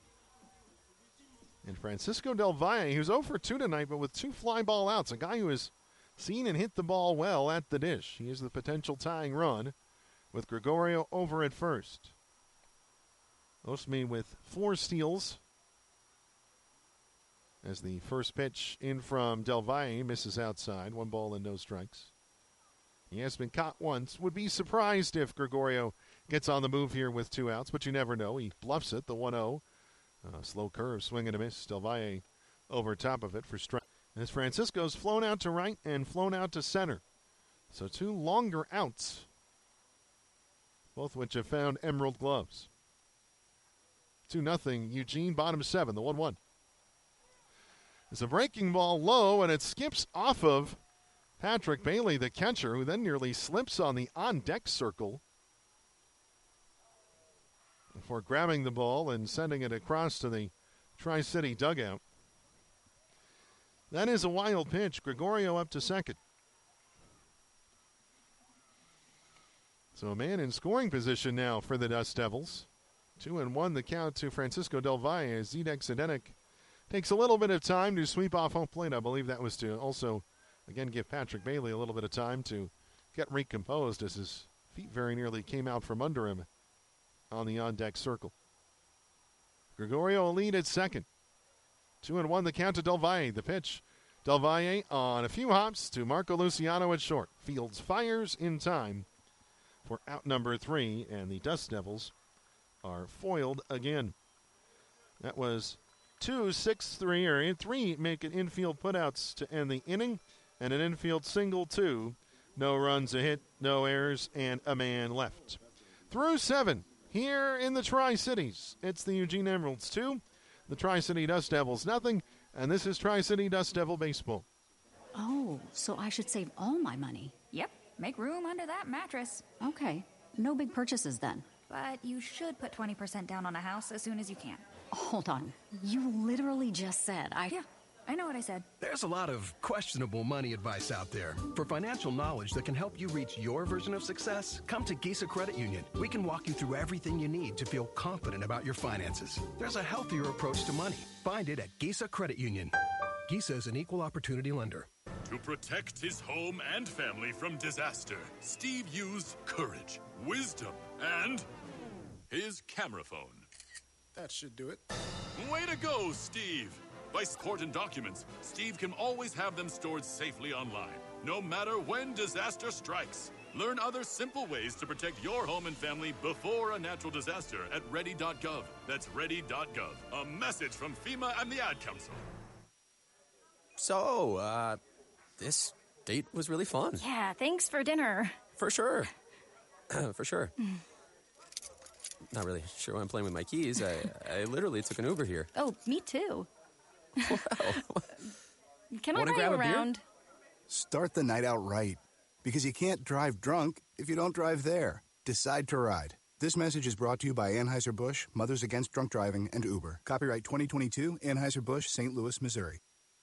And Francisco Del Valle, who's 0 for 2 tonight, but with 2 fly ball outs. A guy who has seen and hit the ball well at the dish. He is the potential tying run with Gregorio over at first. Osmi with 4 steals. As the first pitch in from Del Valle misses outside. 1 ball and no strikes. He has been caught once. Would be surprised if Gregorio gets on the move here with 2 outs, but you never know. He bluffs it, the 1-0. Slow curve, swing and a miss. Del Valle over top of it for strike. As Francisco's flown out to right and flown out to center. So 2 longer outs, both which have found emerald gloves. 2-0 Eugene, bottom 7, the 1-1. It's a breaking ball low, and it skips off of Patrick Bailey, the catcher, who then nearly slips on the on-deck circle before grabbing the ball and sending it across to the Tri-City dugout. That is a wild pitch. Gregorio up to second. So a man in scoring position now for the Dust Devils. 2-1 the count to Francisco Del Valle as Zedek Zdenek takes a little bit of time to sweep off home plate. I believe that was to also, again, give Patrick Bailey a little bit of time to get recomposed as his feet very nearly came out from under him on the on-deck circle. Gregorio a lead at second. 2-1 the count to Del Valle. The pitch. Del Valle on a few hops to Marco Luciano at short. Fields fires in time for out number 3, and the Dust Devils are foiled again. That was 2-6-3, or 3 make it infield putouts to end the inning, and an infield single 2. No runs, a hit, no errors, and a man left. Through 7 here in the Tri-Cities. It's the Eugene Emeralds 2, the Tri-City Dust Devils nothing, and this is Tri-City Dust Devil Baseball. Oh, so I should save all my money. Yep, make room under that mattress. Okay, no big purchases then. But you should put 20% down on a house as soon as you can. Hold on, you literally just said Yeah, I know what I said. There's a lot of questionable money advice out there. For financial knowledge that can help you reach your version of success, come to Gisa Credit Union. We can walk you through everything you need to feel confident about your finances. There's a healthier approach to money. Find it at Gisa Credit Union. Gisa is an equal opportunity lender. To protect his home and family from disaster, Steve used courage, wisdom, and his camera phone. That should do it. Way to go, Steve! By court and documents, Steve can always have them stored safely online, no matter when disaster strikes. Learn other simple ways to protect your home and family before a natural disaster at ready.gov. That's ready.gov. A message from FEMA and the Ad Council. So, this date was really fun. Yeah, thanks for dinner. For sure. For sure. Not really sure why I'm playing with my keys. I literally took an Uber here. Oh, me too. Wow. Can I Wanna buy grab you a beer? around? Start the night out right. Because you can't drive drunk if you don't drive there. Decide to ride. This message is brought to you by Anheuser-Busch, Mothers Against Drunk Driving, and Uber. Copyright 2022, Anheuser-Busch, St. Louis, Missouri.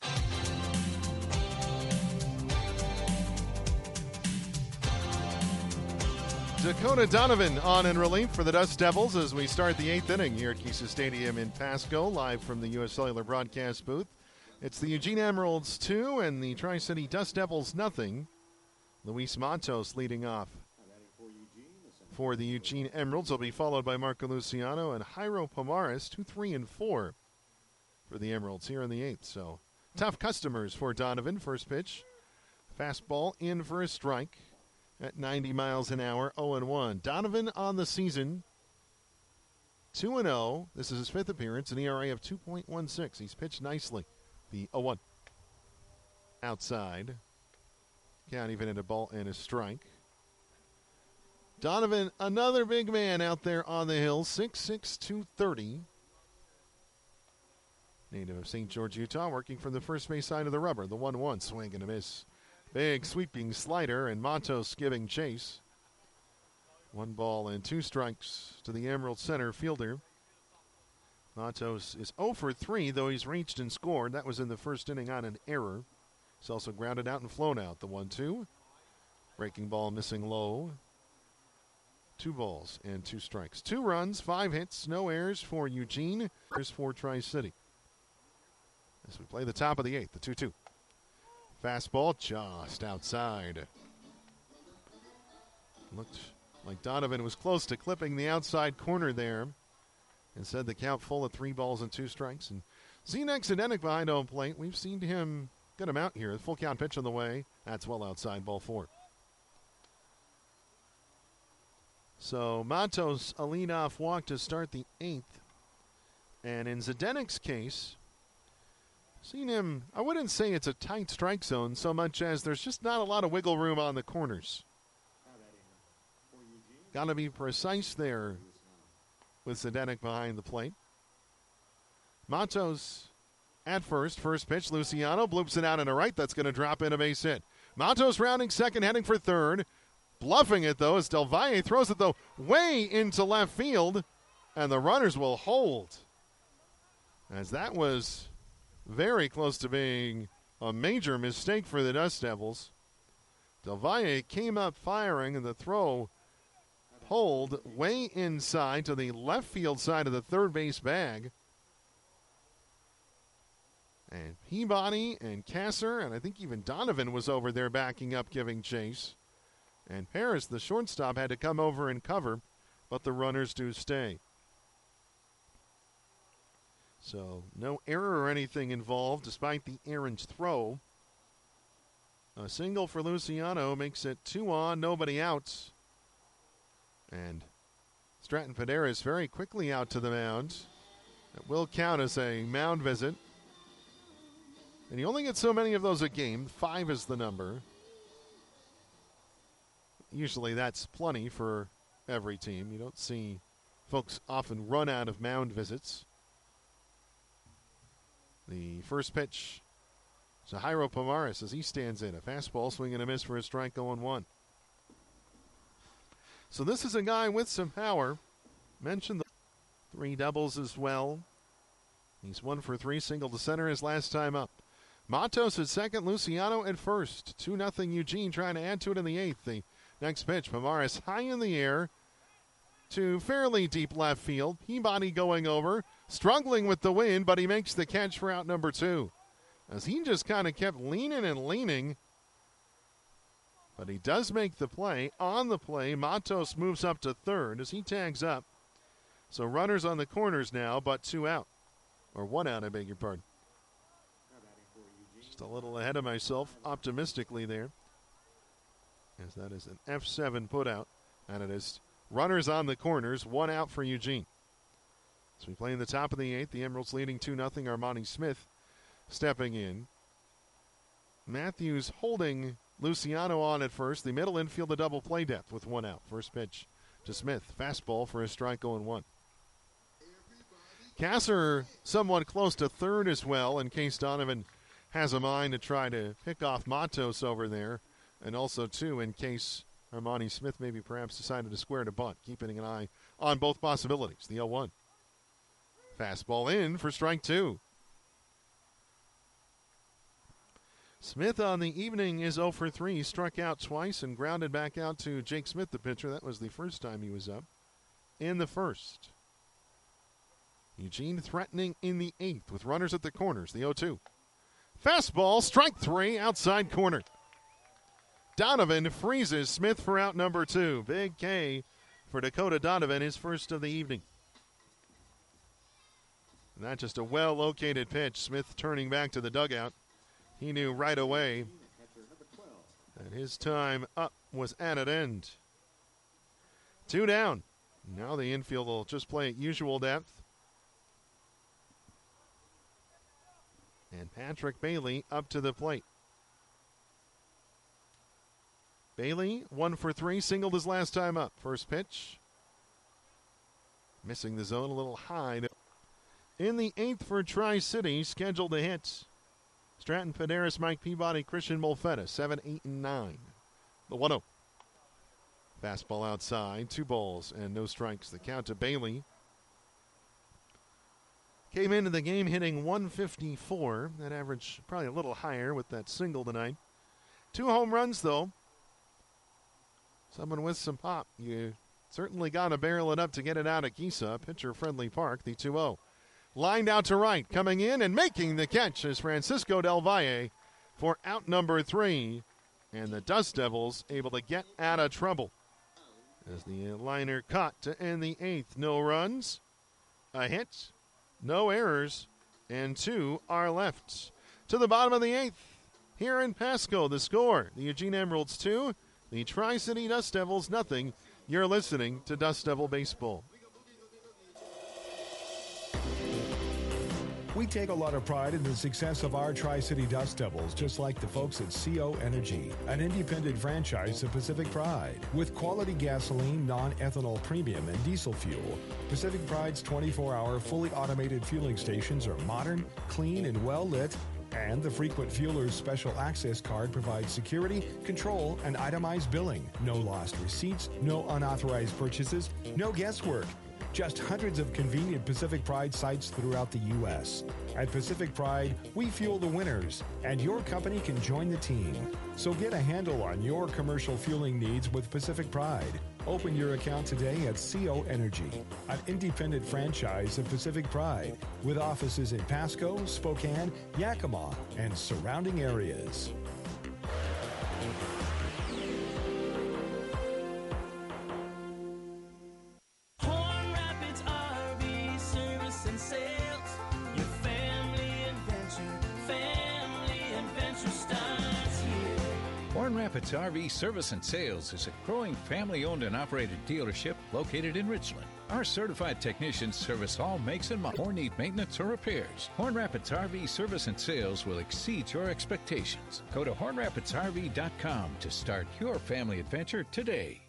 Dakota Donovan on in relief for the Dust Devils as we start the 8th inning here at Kisa Stadium in Pasco, live from the U.S. Cellular broadcast booth. It's the Eugene Emeralds 2 and the Tri-City Dust Devils nothing. Luis Matos leading off for the Eugene Emeralds. Will be followed by Marco Luciano and Jairo Pomares, 2, 3, and 4 for the Emeralds here in the 8th. So tough customers for Donovan. First pitch, fastball in for a strike at 90 miles an hour, 0-1. Donovan on the season, 2-0. This is his 5th appearance, an ERA of 2.16. He's pitched nicely. The 0-1. Outside. Can't even hit a ball and a strike. Donovan, another big man out there on the hill, 6'6", 230. Native of St. George, Utah, working from the first base side of the rubber. The 1-1, swing and a miss. Big sweeping slider, and Matos giving chase. 1 ball and 2 strikes to the Emerald center fielder. Matos is 0 for 3, though he's reached and scored. That was in the first inning on an error. He's also grounded out and flown out. The 1-2. Breaking ball missing low. 2 balls and 2 strikes. 2 runs, 5 hits, no errors for Eugene. There's for Tri-City. As we play the top of the 8th, the 2-2. Fastball just outside. Looked like Donovan was close to clipping the outside corner there. Instead, the count full at 3 balls and 2 strikes. And Zdenek Zdenek behind home plate. We've seen him get him out here. The full count pitch on the way. That's well outside, ball 4. So Matos, a leadoff walk to start the 8th. And in Zdenek's case, seen him, I wouldn't say it's a tight strike zone so much as there's just not a lot of wiggle room on the corners. Got to be precise there with Zdenek behind the plate. Matos at first pitch. Luciano bloops it out in a right. That's going to drop in a base hit. Matos rounding second, heading for third. Bluffing it, though, as Del Valle throws it, though, way into left field. And the runners will hold. As that was very close to being a major mistake for the Dust Devils. Del Valle came up firing, and the throw pulled way inside to the left field side of the third base bag. And Peabody and Kasser, and I think even Donovan was over there backing up, giving chase. And Paris, the shortstop, had to come over and cover, but the runners do stay. So no error or anything involved despite the errant throw. A single for Luciano makes it 2 on, nobody out. And Stratton Paderas very quickly out to the mound. That will count as a mound visit. And you only get so many of those a game. 5 is the number. Usually that's plenty for every team. You don't see folks often run out of mound visits. The first pitch to Jairo Pomares as he stands in. A fastball, swing and a miss for a strike, 0-1. So this is a guy with some power. Mentioned the 3 doubles as well. He's 1 for 3, single to center his last time up. Matos at second, Luciano at first. 2-0 Eugene trying to add to it in the 8th. The next pitch, Pomares high in the air to fairly deep left field. Peabody going over, struggling with the wind, but he makes the catch for out number 2. As he just kind of kept leaning and leaning. But he does make the play. On the play, Matos moves up to third as he tags up. So runners on the corners now, but 2 out. Or 1 out, I beg your pardon. Just a little ahead of myself, optimistically there. As that is an F7 put out. And it is runners on the corners, 1 out for Eugene. So we play in the top of the 8th. The Emeralds leading 2-0. Armani Smith stepping in. Matthews holding Luciano on at first. The middle infield, a double play depth with 1 out. First pitch to Smith. Fastball for a strike, 0-1. Kasser somewhat close to third as well in case Donovan has a mind to try to pick off Matos over there. And also, too, in case Armani Smith maybe perhaps decided to square to bunt, keeping an eye on both possibilities. The 0-1. Fastball in for strike 2. Smith on the evening is 0 for 3. Struck out twice and grounded back out to Jake Smith, the pitcher. That was the first time he was up in the first. Eugene threatening in the 8th with runners at the corners. The 0-2. Fastball, strike 3, outside corner. Donovan freezes Smith for out number 2. Big K for Dakota Donovan, his first of the evening. Not just a well-located pitch. Smith turning back to the dugout. He knew right away that his time up was at an end. 2 down. Now the infield will just play at usual depth. And Patrick Bailey up to the plate. Bailey, 1 for 3, singled his last time up. First pitch. Missing the zone a little high. In the 8th for Tri-City, scheduled to hit. Stratton Pederis, Mike Peabody, Christian Molfetta, 7, 8, and 9. The 1-0. Fastball outside, 2 balls and no strikes. The count to Bailey. Came into the game hitting 154. That average probably a little higher with that single tonight. 2 home runs, though. Someone with some pop. You certainly got to barrel it up to get it out of Gisa. Pitcher-friendly park, the 2-0. Lined out to right, coming in and making the catch is Francisco Del Valle for out number 3. And the Dust Devils able to get out of trouble. As the liner caught to end the 8th. No runs, a hit, no errors, and 2 are left. To the bottom of the 8th, here in Pasco, the score, the Eugene Emeralds 2, the Tri-City Dust Devils nothing. You're listening to Dust Devil Baseball. We take a lot of pride in the success of our Tri-City Dust Devils, just like the folks at CO Energy, an independent franchise of Pacific Pride. With quality gasoline, non-ethanol premium, and diesel fuel, Pacific Pride's 24-hour fully automated fueling stations are modern, clean, and well-lit, and the Frequent Fueler's Special Access Card provides security, control, and itemized billing. No lost receipts, no unauthorized purchases, no guesswork. Just hundreds of convenient Pacific Pride sites throughout the U.S. At Pacific Pride, we fuel the winners, and your company can join the team. So get a handle on your commercial fueling needs with Pacific Pride. Open your account today at CO Energy, an independent franchise of Pacific Pride, with offices in Pasco, Spokane, Yakima, and surrounding areas. Horn Rapids RV Service and Sales is a growing family-owned and operated dealership located in Richland. Our certified technicians service all makes and models or need maintenance or repairs. Horn Rapids RV Service and Sales will exceed your expectations. Go to hornrapidsrv.com to start your family adventure today.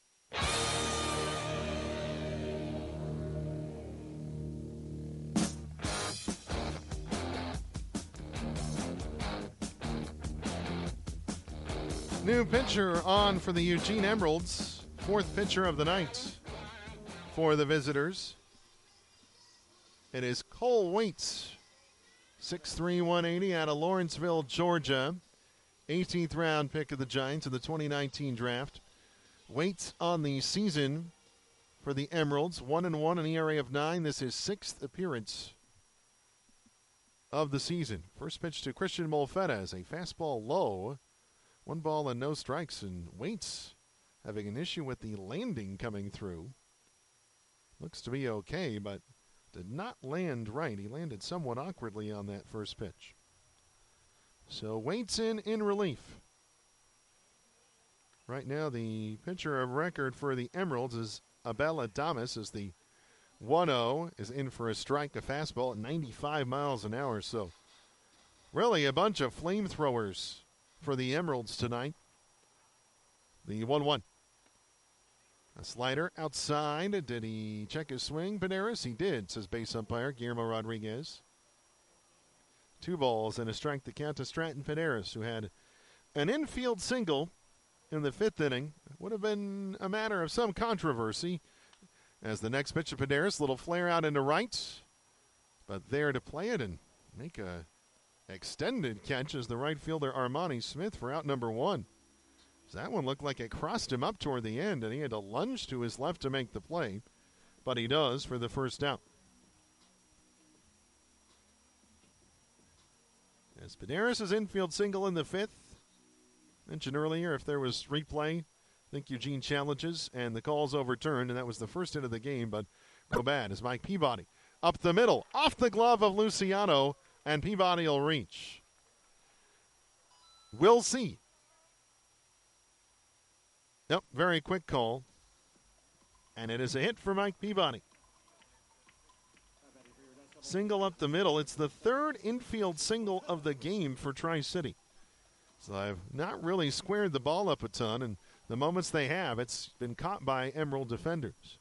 New pitcher on for the Eugene Emeralds. 4th pitcher of the night for the visitors. It is Cole Waits, 6'3", 180 out of Lawrenceville, Georgia. 18th round pick of the Giants in the 2019 draft. Waits on the season for the Emeralds. 1-1, an ERA of 9. This is 6th appearance of the season. First pitch to Christian Molfetta is a fastball low. 1 ball and no strikes, and Waits having an issue with the landing coming through. Looks to be okay, but did not land right. He landed somewhat awkwardly on that first pitch. So Waits in relief. Right now, the pitcher of record for the Emeralds is Abel Adames, as the 1-0 is in for a strike, a fastball at 95 miles an hour. So really a bunch of flamethrowers for the Emeralds tonight. The 1-1. A slider outside. Did he check his swing, Pederis? He did, says base umpire Guillermo Rodriguez. 2 balls and a strike. The count to Stratton Pederis, who had an infield single in the fifth inning. It would have been a matter of some controversy as the next pitch of Pederis, little flare out into right, but there to play it and make a extended catch as the right fielder Armani Smith for out number one. So that one looked like it crossed him up toward the end, and he had to lunge to his left to make the play, but he does for the first out. As Pederis' infield single in the fifth. Mentioned earlier, if there was replay, I think Eugene challenges, and the call's overturned, and that was the first hit of the game, but no bad as Mike Peabody up the middle, off the glove of Luciano, and Peabody will reach. We'll see. Yep, very quick call, and it is a hit for Mike Peabody. Single up the middle. It's the third infield single of the game for Tri-City. So I've not really squared the ball up a ton, and the moments they have, it's been caught by Emerald defenders.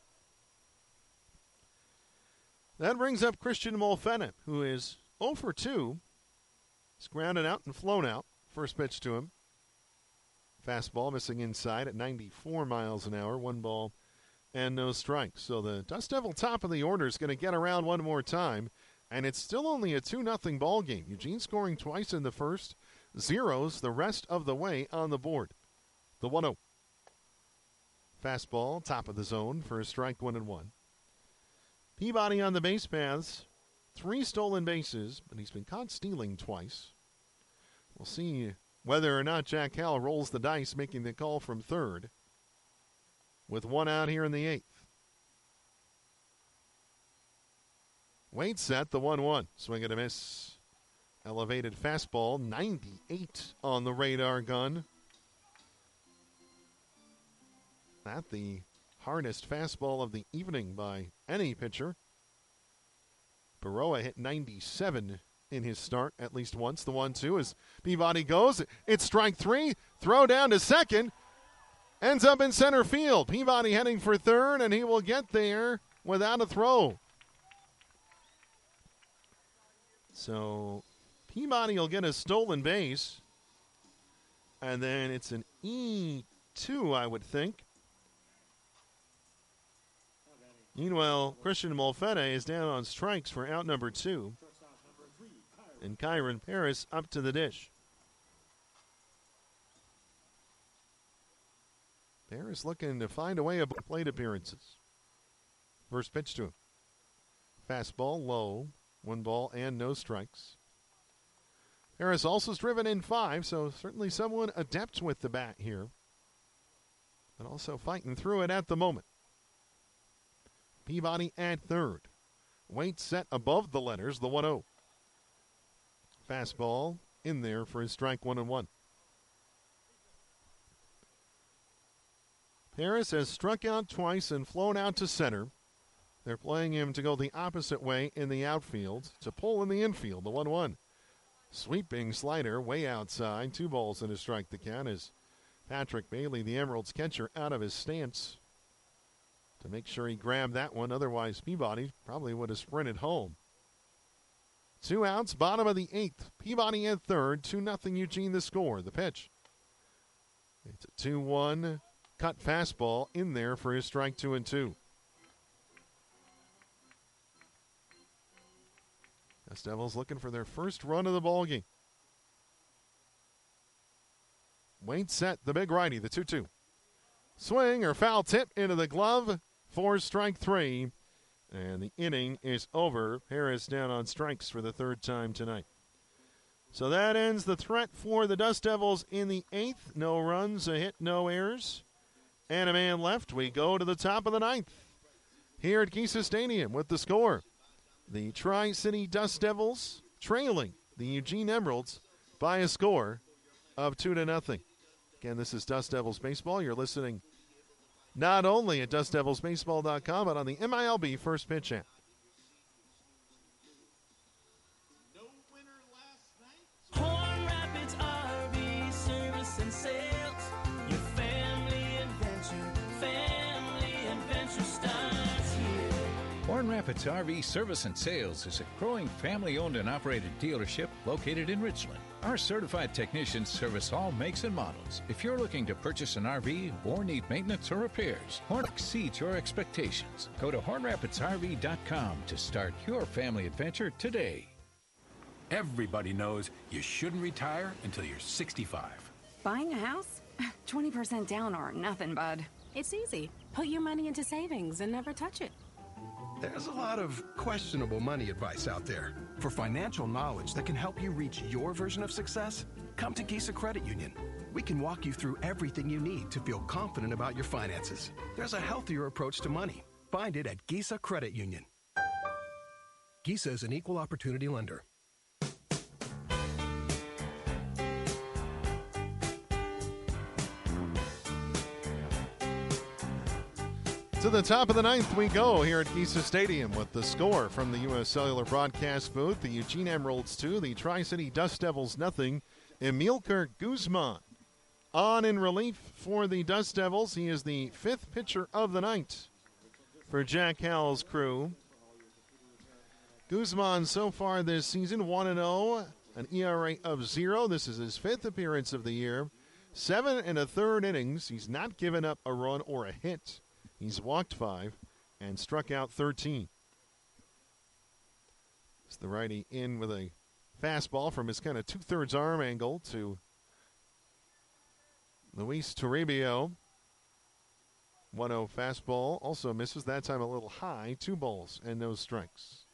That brings up Christian Molfetta, who is 0 for 2. He's grounded out and flown out. First pitch to him. Fastball missing inside at 94 miles an hour. 1 ball and no strikes. So the Dust Devil top of the order is going to get around one more time, and it's still only a 2-0 ball game. Eugene scoring twice in the first, zeros the rest of the way on the board. The 1-0. Fastball, top of the zone for a strike, 1-1. Peabody on the base paths, 3 stolen bases, but he's been caught stealing twice. We'll see whether or not Jack Howell rolls the dice, making the call from third, with 1 out here in the 8th. Wait set, the 1-1. Swing and a miss. Elevated fastball, 98 on the radar gun. Not the hardest fastball of the evening by any pitcher. Baroa hit 97 in his start at least once. The 1-2 as Peabody goes. It's strike 3. Throw down to second. Ends up in center field. Peabody heading for third, and he will get there without a throw. So Peabody will get a stolen base. And then it's an E2, I would think. Meanwhile, Christian Molfetta is down on strikes for out number 2. And Kyron Paris up to the dish. Paris looking to find a way of plate appearances. First pitch to him. Fastball low. 1 ball and no strikes. Paris also driven in 5, so certainly someone adept with the bat here. But also fighting through it at the moment. Peabody at third. Wait set above the letters, the 1-0. Fastball in there for his strike, 1-1. Paris has struck out twice and flown out to center. They're playing him to go the opposite way in the outfield, to pull in the infield, the 1-1. Sweeping slider way outside, 2 balls and a strike the count as Patrick Bailey, the Emeralds catcher, out of his stance to make sure he grabbed that one. Otherwise, Peabody probably would have sprinted home. 2 outs, bottom of the 8th. Peabody at third, 2-0 Eugene the score. The pitch. It's a 2-1 cut fastball in there for his strike 2-2. Dust Devils looking for their first run of the ball game. Wait set, the big righty, the 2-2. Swing or foul tip into the glove for strike 3. And the inning is over. Harris down on strikes for the 3rd time tonight. So that ends the threat for the Dust Devils in the 8th. No runs, a hit, no errors. And a man left. We go to the top of the 9th here at Gisa Stadium with the score. The Tri-City Dust Devils trailing the Eugene Emeralds by a score of 2-0. Again, this is Dust Devils Baseball. You're listening not only at DustDevilsBaseball.com, but on the MILB First Pitch app. Horn Rapids RV Service and Sales. Your family adventure starts here. Horn Rapids RV Service and Sales is a growing family-owned and operated dealership located in Richland. Our certified technicians service all makes and models. If you're looking to purchase an RV or need maintenance or repairs, Horn exceeds your expectations. Go to HornRapidsRV.com to start your family adventure today. Everybody knows you shouldn't retire until you're 65. Buying a house? 20% down or nothing, bud. It's easy. Put your money into savings and never touch it. There's a lot of questionable money advice out there. For financial knowledge that can help you reach your version of success, come to Gisa Credit Union. We can walk you through everything you need to feel confident about your finances. There's a healthier approach to money. Find it at Gisa Credit Union. Gisa is an equal opportunity lender. To the top of the ninth we go here at Gisa Stadium with the score from the U.S. Cellular broadcast booth. The Eugene Emeralds 2, the Tri-City Dust Devils nothing. Emilcar Guzman on in relief for the Dust Devils. He is the fifth pitcher of the night for Jack Howell's crew. Guzman so far this season 1-0, an ERA of 0. This is his fifth appearance of the year. 7 1/3 innings. He's not given up a run or a hit. He's walked 5 and struck out 13. It's the righty in with a fastball from his kind of 2/3 arm angle to Luis Toribio. 1-0 fastball also misses, that time a little high. 2 balls and no strikes.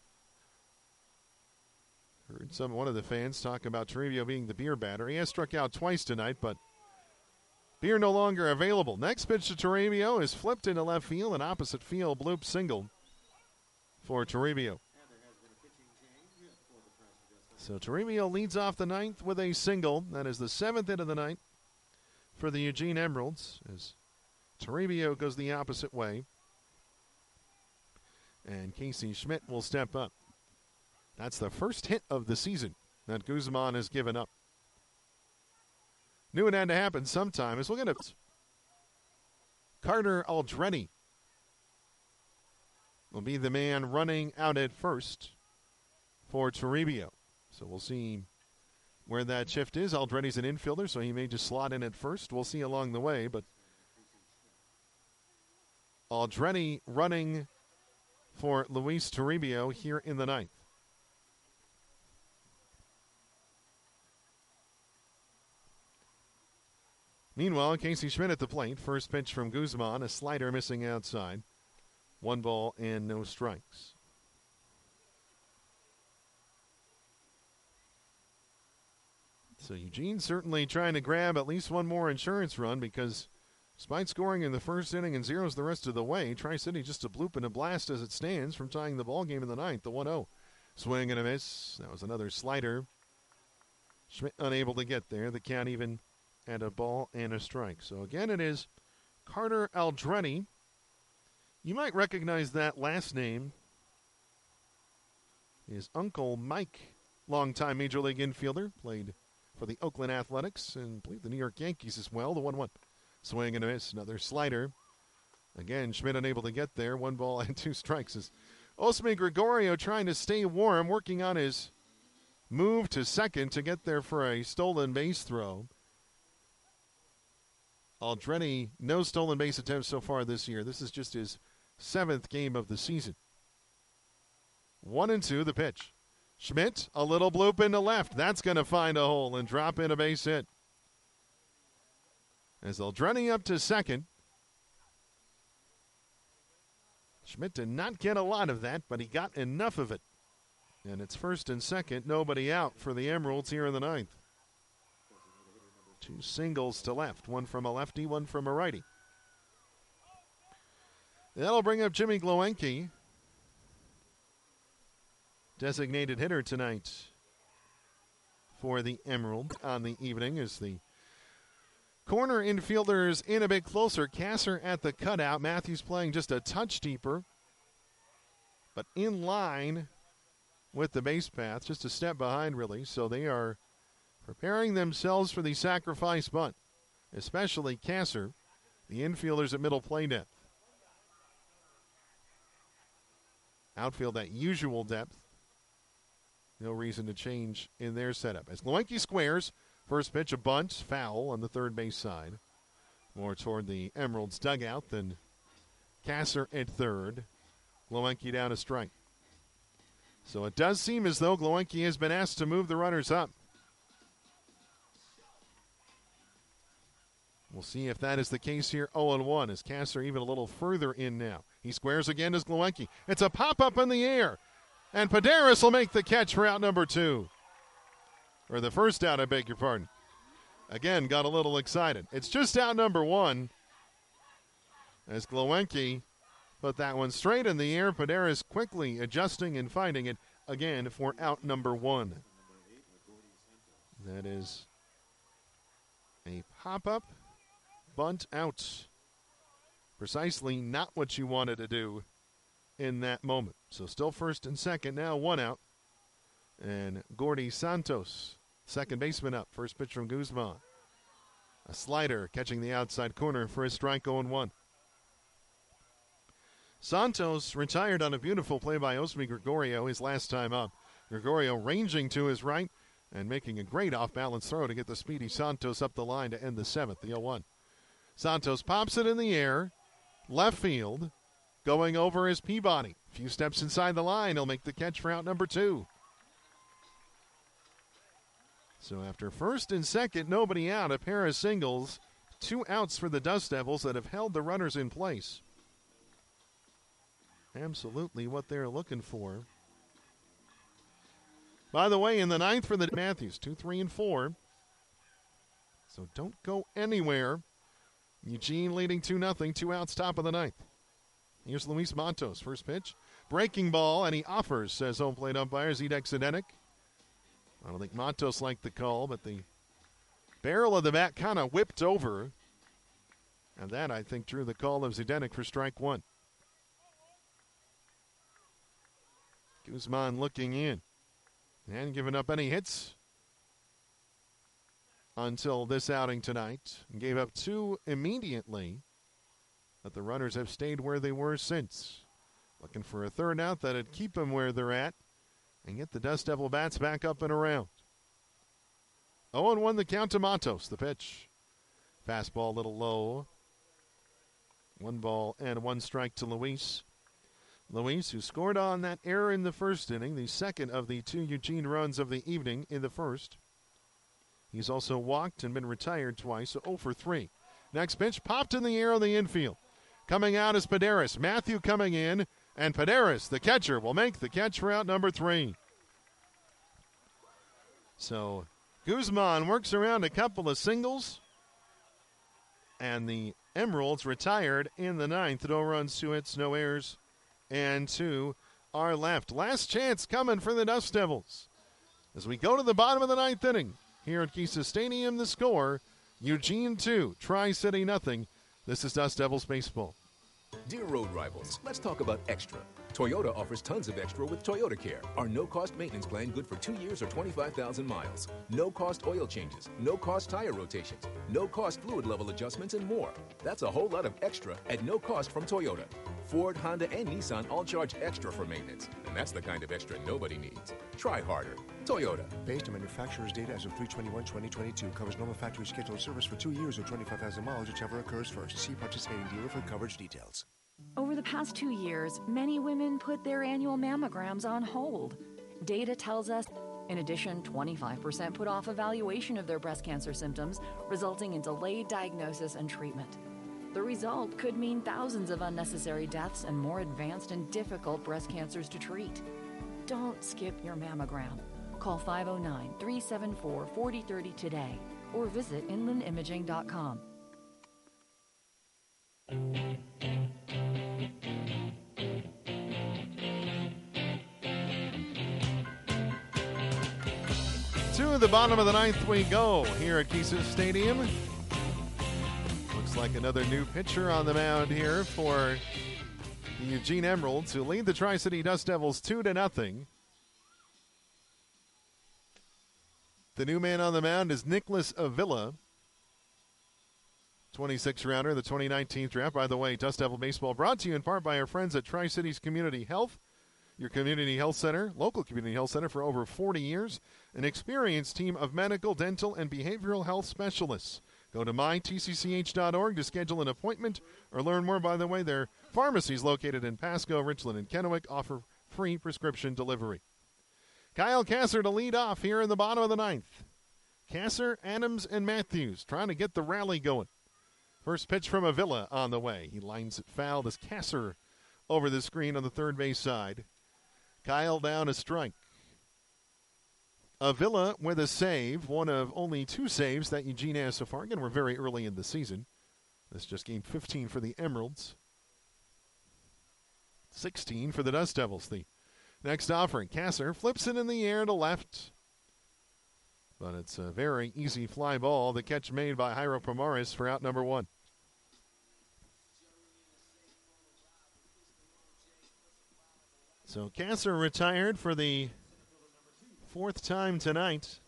Heard one of the fans talk about Toribio being the beer batter. He has struck out twice tonight, but beer no longer available. Next pitch to Toribio is flipped into left field, an opposite field bloop single for Toribio. So Toribio leads off the ninth with a single. That is the 7th hit of the night for the Eugene Emeralds as Toribio goes the opposite way. And Casey Schmidt will step up. That's the first hit of the season that Guzman has given up. Knew it had to happen sometime. As we'll get it. Carter Aldrete will be the man running out at first for Toribio. So we'll see where that shift is. Aldrete's an infielder, so he may just slot in at first. We'll see along the way, but Aldrete running for Luis Toribio here in the ninth. Meanwhile, Casey Schmidt at the plate. First pitch from Guzman, a slider missing outside. 1 ball and no strikes. So Eugene certainly trying to grab at least one more insurance run because despite scoring in the first inning and zeros the rest of the way, Tri-City just a bloop and a blast as it stands from tying the ball game in the ninth, the 1-0. Swing and a miss. That was another slider. Schmidt unable to get there. The count even at a ball and a strike. So again, it is Carter Aldrete. You might recognize that last name. His uncle Mike, longtime Major League infielder, played for the Oakland Athletics and I believe the New York Yankees as well. The 1-1. Swing and a miss. Another slider. Again, Schmidt unable to get there. 1 ball and 2 strikes. As Osme Gregorio trying to stay warm, working on his move to second to get there for a stolen base throw. Aldrete, no stolen base attempts so far this year. This is just his 7th game of the season. 1-2, the pitch. Schmidt, a little bloop into left. That's going to find a hole and drop in a base hit. As Aldrete up to second. Schmidt did not get a lot of that, but he got enough of it. And it's first and second, nobody out for the Emeralds here in the ninth. 2 singles to left, one from a lefty, one from a righty. That'll bring up Jimmy Glowinski, designated hitter tonight for the Emerald on the evening as the corner infielders in a bit closer. Kasser at the cutout. Matthews playing just a touch deeper, but in line with the base path, just a step behind really. So they are preparing themselves for the sacrifice bunt, especially Kasser, the infielders at middle play depth. outfield at usual depth. No reason to change in their setup. As Glowenke squares, first pitch a bunt, foul on the third base side. More toward the Emeralds dugout than Kasser at third. Glowenke down a strike. So it does seem as though Glowenke has been asked to move the runners up. We'll see if that is the case here. 0-1 as Kasser even a little further in now. He squares again as Glowenke. It's a pop-up in the air. And Paderis will make the catch for out number 2. Or the first out, I beg your pardon. Again, got a little excited. It's just out number 1. As Glowenke put that one straight in the air. Paderis quickly adjusting and finding it again for out number 1. That is a pop-up. Bunt out. Precisely not what you wanted to do in that moment. So still first and second now, 1 out. And Gordy Santos, second baseman up. First pitch from Guzman. A slider catching the outside corner for a strike 0-1. Santos retired on a beautiful play by Osmi Gregorio his last time up. Gregorio ranging to his right and making a great off-balance throw to get the speedy Santos up the line to end the 7th, the 0-1. Santos pops it in the air, left field, going over is Peabody. A few steps inside the line, he'll make the catch for out number 2. So after first and second, nobody out, a pair of singles, 2 outs for the Dust Devils that have held the runners in place. Absolutely what they're looking for. By the way, in the 9th for the Matthews, 2, 3, and 4. So don't go anywhere. Eugene leading 2-0, 2 outs, top of the 9th. Here's Luis Matos, first pitch. Breaking ball, and he offers, says home plate umpire Zdeněk Zdeněk. I don't think Matos liked the call, but the barrel of the bat kind of whipped over. And that, I think, drew the call of Zdeněk for strike 1. Guzman looking in. And giving up any hits until this outing tonight. Gave up 2 immediately. But the runners have stayed where they were since. Looking for a third out that'd keep them where they're at and get the Dust Devil bats back up and around. 0-1 the count to Matos. The pitch. Fastball a little low. 1 ball and 1 strike to Luis. Luis, who scored on that error in the first inning, the second of the 2 Eugene runs of the evening in the first. He's also walked and been retired twice, so 0 for 3. Next pitch popped in the air on the infield. Coming out is Paderis. Matthew coming in, and Paderis, the catcher, will make the catch for out number 3. So Guzman works around a couple of singles, and the Emeralds retired in the 9th. No runs, 2 hits, no errors, and 2 are left. Last chance coming for the Dust Devils. As we go to the bottom of the 9th inning, here at Gisa Stadium, the score, Eugene 2, Tri-City nothing. This is Dust Devils Baseball. Dear road rivals, let's talk about extra. Toyota offers tons of extra with Toyota Care, our no-cost maintenance plan good for 2 years or 25,000 miles. No-cost oil changes, no-cost tire rotations, no-cost fluid level adjustments, and more. That's a whole lot of extra at no cost from Toyota. Ford, Honda, and Nissan all charge extra for maintenance, and that's the kind of extra nobody needs. Try harder. Toyota. Based on manufacturer's data as of 3/21/2022, covers normal factory scheduled service for 2 years or 25,000 miles, whichever occurs first. See participating dealer for coverage details. Over the past 2 years, many women put their annual mammograms on hold. Data tells us, in addition, 25% put off evaluation of their breast cancer symptoms, resulting in delayed diagnosis and treatment. The result could mean thousands of unnecessary deaths and more advanced and difficult breast cancers to treat. Don't skip your mammogram. Call 509-374-4030 today or visit inlandimaging.com. To the bottom of the 9th we go here at Gisa Stadium. Looks like another new pitcher on the mound here for the Eugene Emeralds, who lead the Tri-City Dust Devils 2-0. The new man on the mound is Nicholas Avila, 26th-rounder, the 2019 draft. By the way, Dust Devil Baseball brought to you in part by our friends at Tri-Cities Community Health. your community health center, local community health center for over 40 years, an experienced team of medical, dental, and behavioral health specialists. Go to mytcch.org to schedule an appointment or learn more. By the way, their pharmacies located in Pasco, Richland, and Kennewick offer free prescription delivery. Kyle Kasser to lead off here in the bottom of the ninth. Kasser, Adams, and Matthews trying to get the rally going. First pitch from Avila on the way. He lines it foul as Kasser over the screen on the third base side. Kyle down a strike. Avila with a save, one of only 2 saves that Eugene has so far. Again, we're very early in the season. This just game 15 for the Emeralds. 16 for the Dust Devils. The next offering. Kasser flips it in the air to left. But it's a very easy fly ball. The catch made by Jairo Pomares for out number 1. So Kasser retired for the 4th time tonight.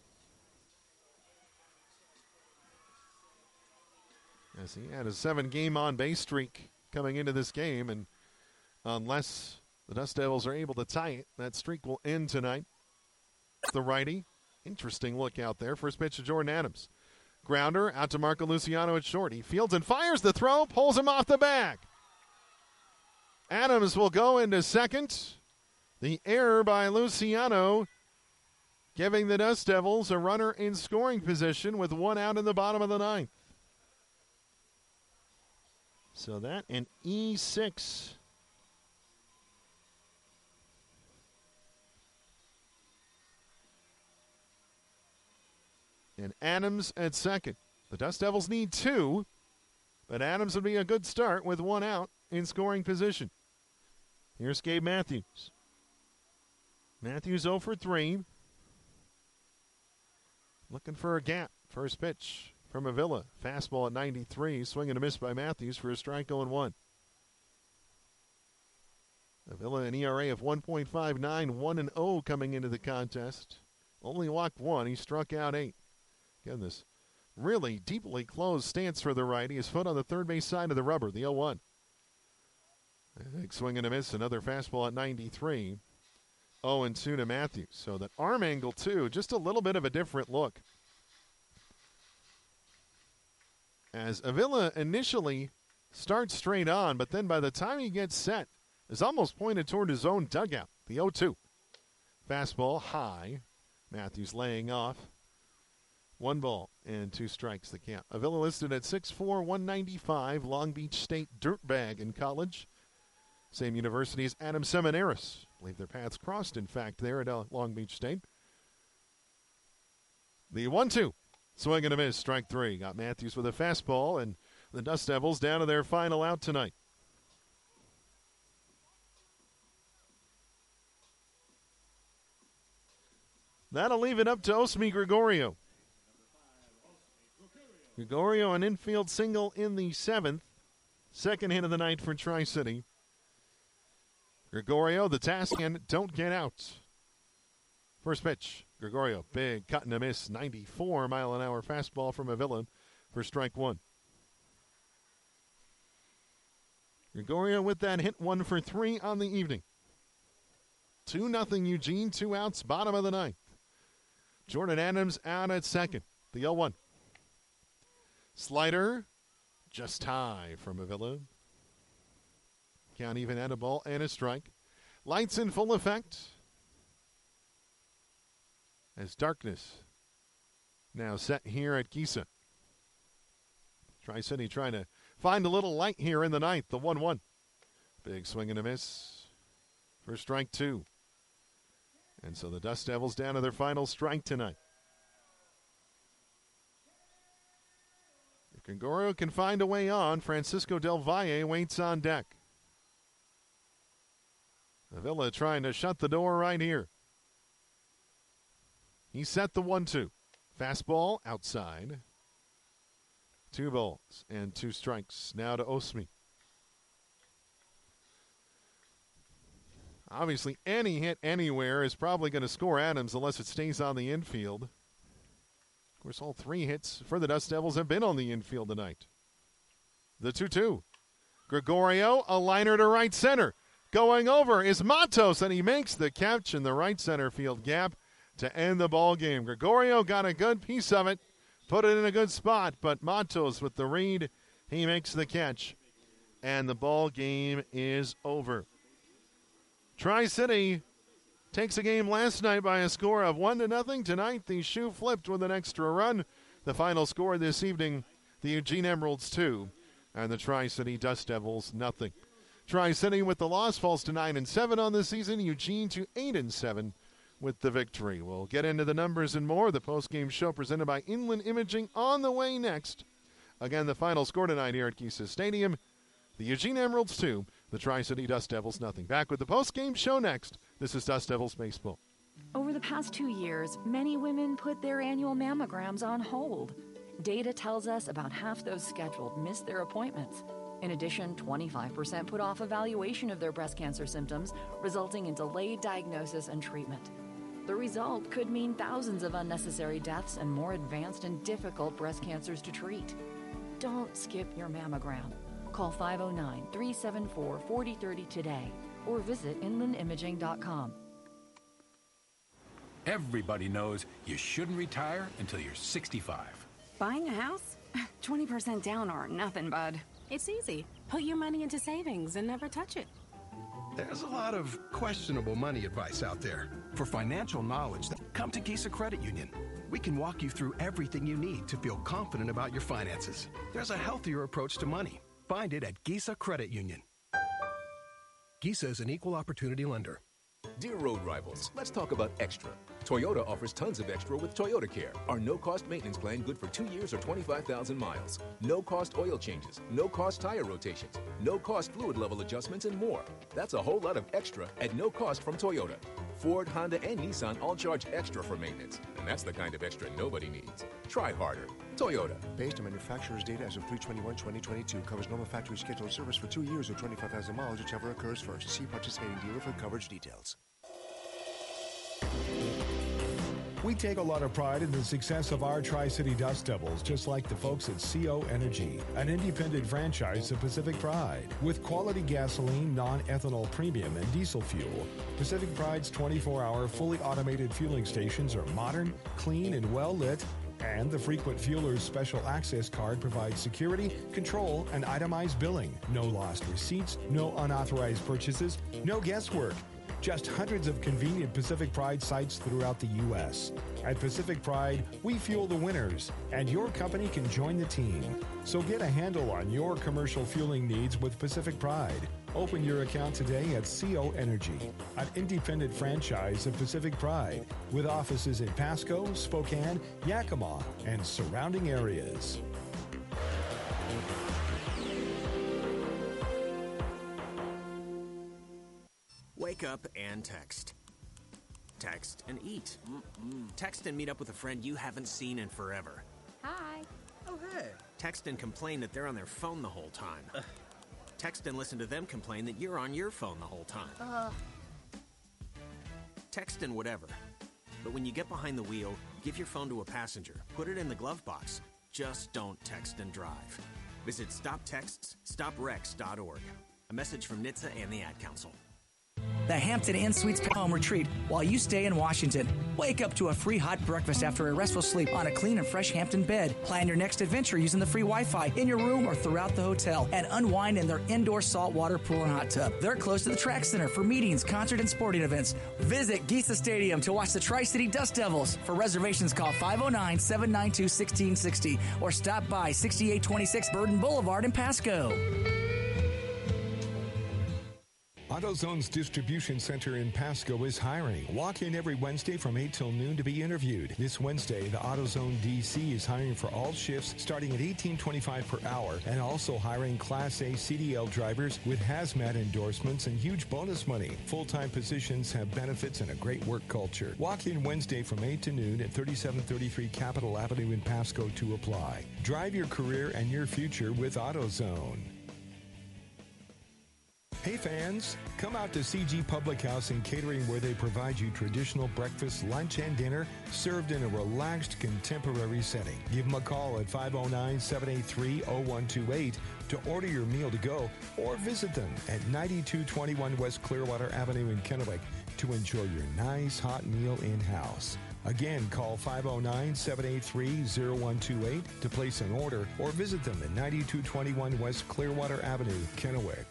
As he had a 7-game on-base streak coming into this game, and unless the Dust Devils are able to tie it, that streak will end tonight. The righty, interesting look out there. First pitch to Jordan Adams. Grounder out to Marco Luciano at short. He fields and fires the throw, pulls him off the bag. Adams will go into second. The error by Luciano, giving the Dust Devils a runner in scoring position with 1 out in the bottom of the 9th. So that an E6. And Adams at second. The Dust Devils need 2, but Adams would be a good start with 1 out in scoring position. Here's Gabe Matthews. Matthews 0 for 3. Looking for a gap. First pitch from Avila. Fastball at 93. Swing and a miss by Matthews for a strike 0-1. Avila an ERA of 1.59, 1-0 coming into the contest. Only walked 1. He struck out 8. Again, this really deeply closed stance for the righty. His foot on the third base side of the rubber, the 0-1. Big swing and a miss. Another fastball at 93. 0-2 to Matthews. So that arm angle, too, just a little bit of a different look. As Avila initially starts straight on, but then by the time he gets set, is almost pointed toward his own dugout. The 0-2. Fastball high. Matthews laying off. 1 ball and 2 strikes the count. Avila listed at 6'4", 195, Long Beach State dirtbag in college. Same university as Adam Seminaris. I believe their paths crossed, in fact, there at Long Beach State. The 1-2. Swing and a miss, strike 3. Got Matthews with a fastball, and the Dust Devils down to their final out tonight. That'll leave it up to Osmi Gregorio. Gregorio, an infield single in the 7th. Second hit of the night for Tri-City. Gregorio, the task, and don't get out. First pitch, Gregorio, big cut and a miss, 94-mile-an-hour fastball from Avila for strike 1. Gregorio with that hit, 1 for 3 on the evening. 2-0 Eugene, 2 outs, bottom of the 9th. Jordan Adams out at second, the 0-1. Slider, just high from Avila. Count even at a ball and a strike. Lights in full effect. As darkness now set here at Giza. Tri-City trying to find a little light here in the 9th, the 1-1. Big swing and a miss for strike 2. And so the Dust Devils down to their final strike tonight. If Gregorio can find a way on, Francisco Del Valle waits on deck. Avila trying to shut the door right here. He set the 1-2. Fastball outside. 2 balls and 2 strikes. Now to Osmi. Obviously, any hit anywhere is probably going to score Adams unless it stays on the infield. Of course, all 3 hits for the Dust Devils have been on the infield tonight. The 2-2. Gregorio, a liner to right center. Going over is Matos, and he makes the catch in the right center field gap to end the ball game. Gregorio got a good piece of it, put it in a good spot, but Matos with the read, he makes the catch, and the ball game is over. Tri-City takes a game last night by a score of 1-0. Tonight, the shoe flipped with an extra run. The final score this evening, the Eugene Emeralds 2 and the Tri-City Dust Devils 0. Tri-City with the loss falls to 9-7 on the season. Eugene to 8-7 with the victory. We'll get into the numbers and more. The postgame show presented by Inland Imaging on the way next. Again, the final score tonight here at Gisa Stadium. The Eugene Emeralds 2, the Tri-City Dust Devils 0. Back with the postgame show next. This is Dust Devils Baseball. Over the past 2 years, many women put their annual mammograms on hold. Data tells us about half those scheduled missed their appointments. In addition, 25% put off evaluation of their breast cancer symptoms, resulting in delayed diagnosis and treatment. The result could mean thousands of unnecessary deaths and more advanced and difficult breast cancers to treat. Don't skip your mammogram. Call 509-374-4030 today or visit inlandimaging.com. Everybody knows you shouldn't retire until you're 65. Buying a house? 20% down or nothing, bud. It's easy. Put your money into savings and never touch it. There's a lot of questionable money advice out there. For financial knowledge, come to Gisa Credit Union. We can walk you through everything you need to feel confident about your finances. There's a healthier approach to money. Find it at Gisa Credit Union. Gisa is an equal opportunity lender. Dear road rivals, let's talk about extra. Toyota offers tons of extra with Toyota Care, our no-cost maintenance plan good for 2 years or 25,000 miles. No-cost oil changes, no-cost tire rotations, no-cost fluid level adjustments, and more. That's a whole lot of extra at no cost from Toyota. Ford, Honda, and Nissan all charge extra for maintenance, and that's the kind of extra nobody needs. Try harder. Toyota. Based on manufacturer's data as of 3/21/2022, covers normal factory scheduled service for 2 years or 25,000 miles, whichever occurs first. See participating dealer for coverage details. We take a lot of pride in the success of our Tri-City Dust Devils, just like the folks at CO Energy, an independent franchise of Pacific Pride. With quality gasoline, non-ethanol premium, and diesel fuel, Pacific Pride's 24-hour fully automated fueling stations are modern, clean, and well-lit, and the Frequent Fueler's special access card provides security, control, and itemized billing. No lost receipts, no unauthorized purchases, no guesswork. Just hundreds of convenient Pacific Pride sites throughout the U.S. At Pacific Pride, we fuel the winners, and your company can join the team. So get a handle on your commercial fueling needs with Pacific Pride. Open your account today at CO Energy, an independent franchise of Pacific Pride, with offices in Pasco, Spokane, Yakima, and surrounding areas. Wake up and text. Text and eat. Text and meet up with a friend you haven't seen in forever. Hi. Oh, hey. Text and complain that they're on their phone the whole time. Text and listen to them complain that you're on your phone the whole time. Text and whatever. But when you get behind the wheel, give your phone to a passenger. Put it in the glove box. Just don't text and drive. Visit StopTextsStopWrecks.org. A message from NHTSA and the Ad Council. The Hampton Inn Suites Home Retreat while you stay in Washington. Wake up to a free hot breakfast after a restful sleep on a clean and fresh Hampton bed. Plan your next adventure using the free Wi-Fi in your room or throughout the hotel. And unwind in their indoor saltwater pool and hot tub. They're close to the track center for meetings, concert, and sporting events. Visit Gisa Stadium to watch the Tri-City Dust Devils. For reservations, call 509-792-1660 or stop by 6826 Burden Boulevard in Pasco. AutoZone's distribution center in Pasco is hiring. Walk in every Wednesday from 8 till noon to be interviewed. This Wednesday, the AutoZone DC is hiring for all shifts starting at $18.25 per hour and also hiring Class A CDL drivers with hazmat endorsements and huge bonus money. Full-time positions have benefits and a great work culture. Walk in Wednesday from 8 to noon at 3733 Capitol Avenue in Pasco to apply. Drive your career and your future with AutoZone. Hey fans, come out to CG Public House and Catering where they provide you traditional breakfast, lunch, and dinner served in a relaxed contemporary setting. Give them a call at 509-783-0128 to order your meal to go or visit them at 9221 West Clearwater Avenue in Kennewick to enjoy your nice hot meal in-house. Again, call 509-783-0128 to place an order or visit them at 9221 West Clearwater Avenue, Kennewick.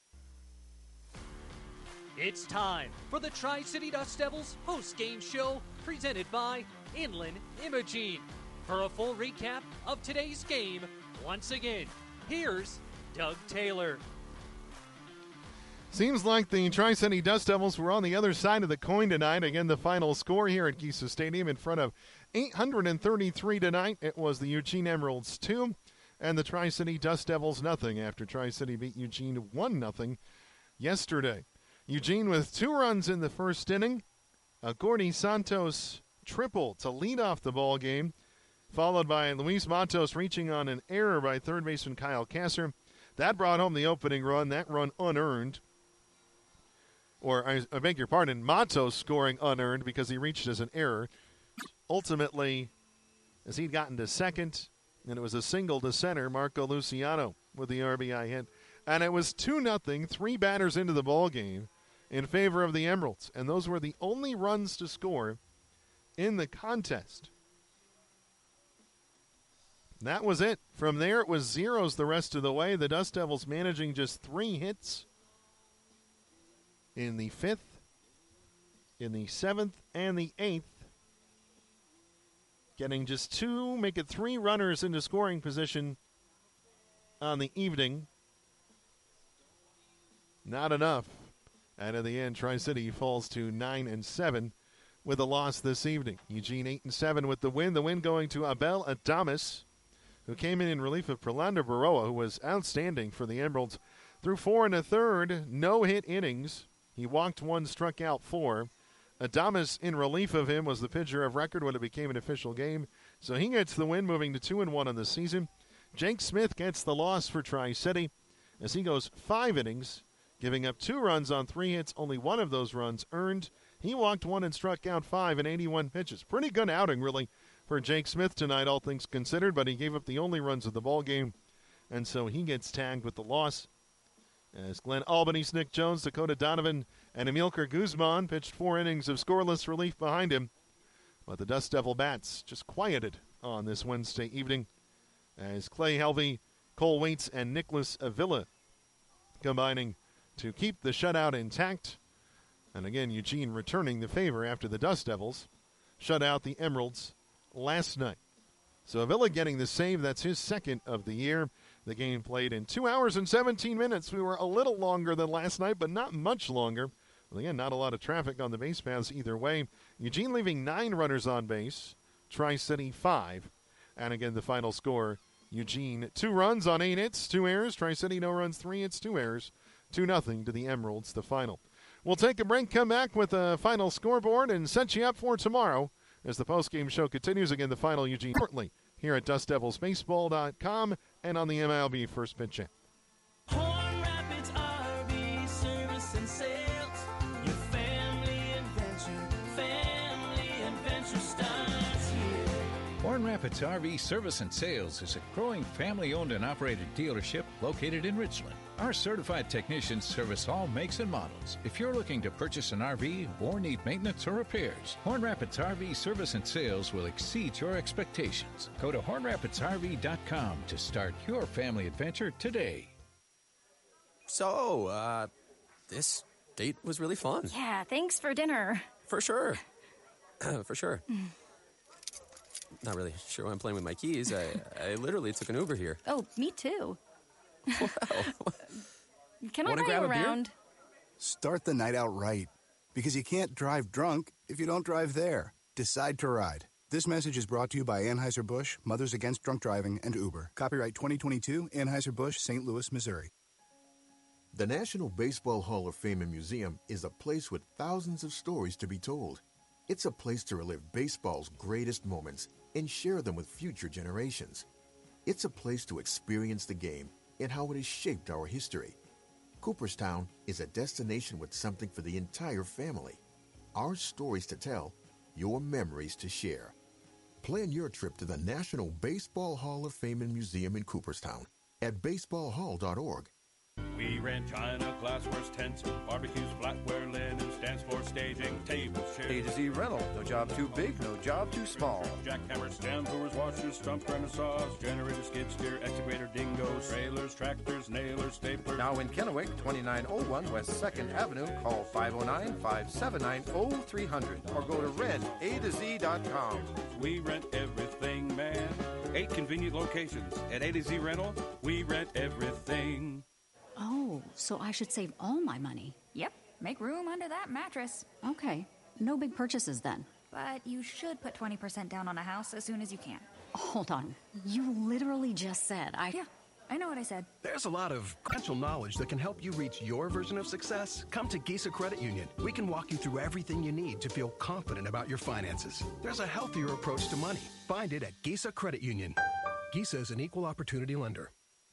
It's time for the Tri-City Dust Devils post-game show presented by Inland Imaging. For a full recap of today's game, once again, here's Doug Taylor. Seems like the Tri-City Dust Devils were on the other side of the coin tonight. Again, the final score here at Giesa Stadium in front of 833 tonight. It was the Eugene Emeralds 2 and the Tri-City Dust Devils nothing after Tri-City beat Eugene 1-0 yesterday. Eugene with 2 runs in the first inning. A Gordy Santos triple to lead off the ball game, followed by Luis Matos reaching on an error by third baseman Kyle Kasser. That brought home the opening run, that run unearned. Or, I beg your pardon, Matos scoring unearned because he reached as an error. Ultimately, as he'd gotten to second, and it was a single to center, Marco Luciano with the RBI hit. And it was 2-0, 3 batters into the ball game in favor of the Emeralds. And those were the only runs to score in the contest. That was it. From there, it was zeros the rest of the way. The Dust Devils managing just 3 hits in the 5th, in the 7th, and the 8th. Getting just 2, make it 3 runners into scoring position on the evening. Not enough. And in the end, Tri-City falls to 9-7 with a loss this evening. Eugene 8-7 with the win. The win going to Abel Adames, who came in relief of Prolando Baroa, who was outstanding for the Emeralds. Through 4 1/3, no-hit innings. He walked 1, struck out 4. Adames, in relief of him, was the pitcher of record when it became an official game. So he gets the win, moving to 2-1 on the season. Jake Smith gets the loss for Tri-City as he goes 5 innings, giving up 2 runs on 3 hits, only 1 of those runs earned. He walked 1 and struck out 5 in 81 pitches. Pretty good outing, really, for Jake Smith tonight, all things considered, but he gave up the only runs of the ball game, and so he gets tagged with the loss. As Glenn Albany's Nick Jones, Dakota Donovan, and Emilcar Guzman pitched 4 innings of scoreless relief behind him. But the Dust Devil bats just quieted on this Wednesday evening as Clay Helvey, Cole Waits, and Nicholas Avila combining to keep the shutout intact. And again, Eugene returning the favor after the Dust Devils shut out the Emeralds last night. So Avila getting the save. That's his 2nd of the year. The game played in 2 hours and 17 minutes. We were a little longer than last night, but not much longer. Well, again, not a lot of traffic on the base paths either way. Eugene leaving 9 runners on base. Tri-City 5. And again, the final score, Eugene 2 runs on 8 hits, 2 errors. Tri-City no runs, 3 hits, 2 errors. 2-0 to the Emeralds, the final. We'll take a break, come back with a final scoreboard, and set you up for tomorrow as the postgame show continues. Again, the final Eugene shortly here at DustDevilsBaseball.com and on the MLB First Pitch app. Horn Rapids RV Service and Sales. Your family adventure starts here. Horn Rapids RV Service and Sales is a growing family-owned and operated dealership located in Richland. Our certified technicians service all makes and models. If you're looking to purchase an RV or need maintenance or repairs, Horn Rapids RV Service and Sales will exceed your expectations. Go to HornRapidsRV.com to start your family adventure today. So, this date was really fun. Yeah, thanks for dinner. For sure. For sure. Not really sure why I'm playing with my keys. I literally took an Uber here. Oh, me too. Wow. Can I Wanna ride grab you a beer? around? Start the night out right, because you can't drive drunk if you don't drive there. Decide to ride. This message is brought to you by Anheuser-Busch, Mothers Against Drunk Driving, and Uber. Copyright 2022, Anheuser-Busch, St. Louis, Missouri. The National Baseball Hall of Fame and Museum is a place with thousands of stories to be told. It's a place to relive baseball's greatest moments and share them with future generations. It's a place to experience the game and how it has shaped our history. Cooperstown is a destination with something for the entire family. Our stories to tell, your memories to share. Plan your trip to the National Baseball Hall of Fame and Museum in Cooperstown at baseballhall.org. We rent china, glassware, tents, barbecues, flatware, linen, stands for staging, tables, chairs. A to Z rental. No job too big, no job too small. Jackhammers, stand doors, washers, stump grinders, saws, generators, skid steer, excavator, dingoes, trailers, tractors, nailers, staplers. Now in Kennewick, 2901 West 2nd Avenue. Call 509-579-0300 or go to rentatoz.com. We rent everything, man. 8 convenient locations. At A to Z Rental, we rent everything. Oh, so I should save all my money. Yep, make room under that mattress. Okay, no big purchases then. But you should put 20% down on a house as soon as you can. Hold on, you literally just said Yeah, I know what I said. There's a lot of financial knowledge that can help you reach your version of success. Come to Gisa Credit Union. We can walk you through everything you need to feel confident about your finances. There's a healthier approach to money. Find it at Gisa Credit Union. Gisa is an equal opportunity lender.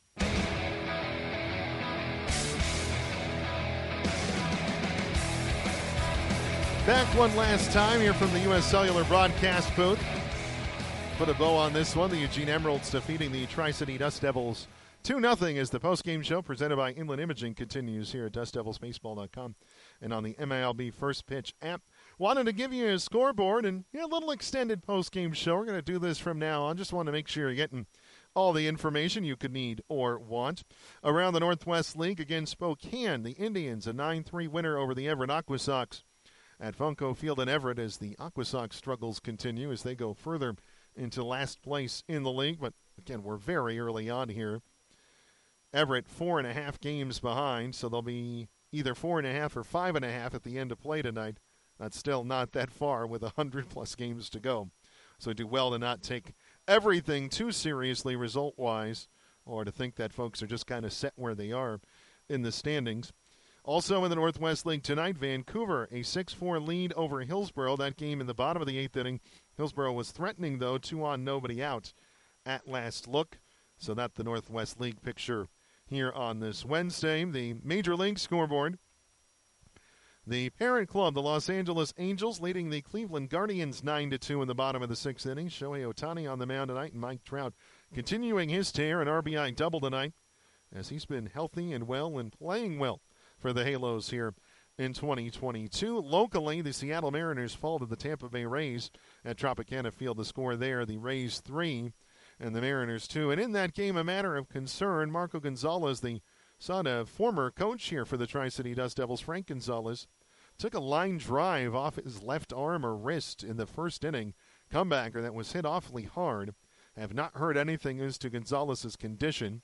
Back one last time here from the U.S. Cellular broadcast booth. Put a bow on this one. The Eugene Emeralds defeating the Tri-City Dust Devils 2-0 as the postgame show presented by Inland Imaging continues here at DustDevilsBaseball.com and on the MILB First Pitch app. Wanted to give you a scoreboard and a little extended postgame show. We're going to do this from now on. Just want to make sure you're getting all the information you could need or want. Around the Northwest League against Spokane, the Indians, a 9-3 winner over the Everett Aqua Sox at Funko Field in Everett as the Aqua Sox struggles continue as they go further into last place in the league. But, again, we're very early on here. Everett 4.5 games behind, so they'll be either 4.5 or 5.5 at the end of play tonight. That's still not that far with 100-plus games to go. So do well to not take everything too seriously result-wise or to think that folks are just kind of set where they are in the standings. Also in the Northwest League tonight, Vancouver, a 6-4 lead over Hillsborough. That game in the bottom of the 8th inning. Hillsborough was threatening, though, 2 on, nobody out at last look. So that's the Northwest League picture here on this Wednesday. The Major League scoreboard. The parent club, the Los Angeles Angels, leading the Cleveland Guardians 9-2 in the bottom of the 6th inning. Shohei Ohtani on the mound tonight, and Mike Trout continuing his tear, an RBI double tonight, as he's been healthy and well and playing well for the Halos here in 2022. Locally, the Seattle Mariners fall to the Tampa Bay Rays at Tropicana Field. The score there, the Rays 3 and the Mariners 2. And in that game, a matter of concern, Marco Gonzalez, the son of former coach here for the Tri-City Dust Devils, Frank Gonzalez, took a line drive off his left arm or wrist in the first inning. Comebacker that was hit awfully hard. Have not heard anything as to Gonzalez's condition.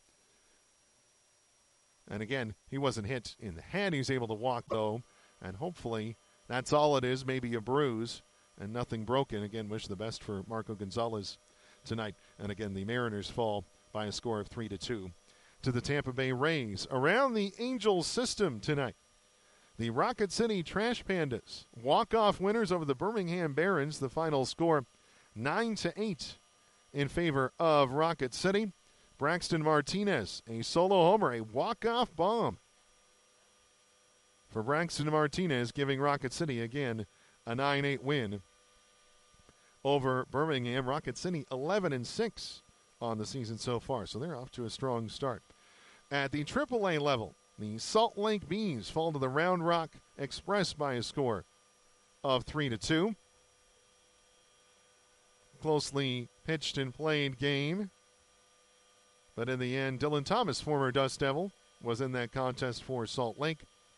And again, he wasn't hit in the head. He was able to walk, though. And hopefully that's all it is, maybe a bruise and nothing broken. Again, wish the best for Marco Gonzalez tonight. And again, the Mariners fall by a score of 3-2 to the Tampa Bay Rays. Around the Angels system tonight, the Rocket City Trash Pandas, walk-off winners over the Birmingham Barons. The final score, 9-8 in favor of Rocket City. Braxton Martinez, a solo homer, a walk-off bomb for Braxton Martinez, giving Rocket City, again, a 9-8 win over Birmingham. Rocket City 11-6 on the season so far, so they're off to a strong start. At the AAA level, the Salt Lake Bees fall to the Round Rock Express by a score of 3-2. Closely pitched and played game. But in the end, Dylan Thomas, former Dust Devil, was in that contest for Salt Lake.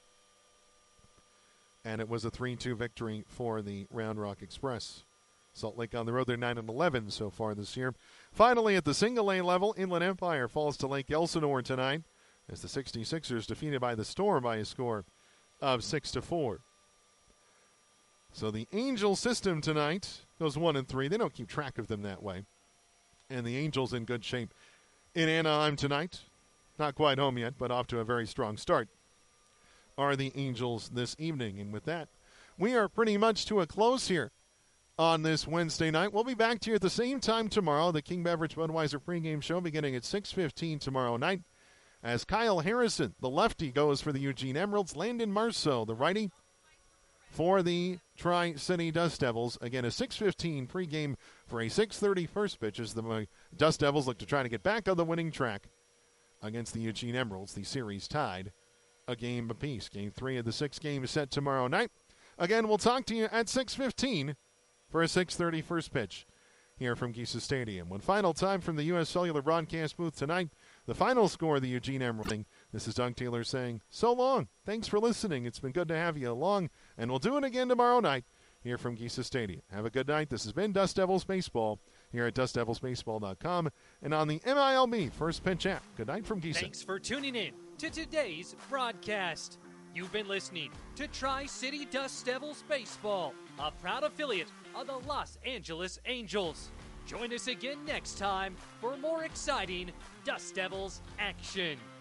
And it was a 3-2 victory for the Round Rock Express. Salt Lake on the road, they're 9-11 so far this year. Finally, at the single-A level, Inland Empire falls to Lake Elsinore tonight as the 66ers defeated by the Storm by a score of 6-4. So the Angel system tonight goes 1-3. They don't keep track of them that way. And the Angels in good shape in Anaheim tonight. Not quite home yet, but off to a very strong start are the Angels this evening. And with that, we are pretty much to a close here on this Wednesday night. We'll be back to you at the same time tomorrow. The King Beverage Budweiser pregame show beginning at 6:15 tomorrow night. as Kyle Harrison, the lefty, goes for the Eugene Emeralds. Landon Marceau, the righty, for the Tri-City Dust Devils. Again, a 6:15 pregame for a 6:30 first pitch as the Dust Devils look to try to get back on the winning track against the Eugene Emeralds. The series tied a game apiece. Game 3 of the 6 games set tomorrow night. Again, we'll talk to you at 6:15 for a 6:30 first pitch here from Giesa Stadium. One final time from the U.S. Cellular broadcast booth tonight, the final score of the Eugene Emeralds. This is Doug Taylor saying so long. Thanks for listening. It's been good to have you along, and we'll do it again tomorrow night here from Giesa Stadium. Have a good night. This has been Dust Devils Baseball here at DustDevilsBaseball.com and on the MILB First Pitch app. Good night from Giesa. Thanks for tuning in to today's broadcast. You've been listening to Tri-City Dust Devils Baseball, a proud affiliate of the Los Angeles Angels. Join us again next time for more exciting Dust Devils action.